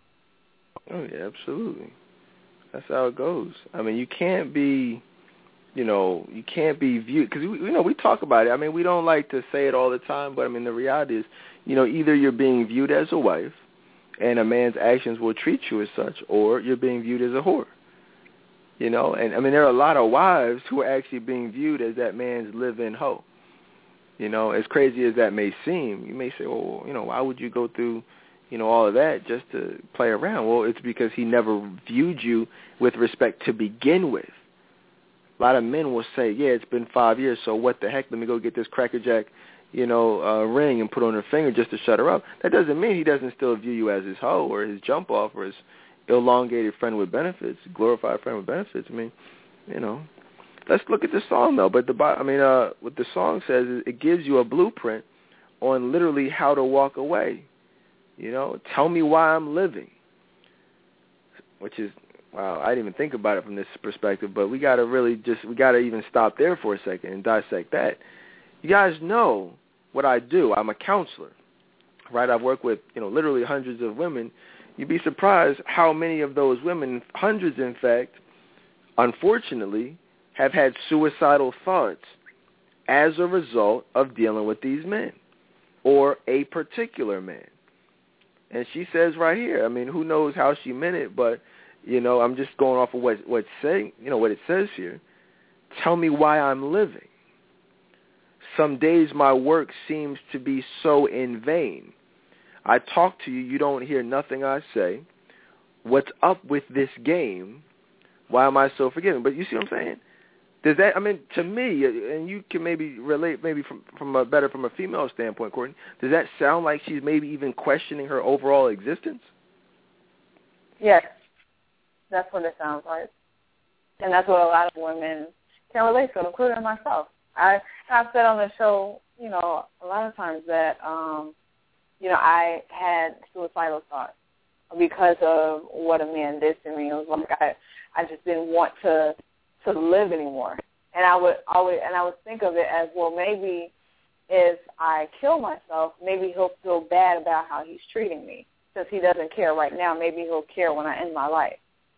Speaker 1: Oh yeah, absolutely. That's how it goes. I mean, you can't be, you know, you can't be viewed because you know we talk about it. I mean, we don't like to say it all the time, but I mean the reality is, you know, either you're being viewed as a wife, and a man's actions will treat you as such, or you're being viewed as a whore. You know, and I mean, there are a lot of wives who are actually being viewed as that man's live-in hoe. You know, as crazy as that may seem, you may say, well, you know, why would you go through, you know, all of that just to play around? Well, it's because he never viewed you with respect to begin with. A lot of men will say, yeah, it's been five years, so what the heck? Let me go get this crackerjack, you know, uh, ring and put on her finger just to shut her up. That doesn't mean he doesn't still view you as his hoe or his jump off or his elongated friend with benefits, glorified friend with benefits. I mean, you know, let's look at the song though. But the, I mean, uh, what the song says is it gives you a blueprint on literally how to walk away. You know, tell me why I'm living, which is wow. I didn't even think about it from this perspective, but we got to really just we got to even stop there for a second and dissect that. You guys know what I do. I'm a counselor, right? I've worked with you know literally hundreds of women. You'd be surprised how many of those women, hundreds in fact, unfortunately, have had suicidal thoughts as a result of dealing with these men or a particular man. And she says right here, I mean, who knows how she meant it, but, you know, I'm just going off of what, what's saying, you know, what it says here. Tell me why I'm living. Some days my work seems to be so in vain. I talk to you, you don't hear nothing I say. What's up with this game? Why am I so forgiving? But you see what I'm saying? Does that, I mean, to me, and you can maybe relate maybe from, from a better from a female standpoint, Courtney, does that sound like she's maybe even questioning her overall existence?
Speaker 2: Yes, that's what it sounds like. And that's what a lot of women can relate to, including myself. I, I've said on the show, you know, a lot of times that, um, you know, I had suicidal thoughts because of what a man did to me. It was like I, I just didn't want to to live anymore. And I would always, and I would think of it as, well, maybe if I kill myself, maybe he'll feel bad about how he's treating me. Since he doesn't care right now, maybe he'll care when I end my life.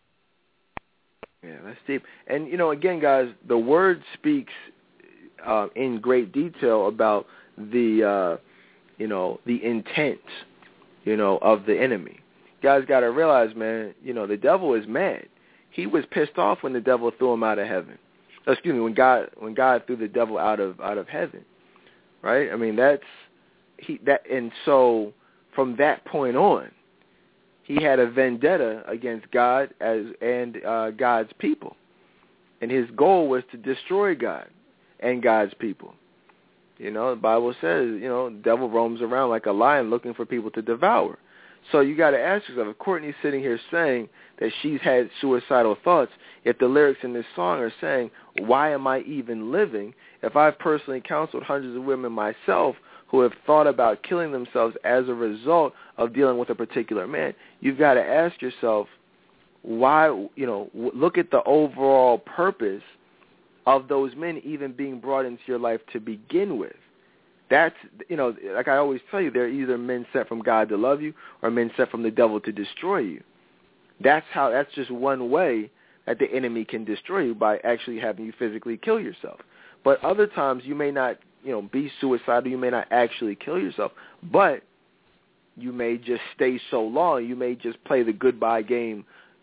Speaker 1: Yeah, that's deep. And, you know, again, guys, the word speaks uh, in great detail about the, uh, you know, the intent, you know, of the enemy. You guys got to realize, man, you know, the devil is mad. He was pissed off when the devil threw him out of heaven. Excuse me, when God when God threw the devil out of out of heaven, right? I mean, that's he that, and so from that point on, he had a vendetta against God as and uh, God's people, and his goal was to destroy God and God's people. You know, the Bible says, you know, the devil roams around like a lion looking for people to devour. So you got to ask yourself, if Courtney's sitting here saying that she's had suicidal thoughts, if the lyrics in this song are saying, why am I even living? If I've personally counseled hundreds of women myself who have thought about killing themselves as a result of dealing with a particular man, you've got to ask yourself, why, you know, look at the overall purpose of those men even being brought into your life to begin with. That's, you know, like I always tell you, they're either men sent from God to love you or men sent from the devil to destroy you. That's how, that's just one way that the enemy can destroy you, by actually having you physically kill yourself. But other times you may not, you know, be suicidal, you may not actually kill yourself, but you may just stay so long, you may just play the goodbye game,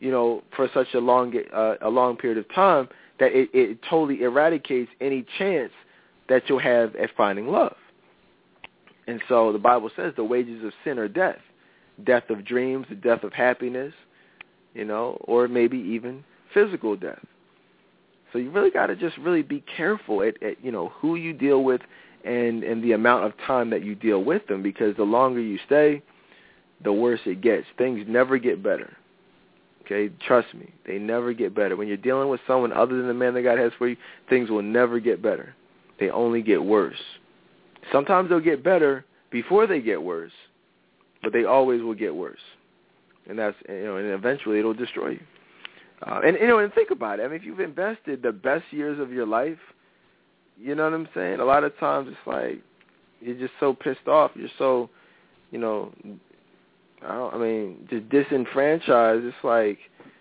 Speaker 1: you know, for such a long uh, a long period of time that it, it totally eradicates any chance that you'll have at finding love. And so the Bible says the wages of sin are death, death of dreams, the death of happiness, you know, or maybe even physical death. So you really got to just really be careful at, at, you know, who you deal with and, and the amount of time that you deal with them, because the longer you stay, the worse it gets. Things never get better. Okay, trust me, they never get better. When you're dealing with someone other than the man that God has for you, things will never get better. They only get worse. Sometimes they'll get better before they get worse, but they always will get worse. And that's, you know, and eventually it'll destroy you. Uh, and, you know, and think about it. I mean, if you've invested the best years of your life, you know what I'm saying? A lot of times it's like you're just so pissed off. You're so, you know, I, don't, I mean, just disenfranchised. It's like,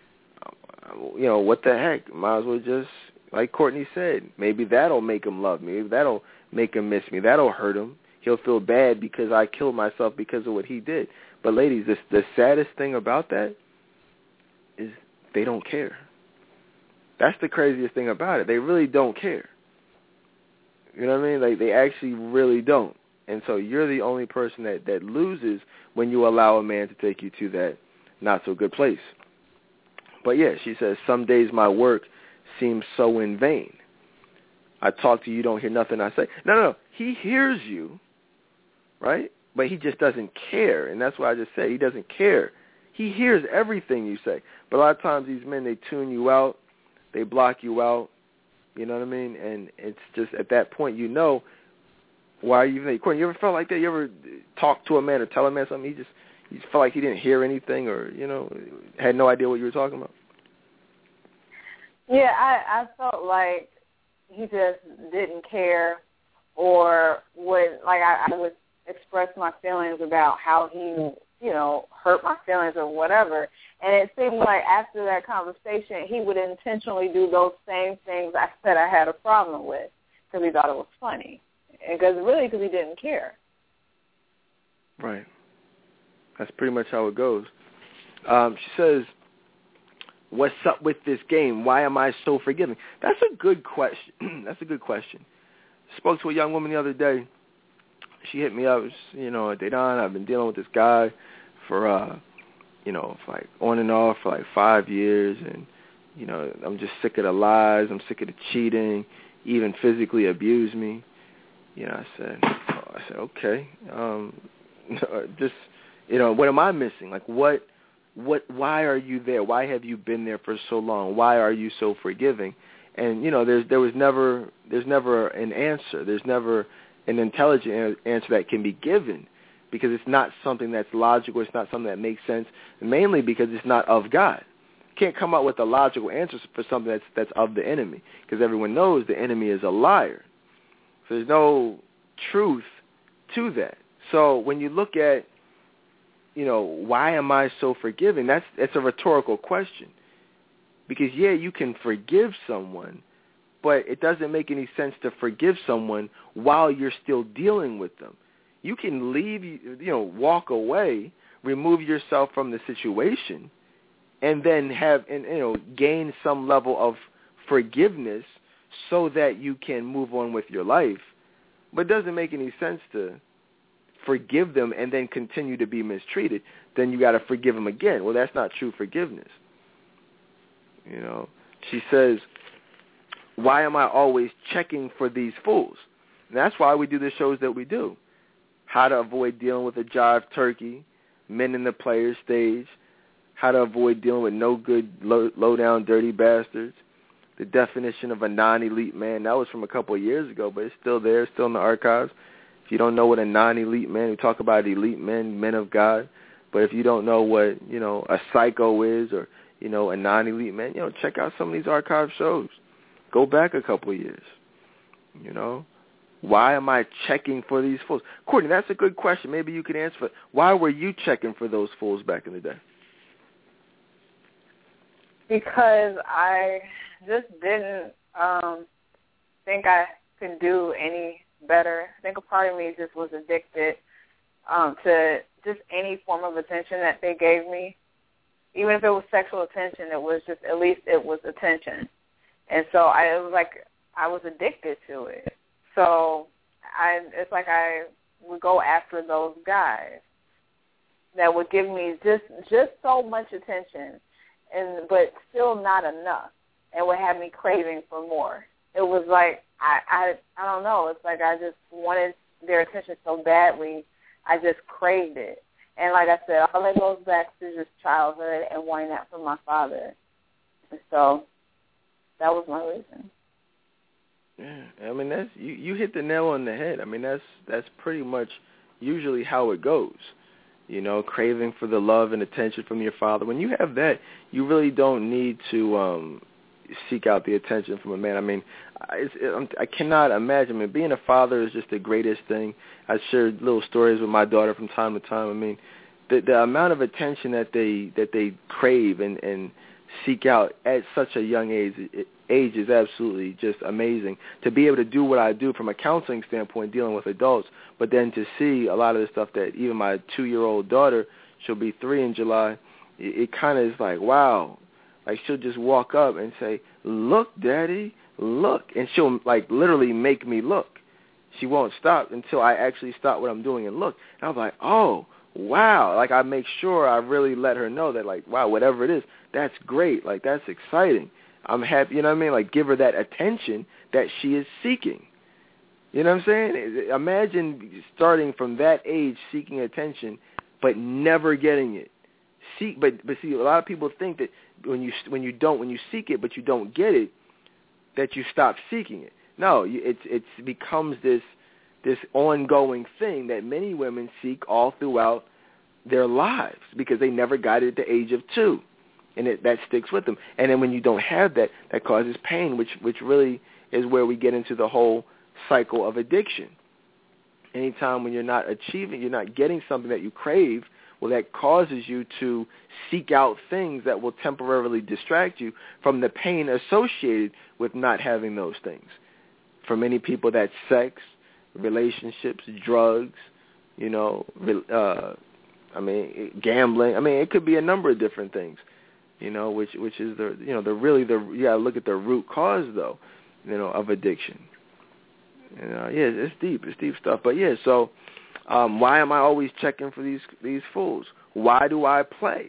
Speaker 1: you know, what the heck? Might as well just, like Courtney said, maybe that'll make him love me. Maybe that'll make him miss me. That'll hurt him. He'll feel bad because I killed myself because of what he did. But ladies, this, the saddest thing about that is they don't care. That's the craziest thing about it. They really don't care. You know what I mean? Like, they actually really don't. And so you're the only person that, that loses when you allow a man to take you to that not-so-good place. But, yeah, she says, some days my work seems so in vain. I talk to you, you don't hear nothing I say. No, no, no. He hears you, right? But he just doesn't care. And that's why I just said he doesn't care. He hears everything you say. But a lot of times these men, they tune you out. They block you out. You know what I mean? And it's just at that point you know why are you even there. Courtney, you ever felt like that? You ever talk to a man or tell a man something, he just, he just felt like he didn't hear anything or, you know, had no idea what you were talking about?
Speaker 2: Yeah, I, I felt like he just didn't care, or would, like I, I would express my feelings about how he, you know, hurt my feelings or whatever. And it seemed like after that conversation, he would intentionally do those same things I said I had a problem with because he thought it was funny. And because really, because he didn't care.
Speaker 1: Right. That's pretty much how it goes. Um, she says, what's up with this game? Why am I so forgiving? That's a good question. That's a good question. Spoke to a young woman the other day. She hit me up. You know, Dedan, I've been dealing with this guy for, uh, you know, for like on and off for like five years. And, you know, I'm just sick of the lies. I'm sick of the cheating. Even physically abused me. You know, I said, oh, I said, okay. Um, just, you know, what am I missing? Like, what, what, why are you there? Why have you been there for so long? Why are you so forgiving? And, you know, there's, there was never, there's never an answer. There's never an intelligent answer that can be given because it's not something that's logical. It's not something that makes sense, mainly because it's not of God. You can't come up with a logical answer for something that's, that's of the enemy because everyone knows the enemy is a liar. So there's no truth to that. So when you look at, you know, why am I so forgiving, that's, that's a rhetorical question. Because, yeah, you can forgive someone, but it doesn't make any sense to forgive someone while you're still dealing with them. You can leave, you know, walk away, remove yourself from the situation, and then have, and you know, gain some level of forgiveness so that you can move on with your life. But it doesn't make any sense to forgive them and then continue to be mistreated. Then you got to forgive them again. Well, that's not true forgiveness. You know, she says, why am I always checking for these fools? And that's why we do the shows that we do. How to avoid dealing with a jive turkey, men in the player stage, how to avoid dealing with no good, low, low down, dirty bastards, the definition of a non-elite man. That was from a couple of years ago, but it's still there, still in the archives. If you don't know what a non-elite man, we talk about elite men, men of God, but if you don't know what, you know, a psycho is or, you know, a non-elite man, you know, check out some of these archive shows. Go back a couple of years, you know. Why am I checking for these fools? Courtney, that's a good question. Maybe you can answer it. Why were you checking for those fools back in the day?
Speaker 2: Because I just didn't um, think I could do any better. I think a part of me just was addicted um, to just any form of attention that they gave me. Even if it was sexual attention, it was just, at least it was attention. And so I, it was like I was addicted to it. So I, it's like I would go after those guys that would give me just just so much attention, and but still not enough, and would have me craving for more. It was like I, I I don't know. It's like I just wanted their attention so badly, I just craved it. And like I said, all that goes back to just childhood and wanting that from my father. And so that was my reason.
Speaker 1: Yeah, I mean that's you, you hit the nail on the head. I mean that's that's pretty much usually how it goes. You know, craving for the love and attention from your father. When you have that, you really don't need to um, seek out the attention from a man. I mean, it's, it, I cannot imagine. I mean, being a father is just the greatest thing. I share little stories with my daughter from time to time. I mean, the, the amount of attention that they that they crave and, and seek out at such a young age age is absolutely just amazing. To be able to do what I do from a counseling standpoint, dealing with adults, but then to see a lot of the stuff that even my two-year-old daughter, she'll be three in July, it, it kind of is like, wow. Like she'll just walk up and say, look, Daddy, look. And she'll like literally make me look. She won't stop until I actually stop what I'm doing and look. And I'm like, oh, wow. Like I make sure I really let her know that like, wow, whatever it is, that's great. Like that's exciting. I'm happy, you know what I mean? Like give her that attention that she is seeking. You know what I'm saying? Imagine starting from that age seeking attention, but never getting it. Seek, but but see, a lot of people think that when you when you don't when you seek it, but you don't get it, that you stop seeking it. No, it's it becomes this this ongoing thing that many women seek all throughout their lives because they never got it at the age of two. And it, that sticks with them. And then when you don't have that, that causes pain, which which really is where we get into the whole cycle of addiction. Anytime when you're not achieving, you're not getting something that you crave, well, that causes you to seek out things that will temporarily distract you from the pain associated with not having those things. For many people, that's sex, relationships, drugs, you know, uh, I mean, gambling. I mean, it could be a number of different things. You know, which which is the you know the really the you gotta look at the root cause though, you know, of addiction. And uh, yeah, it's deep, it's deep stuff. But yeah, so um, why am I always checking for these these fools? Why do I play?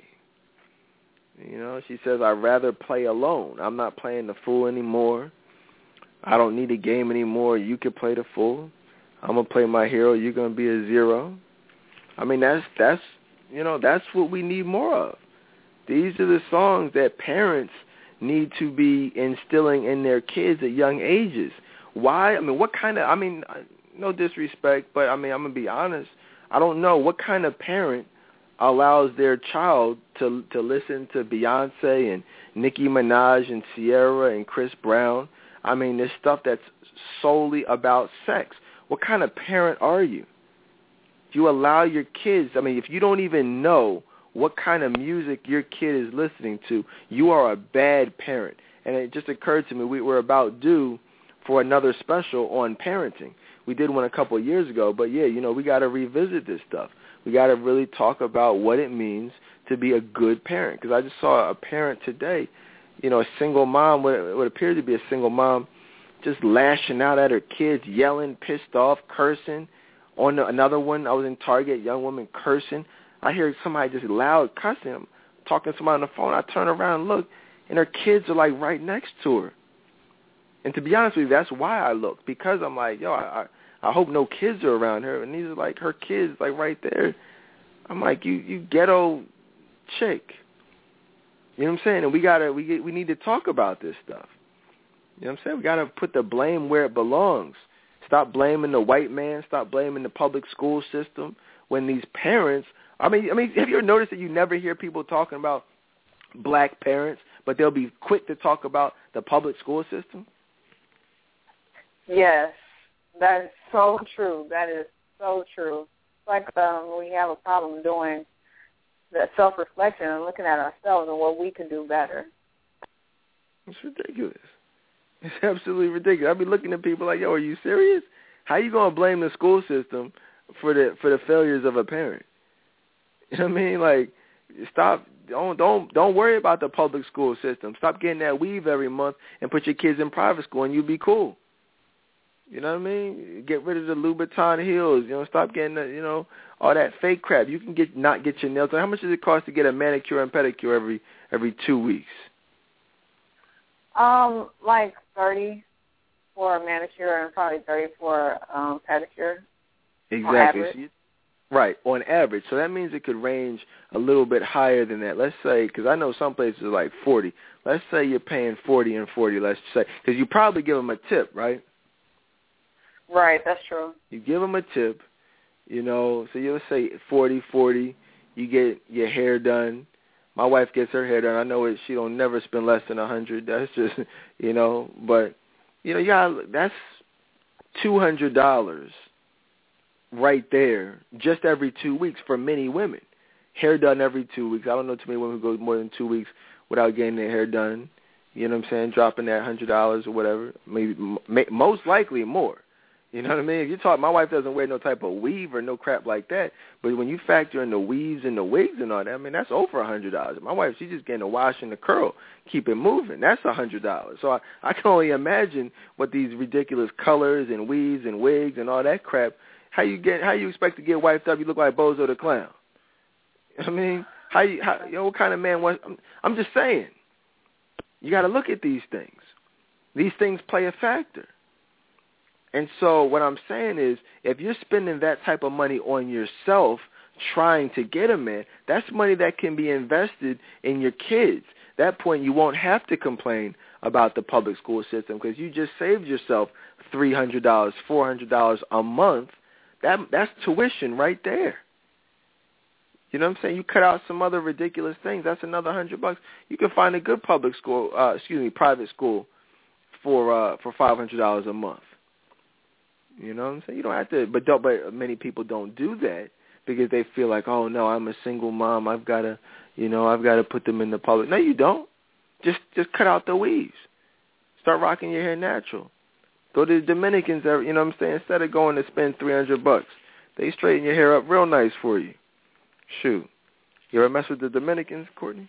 Speaker 1: You know, she says I'd rather play alone. I'm not playing the fool anymore. I don't need a game anymore. You can play the fool. I'm gonna play my hero. You're gonna be a zero. I mean, that's that's you know that's what we need more of. These are the songs that parents need to be instilling in their kids at young ages. Why? I mean, what kind of, I mean, no disrespect, but, I mean, I'm going to be honest. I don't know what kind of parent allows their child to to listen to Beyonce and Nicki Minaj and Ciara and Chris Brown. I mean, there's stuff that's solely about sex. What kind of parent are you? Do you allow your kids, I mean, if you don't even know what kind of music your kid is listening to, you are a bad parent. And it just occurred to me, we were about due for another special on parenting. We did one a couple of years ago, but yeah, you know, we got to revisit this stuff. We got to really talk about what it means to be a good parent. Because I just saw a parent today, you know, a single mom, what, what appeared to be a single mom, just lashing out at her kids, yelling, pissed off, cursing. On the, another one, I was in Target, young woman cursing. I hear somebody just loud cussing, I'm talking to somebody on the phone. I turn around and look, and her kids are, like, right next to her. And to be honest with you, that's why I look, because I'm like, yo, I, I, I hope no kids are around her. And these are, like, her kids, like, right there. I'm like, you, you ghetto chick. You know what I'm saying? And we gotta, we get, we need to talk about this stuff. You know what I'm saying? We got to put the blame where it belongs. Stop blaming the white man. Stop blaming the public school system when these parents – I mean, I mean, have you ever noticed that you never hear people talking about black parents, but they'll be quick to talk about the public school system?
Speaker 2: Yes, that is so true. That is so true. It's like um, we have a problem doing that self-reflection and looking at ourselves and what we can do better.
Speaker 1: It's ridiculous. It's absolutely ridiculous. I'll be looking at people like, yo, are you serious? How you going to blame the school system for the for the failures of a parent? You know what I mean? Like, stop don't don't don't worry about the public school system. Stop getting that weave every month and put your kids in private school, and you'll be cool. You know what I mean? Get rid of the Louboutin heels. You know, stop getting the, you know, all that fake crap. You can get not get your nails done. How much does it cost to get a manicure and pedicure every every two weeks?
Speaker 2: Um, like thirty for a manicure and probably thirty for um, pedicure.
Speaker 1: Exactly. So you, right, on average. So that means it could range a little bit higher than that. Let's say, because I know some places are like forty. Let's say you're paying forty and forty. Let's say, because you probably give them a tip, right?
Speaker 2: Right, that's true.
Speaker 1: You give them a tip, you know, so you'll say forty, forty, you get your hair done. My wife gets her hair done. I know it, she don't never spend less than a hundred. That's just, you know, but, you know, you got, that's two hundred dollars right there just every two weeks for many women. Hair done every two weeks. I don't know too many women who go more than two weeks without getting their hair done. You know what I'm saying? Dropping that one hundred dollars or whatever. Maybe most likely more. You know what I mean? If you talk, my wife doesn't wear no type of weave or no crap like that. But when you factor in the weaves and the wigs and all that, I mean, that's over a hundred dollars. My wife, she's just getting a wash and a curl, keep it moving. That's a hundred dollars. So I, I can only imagine what these ridiculous colors and weaves and wigs and all that crap. How you get? How you expect to get wiped up? You look like Bozo the Clown. I mean, how you? How, you know, what kind of man was? I'm, I'm just saying. You got to look at these things. These things play a factor. And so what I'm saying is, if you're spending that type of money on yourself trying to get a man, that's money that can be invested in your kids. At that point, you won't have to complain about the public school system because you just saved yourself three hundred dollars, four hundred dollars a month. That That's tuition right there. You know what I'm saying? You cut out some other ridiculous things. That's another one hundred bucks. You can find a good public school, uh, excuse me, private school for uh, for five hundred dollars a month. You know what I'm saying? You don't have to, but don't, but many people don't do that because they feel like, oh no, I'm a single mom. I've got to, you know, I've got to put them in the public. No, you don't. Just, just cut out the weaves. Start rocking your hair natural. Go to the Dominicans. You know what I'm saying? Instead of going to spend three hundred bucks, they straighten your hair up real nice for you. Shoot, you ever mess with the Dominicans, Courtney?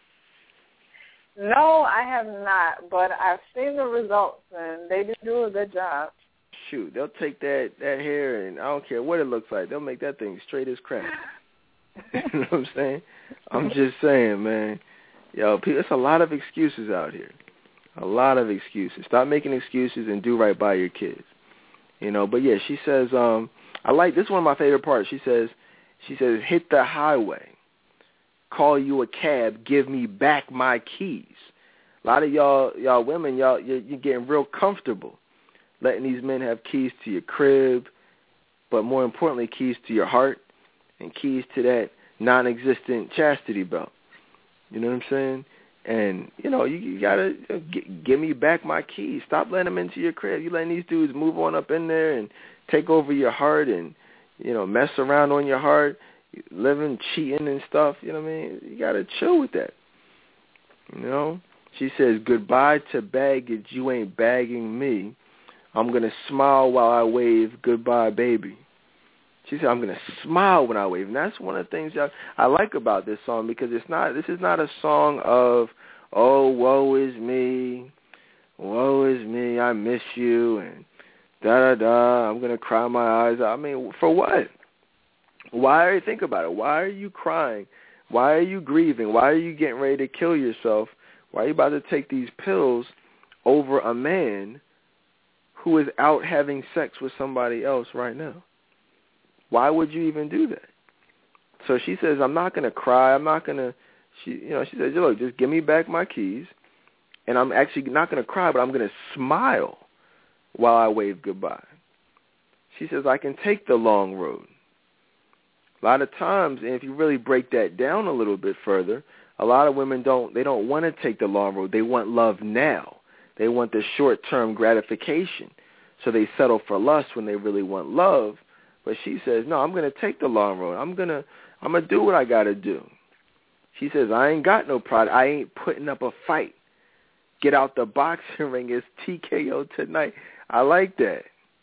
Speaker 2: No, I have not, but I've seen the results, and they do do a good job.
Speaker 1: Shoot, they'll take that, that hair, and I don't care what it looks like. They'll make that thing straight as crap. You know what I'm saying? I'm just saying, man. Yo, there's a lot of excuses out here. A lot of excuses. Stop making excuses and do right by your kids. You know, but yeah, she says, um, I like, this is one of my favorite parts. She says, she says, hit the highway. Call you a cab. Give me back my keys. A lot of y'all, y'all women, y'all, you're, you're getting real comfortable letting these men have keys to your crib, but more importantly, keys to your heart and keys to that non-existent chastity belt. You know what I'm saying? And, you know, you, you got to give me back my keys. Stop letting them into your crib. You letting these dudes move on up in there and take over your heart and, you know, mess around on your heart, living, cheating and stuff. You know what I mean? You got to chill with that. You know? She says, goodbye to baggage. You ain't bagging me. I'm going to smile while I wave goodbye, baby. She said, I'm going to smile when I wave. And that's one of the things that I like about this song because it's not. This is not a song of, oh, woe is me, woe is me, I miss you, and da-da-da, I'm going to cry my eyes out. I mean, for what? Why are you, think about it, why are you crying? Why are you grieving? Why are you getting ready to kill yourself? Why are you about to take these pills over a man who is out having sex with somebody else right now? Why would you even do that? So she says, I'm not going to cry. I'm not going to, she, you know, she says, look, just give me back my keys. And I'm actually not going to cry, but I'm going to smile while I wave goodbye. She says, I can take the long road. A lot of times, and if you really break that down a little bit further, a lot of women don't, they don't want to take the long road. They want love now. They want the short-term gratification. So they settle for lust when they really want love. But she says, no, I'm going to take the long road. I'm going to I'm gonna do what I got to do. She says, I ain't got no pride. I ain't putting up a fight. Get out the boxing ring. It's T K O tonight. I like that.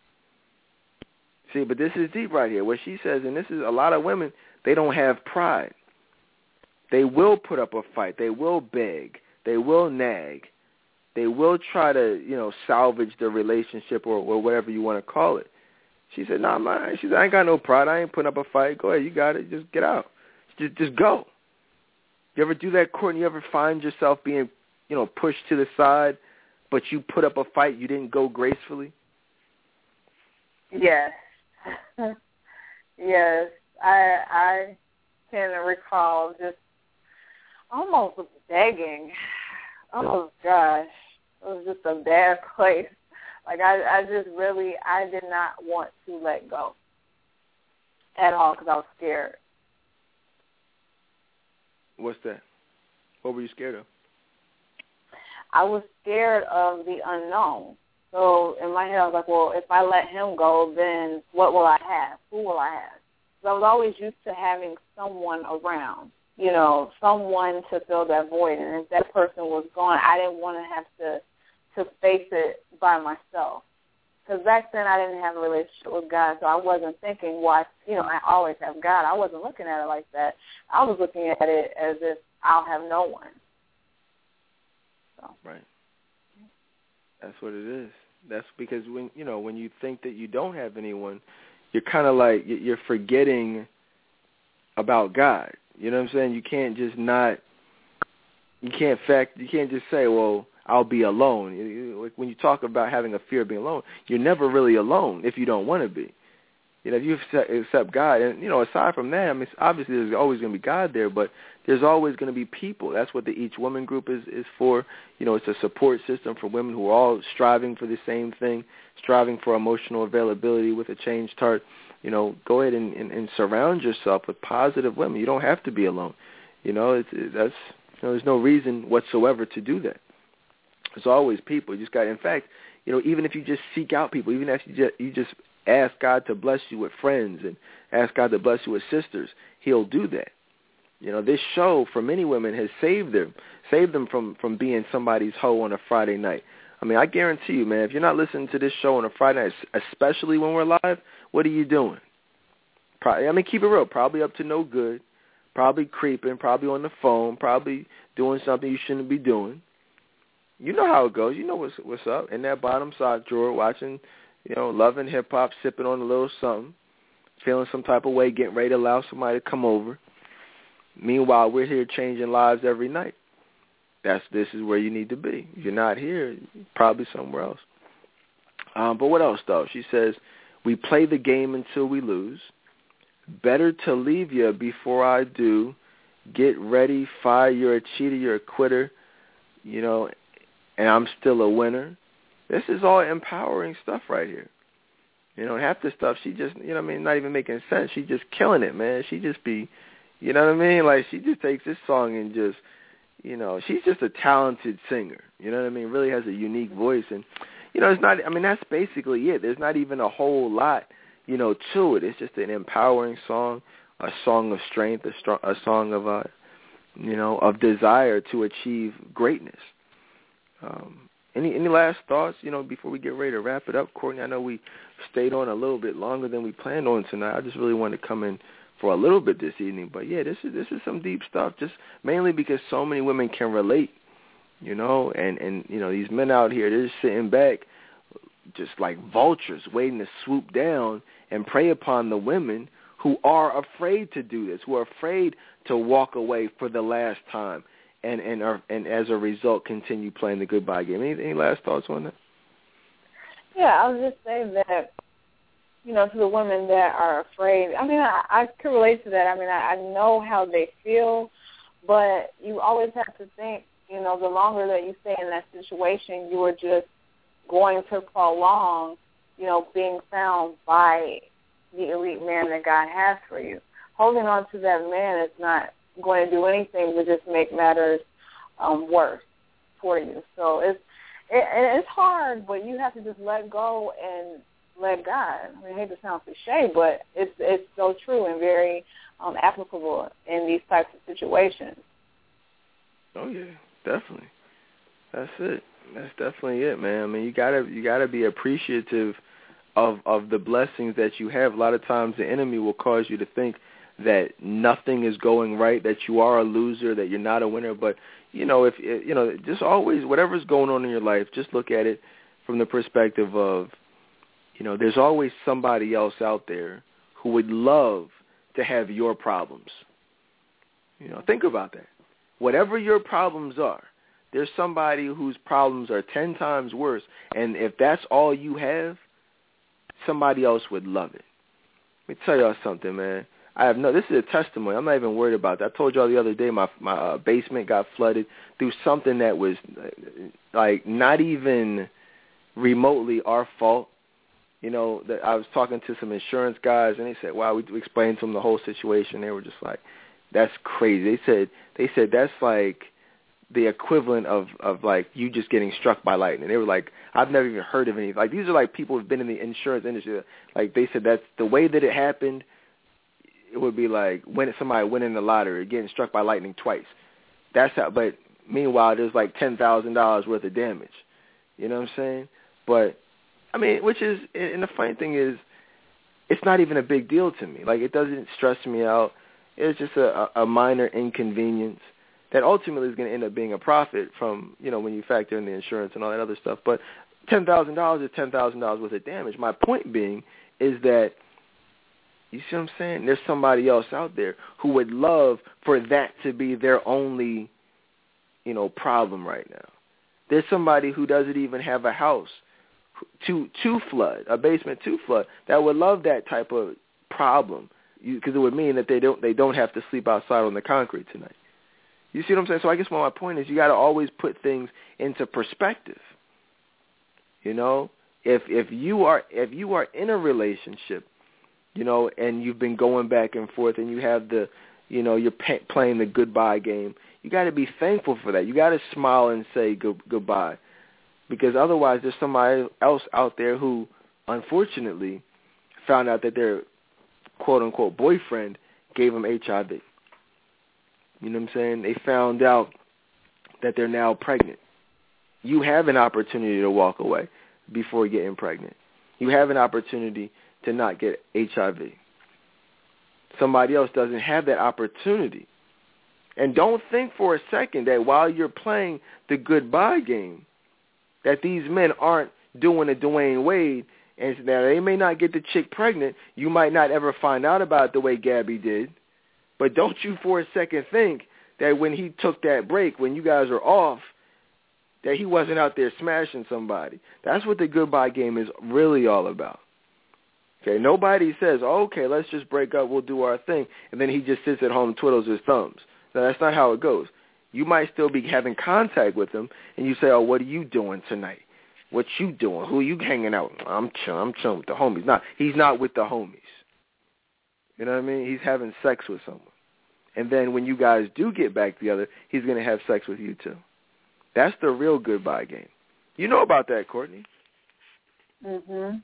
Speaker 1: See, but this is deep right here. What she says, and this is a lot of women, they don't have pride. they will put up a fight. They will beg. They will nag. They will try to, you know, salvage the relationship or, or whatever you want to call it. She said, nah, man. She said, I ain't got no pride. I ain't putting up a fight. Go ahead. You got it. Just get out. Just, just go. You ever do that, Courtney? You ever find yourself being, you know, pushed to the side, but you put up a fight, you didn't go gracefully?
Speaker 2: Yes. Yes. I I can recall just almost begging. Oh, gosh. It was just a bad place. Like, I, I just really, I did not want to let go at all because I was scared.
Speaker 1: What's that? What were you scared of?
Speaker 2: I was scared of the unknown. So in my head, I was like, well, if I let him go, then what will I have? Who will I have? So I was always used to having someone around, you know, someone to fill that void. And if that person was gone, I didn't want to have to, to face it by myself. Because back then I didn't have a relationship with God, so I wasn't thinking, well, you know, I always have God. I wasn't looking at it like that. I was looking at it as if I'll have no one. So.
Speaker 1: Right. That's what it is. That's because when, you know, when you think that you don't have anyone, you're kind of like, you're forgetting about God. You know what I'm saying? You can't just not, you can't fact, you can't just say, well, I'll be alone. When you talk about having a fear of being alone, you're never really alone if you don't want to be. You know, if you accept God, and, you know, aside from that, I mean, obviously there's always going to be God there, but there's always going to be people. That's what the Each Woman group is, is for. You know, it's a support system for women who are all striving for the same thing, striving for emotional availability with a changed heart. You know, go ahead and, and, and surround yourself with positive women. You don't have to be alone. You know, it's, it, that's, you know, there's no reason whatsoever to do that. There's always people. You just got, in fact, you know, even if you just seek out people, even if you just, you just ask God to bless you with friends and ask God to bless you with sisters, he'll do that. You know, this show for many women has saved them, saved them from, from being somebody's hoe on a Friday night. I mean, I guarantee you, man, if you're not listening to this show on a Friday night, especially when we're live, what are you doing? Probably, I mean, keep it real, probably up to no good, probably creeping, probably on the phone, probably doing something you shouldn't be doing. You know how it goes. You know what's what's up. In that bottom sock drawer, watching, you know, loving hip-hop, sipping on a little something, feeling some type of way, getting ready to allow somebody to come over. Meanwhile, we're here changing lives every night. That's This is where you need to be. If you're not here, probably somewhere else. Um, but what else, though? She says, we play the game until we lose. Better to leave you before I do. Get ready, fire, you're a cheater, you're a quitter, you know, and I'm still a winner. This is all empowering stuff right here. You know, half the stuff, she just, you know what I mean, not even making sense. She just killing it, man. She just be, you know what I mean? Like, she just takes this song and just, you know, she's just a talented singer. You know what I mean? Really has a unique voice. And, you know, it's not, I mean, that's basically it. There's not even a whole lot, you know, to it. It's just an empowering song, a song of strength, a, strong, a song of, uh, you know, of desire to achieve greatness. Um, any any last thoughts, you know, before we get ready to wrap it up, Courtney? I know we stayed on a little bit longer than we planned on tonight. I just really wanted to come in for a little bit this evening. But, yeah, this is this is some deep stuff, just mainly because so many women can relate, you know, and, and you know, these men out here, they're just sitting back just like vultures waiting to swoop down and prey upon the women who are afraid to do this, who are afraid to walk away for the last time. And and are, and as a result, continue playing the goodbye game. Any, any last thoughts on that?
Speaker 2: Yeah, I was just saying that, you know, to the women that are afraid. I mean, I, I can relate to that. I mean, I, I know how they feel, but you always have to think, you know, the longer that you stay in that situation, you are just going to prolong, you know, being found by the elite man that God has for you. Holding on to that man is not going to do anything but just make matters um, worse for you. So it's it, it's hard, but you have to just let go and let God. I mean, I hate to sound cliche, but it's it's so true and very um, applicable in these types of situations.
Speaker 1: Oh yeah, definitely. That's it. That's definitely it, man. I mean, you gotta you gotta be appreciative of of the blessings that you have. A lot of times, the enemy will cause you to think that nothing is going right, that you are a loser, that you're not a winner. But, you know, if you know, just always, whatever's going on in your life, just look at it from the perspective of, you know, there's always somebody else out there who would love to have your problems. You know, think about that. Whatever your problems are, there's somebody whose problems are ten times worse, and if that's all you have, somebody else would love it. Let me tell y'all something, man. I have no. This is a testimony. I'm not even worried about that. I told y'all the other day my my uh, basement got flooded through something that was like not even remotely our fault. You know, that I was talking to some insurance guys, and they said, "Wow," we explained to them the whole situation. They were just like, "That's crazy." They said, "They said that's like the equivalent of of like you just getting struck by lightning." They were like, "I've never even heard of any." Like these are like people who've been in the insurance industry. Like they said, that's the way that it happened. It would be like when somebody winning the lottery, getting struck by lightning twice. That's how. But meanwhile, there's like ten thousand dollars worth of damage. You know what I'm saying? But I mean, which is, and the funny thing is, it's not even a big deal to me. Like it doesn't stress me out. It's just a, a minor inconvenience that ultimately is going to end up being a profit from, you know, when you factor in the insurance and all that other stuff. But ten thousand dollars is ten thousand dollars worth of damage. My point being is that, you see what I'm saying? There's somebody else out there who would love for that to be their only, you know, problem right now. There's somebody who doesn't even have a house to to flood, a basement to flood, that would love that type of problem, because it would mean that they don't they don't have to sleep outside on the concrete tonight. You see what I'm saying? So I guess what my point is, you got to always put things into perspective. You know, if if you are if you are in a relationship, you know, and you've been going back and forth, and you have the, you know, you're pay, playing the goodbye game, you got to be thankful for that. You got to smile and say good, goodbye, because otherwise there's somebody else out there who, unfortunately, found out that their quote-unquote boyfriend gave them H I V. You know what I'm saying? They found out that they're now pregnant. You have an opportunity to walk away before getting pregnant. You have an opportunity to not get H I V. Somebody else doesn't have that opportunity. And don't think for a second that while you're playing the goodbye game, that these men aren't doing a Dwayne Wade, and that they may not get the chick pregnant. You might not ever find out about it the way Gabby did. But don't you for a second think that when he took that break, when you guys are off, that he wasn't out there smashing somebody. That's what the goodbye game is really all about. Okay, nobody says, oh, okay, let's just break up, we'll do our thing, and then he just sits at home and twiddles his thumbs. No, that's not how it goes. You might still be having contact with him, and you say, oh, what are you doing tonight? What you doing? Who are you hanging out with? I'm chilling, I'm chilling with the homies. Not, he's not with the homies. You know what I mean? He's having sex with someone. And then when you guys do get back together, he's going to have sex with you too. That's the real goodbye game. You know about that, Courtney.
Speaker 2: Mhm.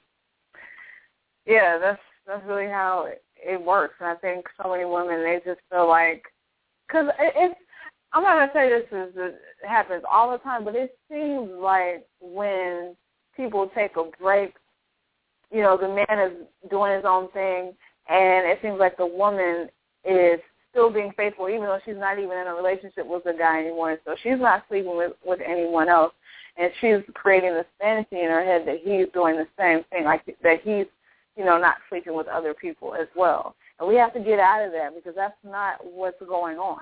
Speaker 2: Yeah, that's that's really how it, it works. And I think so many women, they just feel like, because it, it's, I'm not going to say this is it happens all the time, but it seems like when people take a break, you know, the man is doing his own thing, and it seems like the woman is still being faithful, even though she's not even in a relationship with the guy anymore. So she's not sleeping with, with anyone else, and she's creating this fantasy in her head that he's doing the same thing, like that he's, you know, not sleeping with other people as well. And we have to get out of that, because that's not what's going on.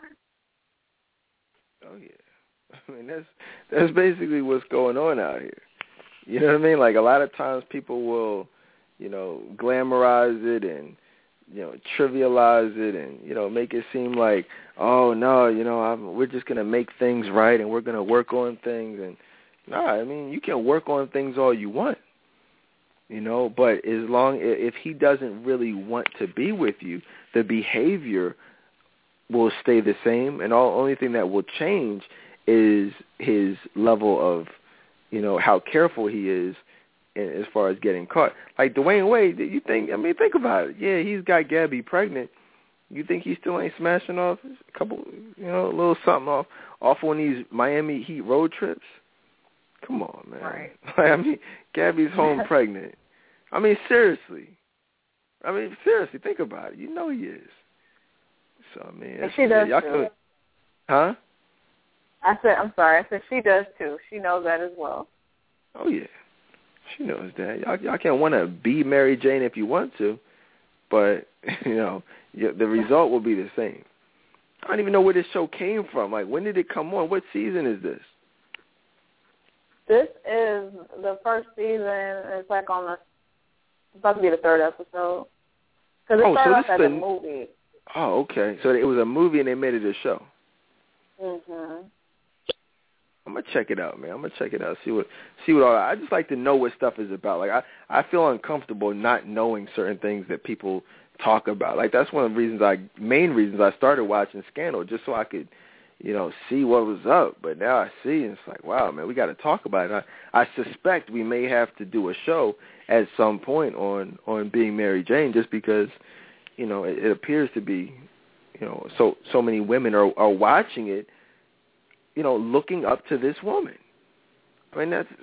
Speaker 1: Oh, yeah. I mean, that's that's basically what's going on out here. You know what I mean? Like, a lot of times people will, you know, glamorize it and, you know, trivialize it and, you know, make it seem like, oh, no, you know, I'm, we're just going to make things right and we're going to work on things. And, no, I mean, you can work on things all you want, you know, but as long, if he doesn't really want to be with you, the behavior will stay the same, and the only thing that will change is his level of, you know, how careful he is as far as getting caught. Like Dwayne Wade, you think, I mean, think about it. Yeah, he's got Gabby pregnant. You think he still ain't smashing off a couple, you know, a little something off, off on these Miami Heat road trips? Come on, man.
Speaker 2: Right.
Speaker 1: Like, I mean, Gabby's home pregnant. I mean, seriously. I mean, seriously, think about it. You know he is. So I mean,
Speaker 2: and she does
Speaker 1: y'all
Speaker 2: too.
Speaker 1: Can, huh?
Speaker 2: I said, I'm sorry. I said she does too. She knows that as well.
Speaker 1: Oh yeah, she knows that. Y'all, y'all can want to be Mary Jane if you want to, but you know, the result will be the same. I don't even know where this show came from. Like, when did it come on? What season is this?
Speaker 2: This is the first season. It's like on the it's about to be the third episode. Because it
Speaker 1: oh,
Speaker 2: started
Speaker 1: so
Speaker 2: off
Speaker 1: this
Speaker 2: as
Speaker 1: the,
Speaker 2: a movie.
Speaker 1: Oh, okay. So it was a movie and they made it a show.
Speaker 2: Mhm.
Speaker 1: I'm gonna check it out, man. I'm gonna check it out. See what, see what all. I just like to know what stuff is about. Like I, I feel uncomfortable not knowing certain things that people talk about. Like that's one of the reasons I, main reasons I started watching Scandal, just so I could, you know, see what was up. But now I see, and it's like, wow, man, we got to talk about it. I, I suspect we may have to do a show at some point on on being Mary Jane, just because, you know, it, it appears to be, you know, so so many women are are watching it, you know, looking up to this woman. I mean, that's,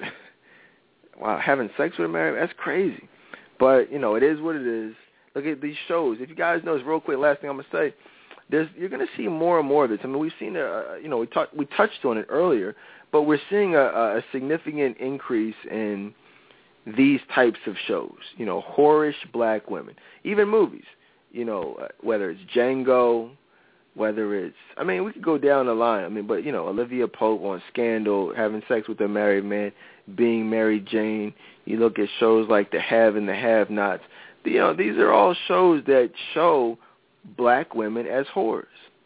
Speaker 1: wow, having sex with a Mary, that's crazy. But, you know, it is what it is. Look at these shows. If you guys know, real quick, last thing I'm going to say, there's, you're going to see more and more of this. I mean, we've seen, a, you know, we, talk, we touched on it earlier, but we're seeing a, a significant increase in these types of shows, you know, whorish black women, even movies, you know, whether it's Django, whether it's, I mean, we could go down the line. I mean, but, you know, Olivia Pope on Scandal, having sex with a married man, being Mary Jane. You look at shows like The Have and the Have-Nots. You know, these are all shows that show black women as whores.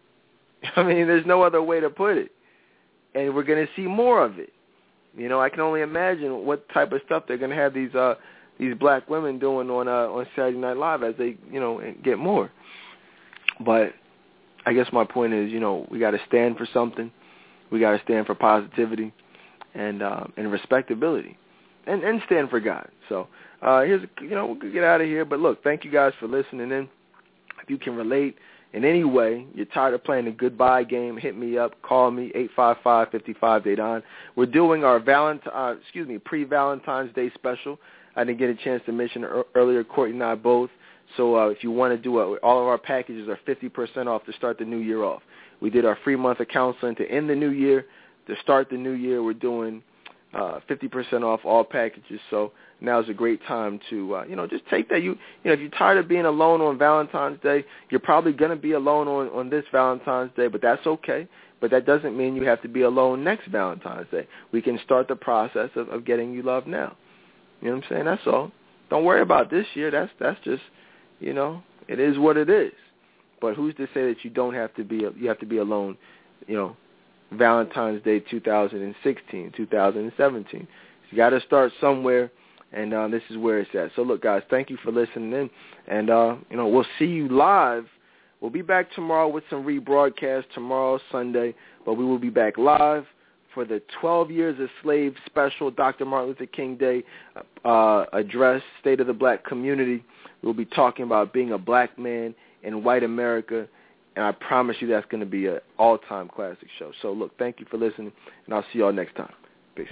Speaker 1: I mean, there's no other way to put it. And we're going to see more of it. You know, I can only imagine what type of stuff they're going to have these uh, these black women doing on uh, on Saturday Night Live as they, you know, get more. But I guess my point is, you know, we got to stand for something. We got to stand for positivity and uh, and respectability, and and stand for God. So uh, here's, a, you know, we'll get out of here. But look, thank you guys for listening in. If you can relate in any way, you're tired of playing the goodbye game, hit me up, call me, eight five five, five five, Dedan. We're doing our Valentine, uh, excuse me, pre-Valentine's Day special. I didn't get a chance to mention earlier, Courtney and I both. So uh, if you want to do it, all of our packages are fifty percent off to start the new year off. We did our free month of counseling to end the new year. To start the new year, we're doing uh, fifty percent off all packages. So now's a great time to, uh, you know, just take that. You, you know, if you're tired of being alone on Valentine's Day, you're probably going to be alone on, on this Valentine's Day, but that's okay. But that doesn't mean you have to be alone next Valentine's Day. We can start the process of, of getting you love now. You know what I'm saying? That's all. Don't worry about this year. That's that's just, you know, it is what it is. But who's to say that you don't have to be, you have to be alone, you know, Valentine's Day two thousand sixteen, two thousand seventeen. You got to start somewhere, and uh, this is where it's at. So, look, guys, thank you for listening in, and, uh, you know, we'll see you live. We'll be back tomorrow with some rebroadcast tomorrow, Sunday, but we will be back live for the twelve Years a Slave special, Doctor Martin Luther King Day uh, address, State of the Black Community. We'll be talking about being a black man in white America, and I promise you that's going to be an all-time classic show. So, look, thank you for listening, and I'll see y'all next time. Peace.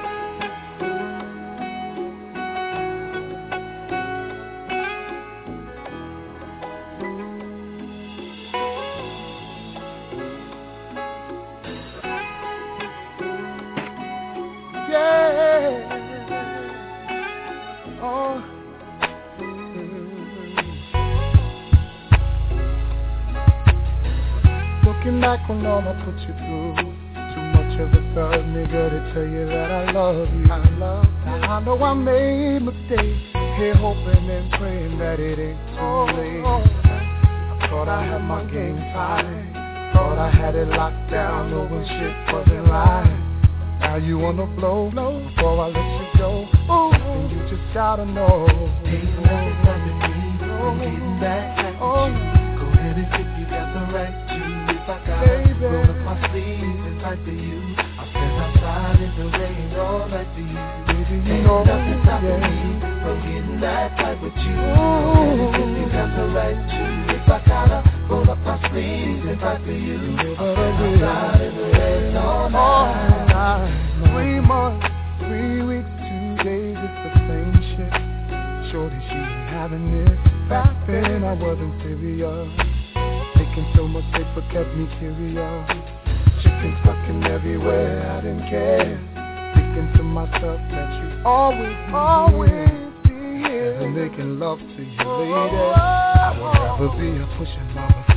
Speaker 5: Back on all I put you through, too much of a thug nigga to tell you that I love you. I love you. Now I know I made mistakes, here hoping and praying that it ain't too late. I thought I had my game tight, thought I had it locked down, knowing shit wasn't right. Now you wanna blow, before I let you go, and you just gotta know, ain't nothing stopping me from getting back at you. Go ahead and if you got the right to. If I gotta roll up my sleeves and fight for you, I'll stand outside in the rain all night for you. Baby, you ain't know nothing stopping yeah. me from getting that tight with you. Ooh. If you got the right to, if I gotta roll up my sleeves and fight for you, I'll stand outside in the rain all night. Three months, three weeks, two days, it's the same shit. Shorty, she ain't having this. Back then I wasn't serious. Making so much paper kept me curious. Chickens fucking everywhere, I didn't care. Thinking to myself that you always, always be here. And making love to you, lady. I would rather be a pushing mama. Yeah.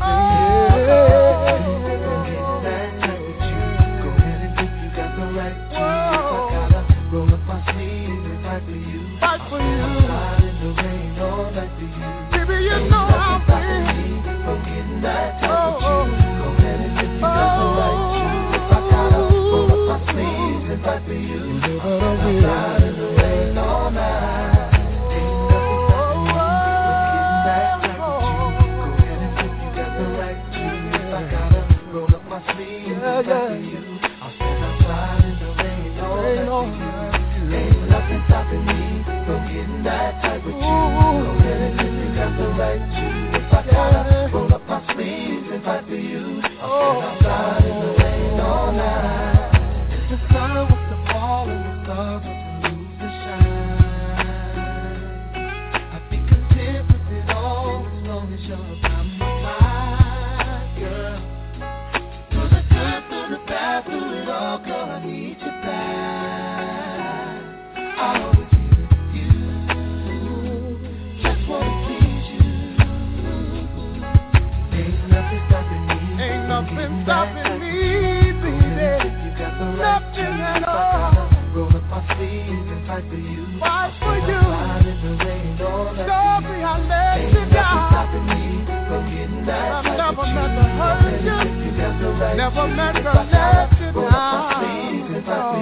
Speaker 5: Go ahead and think you got the right to. If I gotta roll up my sleeves and fight for you. Fight for you. I'm out in the rain all night for you. Baby, you know I'm free. From getting back to you. Go ahead and think you got the right to. If I gotta roll up my sleeves and fight for you. I'm out in the rain all night. Yeah, yeah. I'll stand outside in the rain all night. Ain't nothing stopping me from getting that type of you. Go ahead and if you got the right to. If I gotta roll up my sleeves and fight for you, I'll stand outside in the rain all night. If the sun was to fall and the stars were to lose the shine, I'd be content with it all as long as you're by my side, girl. Through it all, girl, I need you back. I'll always be with you. Just wanna please you. Ain't nothing stopping me. Ain't nothing stopping me, baby. Nothing at all. Roll up my sleeves and fight for you. Fight for you. Ride in the rain all night. Sorry, I let you down. Ain't nothing stopping me from getting that. I've never meant to hurt you. Never meant to let you down.